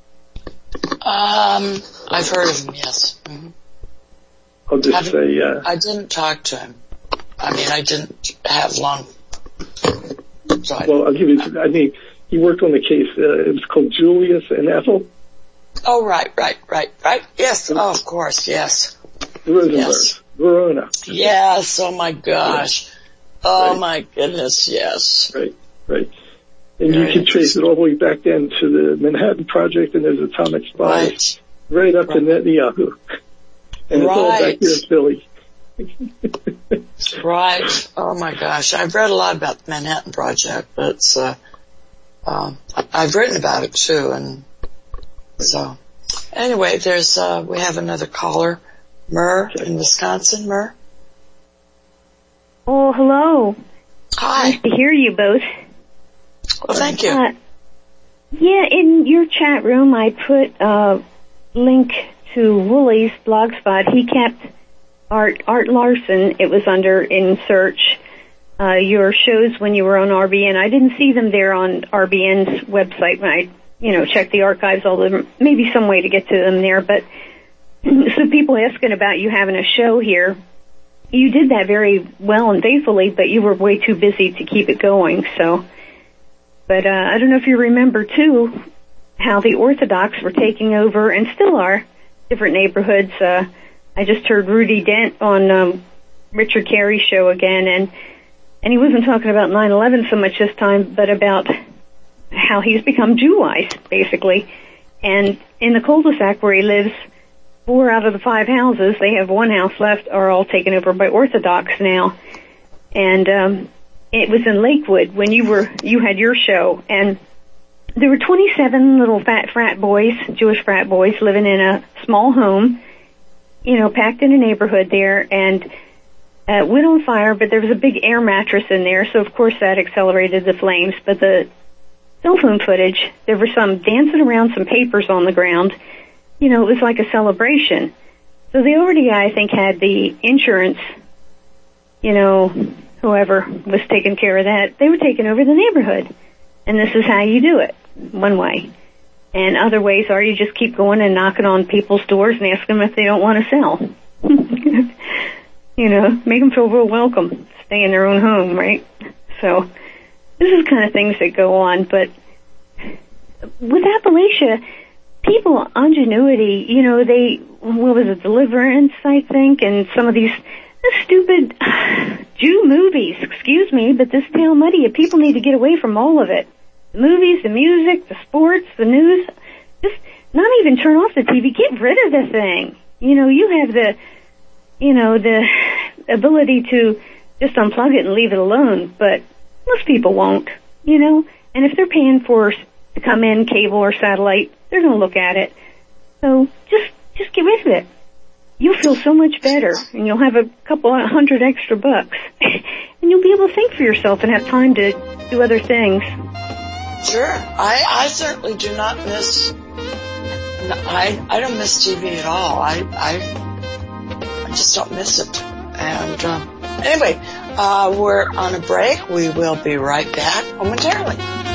I've heard of him, yes. Mm-hmm. I'll just say... I didn't talk to him. I mean, I didn't have long... Well, I'll give you... I mean, he worked on the case. It was called Julius and Ethel. Oh, right. Yes, oh, of course, yes. Rosenberg. Yes. Verona. Yes, oh my gosh. Right. Oh my goodness, yes. Right. And you can trace it all the way back then to the Manhattan Project and those atomic spies. Right up to Netanyahu. And it's all back here in Philly. Right. Oh my gosh. I've read a lot about the Manhattan Project, but it's, I've written about it too, and so anyway, we have another caller, Myrrh in Wisconsin. Myrrh? Oh, hello. Hi. Nice to hear you both. Well, thank you. Yeah, in your chat room, I put a link to Wooley's blogspot. He kept Art Larson. It was under in search. Your shows when you were on RBN. I didn't see them there on RBN's website when I, checked the archives. Although maybe some way to get to them there. But so people asking about you having a show here. You did that very well and faithfully, but you were way too busy to keep it going. So, but I don't know if you remember too how the Orthodox were taking over and still are different neighborhoods. I just heard Rudy Dent on Richard Carey's show again, and he wasn't talking about 9/11 so much this time, but about how he's become Jew-wise, basically. And in the cul-de-sac where he lives, 4 out of the 5 houses, they have 1 house left, are all taken over by Orthodox now. And it was in Lakewood when you had your show, and there were 27 little frat boys, Jewish frat boys, living in a small home, packed in a neighborhood there, and went on fire, but there was a big air mattress in there, so of course that accelerated the flames. But the cell phone footage, there were some dancing around some papers on the ground. It was like a celebration. So they already, I think, had the insurance, whoever was taking care of that, they were taking over the neighborhood. And this is how you do it, one way. And other ways are you just keep going and knocking on people's doors and ask them if they don't want to sell. Make them feel real welcome, stay in their own home, right? So this is kind of things that go on. But with Appalachia, people, ingenuity, what was it, Deliverance, I think, and some of these the stupid Jew movies, excuse me, but this town muddy. People need to get away from all of it. The movies, the music, the sports, the news. Just not even turn off the TV. Get rid of the thing. You have the ability to just unplug it and leave it alone, but most people won't, and if they're paying for to come in cable or satellite, they're going to look at it. So just get rid of it. You'll feel so much better, and you'll have a couple $100 extra bucks, and you'll be able to think for yourself and have time to do other things. Sure. I certainly do not miss, I don't miss TV at all. I just don't miss it. And anyway, we're on a break. We will be right back momentarily.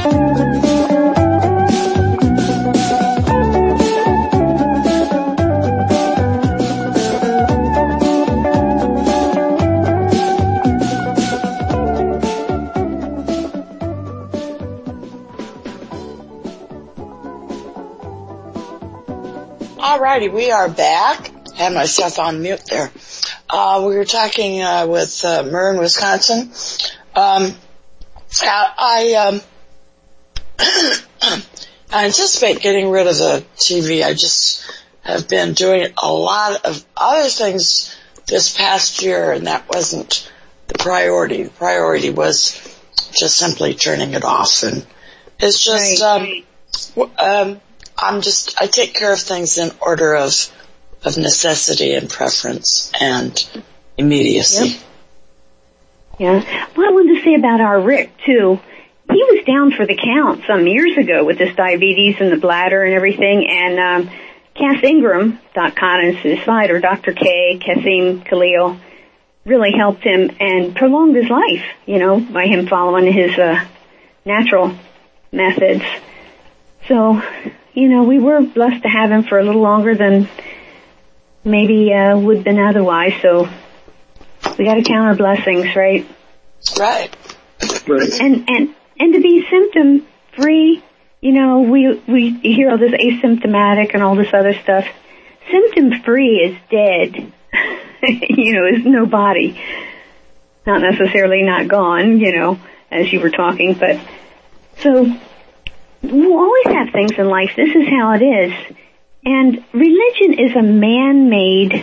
Alrighty, we are back. I had myself on mute there. We were talking with Marin, Wisconsin. I anticipate getting rid of the TV. I just have been doing a lot of other things this past year, and that wasn't the priority. The priority was just simply turning it off. And it's just, I take care of things in order of necessity and preference and immediacy. Yep. Yeah. Well, I wanted to say about our Rick, too. He was down for the count some years ago with this diabetes and the bladder and everything, and Cass Ingram, his or Dr. K, Kassim Khalil, really helped him and prolonged his life, by him following his natural methods. So, we were blessed to have him for a little longer than maybe would have been otherwise, so we got to count our blessings, right? Right. And to be symptom free, we hear all this asymptomatic and all this other stuff. Symptom free is dead. Is no body. Not necessarily not gone, as you were talking, but so we'll always have things in life. This is how it is. And religion is a man-made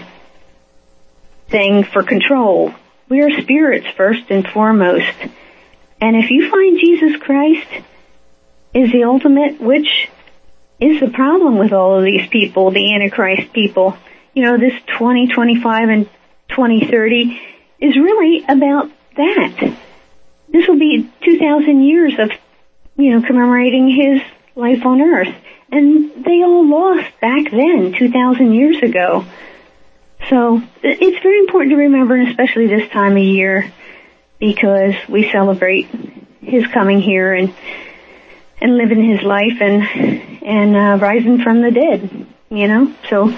thing for control. We are spirits first and foremost. And if you find Jesus Christ is the ultimate, which is the problem with all of these people, the Antichrist people, this 2025 and 2030 is really about that. This will be 2,000 years of, commemorating his life on earth. And they all lost back then, 2,000 years ago. So it's very important to remember, and especially this time of year, because we celebrate his coming here and living his life and rising from the dead, So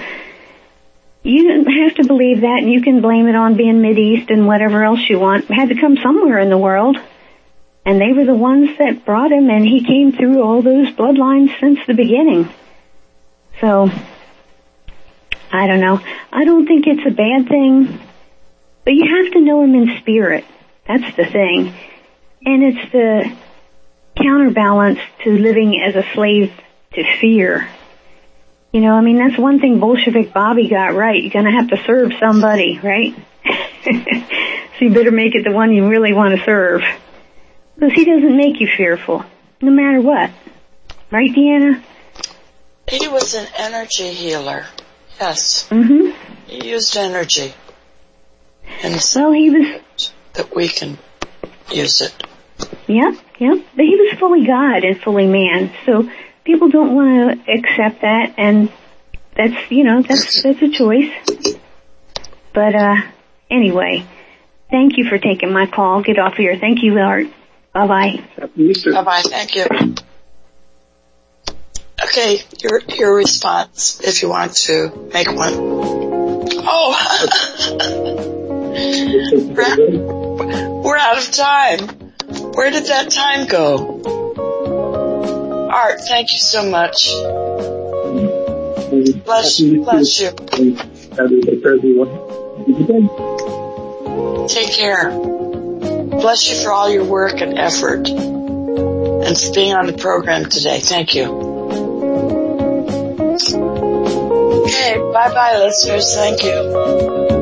you have to believe that, and you can blame it on being Mideast and whatever else you want. It had to come somewhere in the world. And they were the ones that brought him, and he came through all those bloodlines since the beginning. So, I don't know. I don't think it's a bad thing, but you have to know him in spirit. That's the thing. And it's the counterbalance to living as a slave to fear. That's one thing Bolshevik Bobby got right. You're going to have to serve somebody, right? So you better make it the one you really want to serve. Because he doesn't make you fearful, no matter what. Right, Deanna? He was an energy healer. Yes. Mm-hmm. He used energy. And well, he was... that we can use it. Yep. But he was fully God and fully man. So people don't want to accept that, and that's a choice. But anyway, thank you for taking my call. Get off here. Thank you, Art. Bye-bye. Bye-bye. Thank you. Okay, your response, if you want to make one. Oh! We're out of time. Where did that time go? Art, thank you so much. Bless you. Take care. Bless you for all your work and effort and for being on the program today. Thank you. Okay, bye-bye, listeners. Thank you.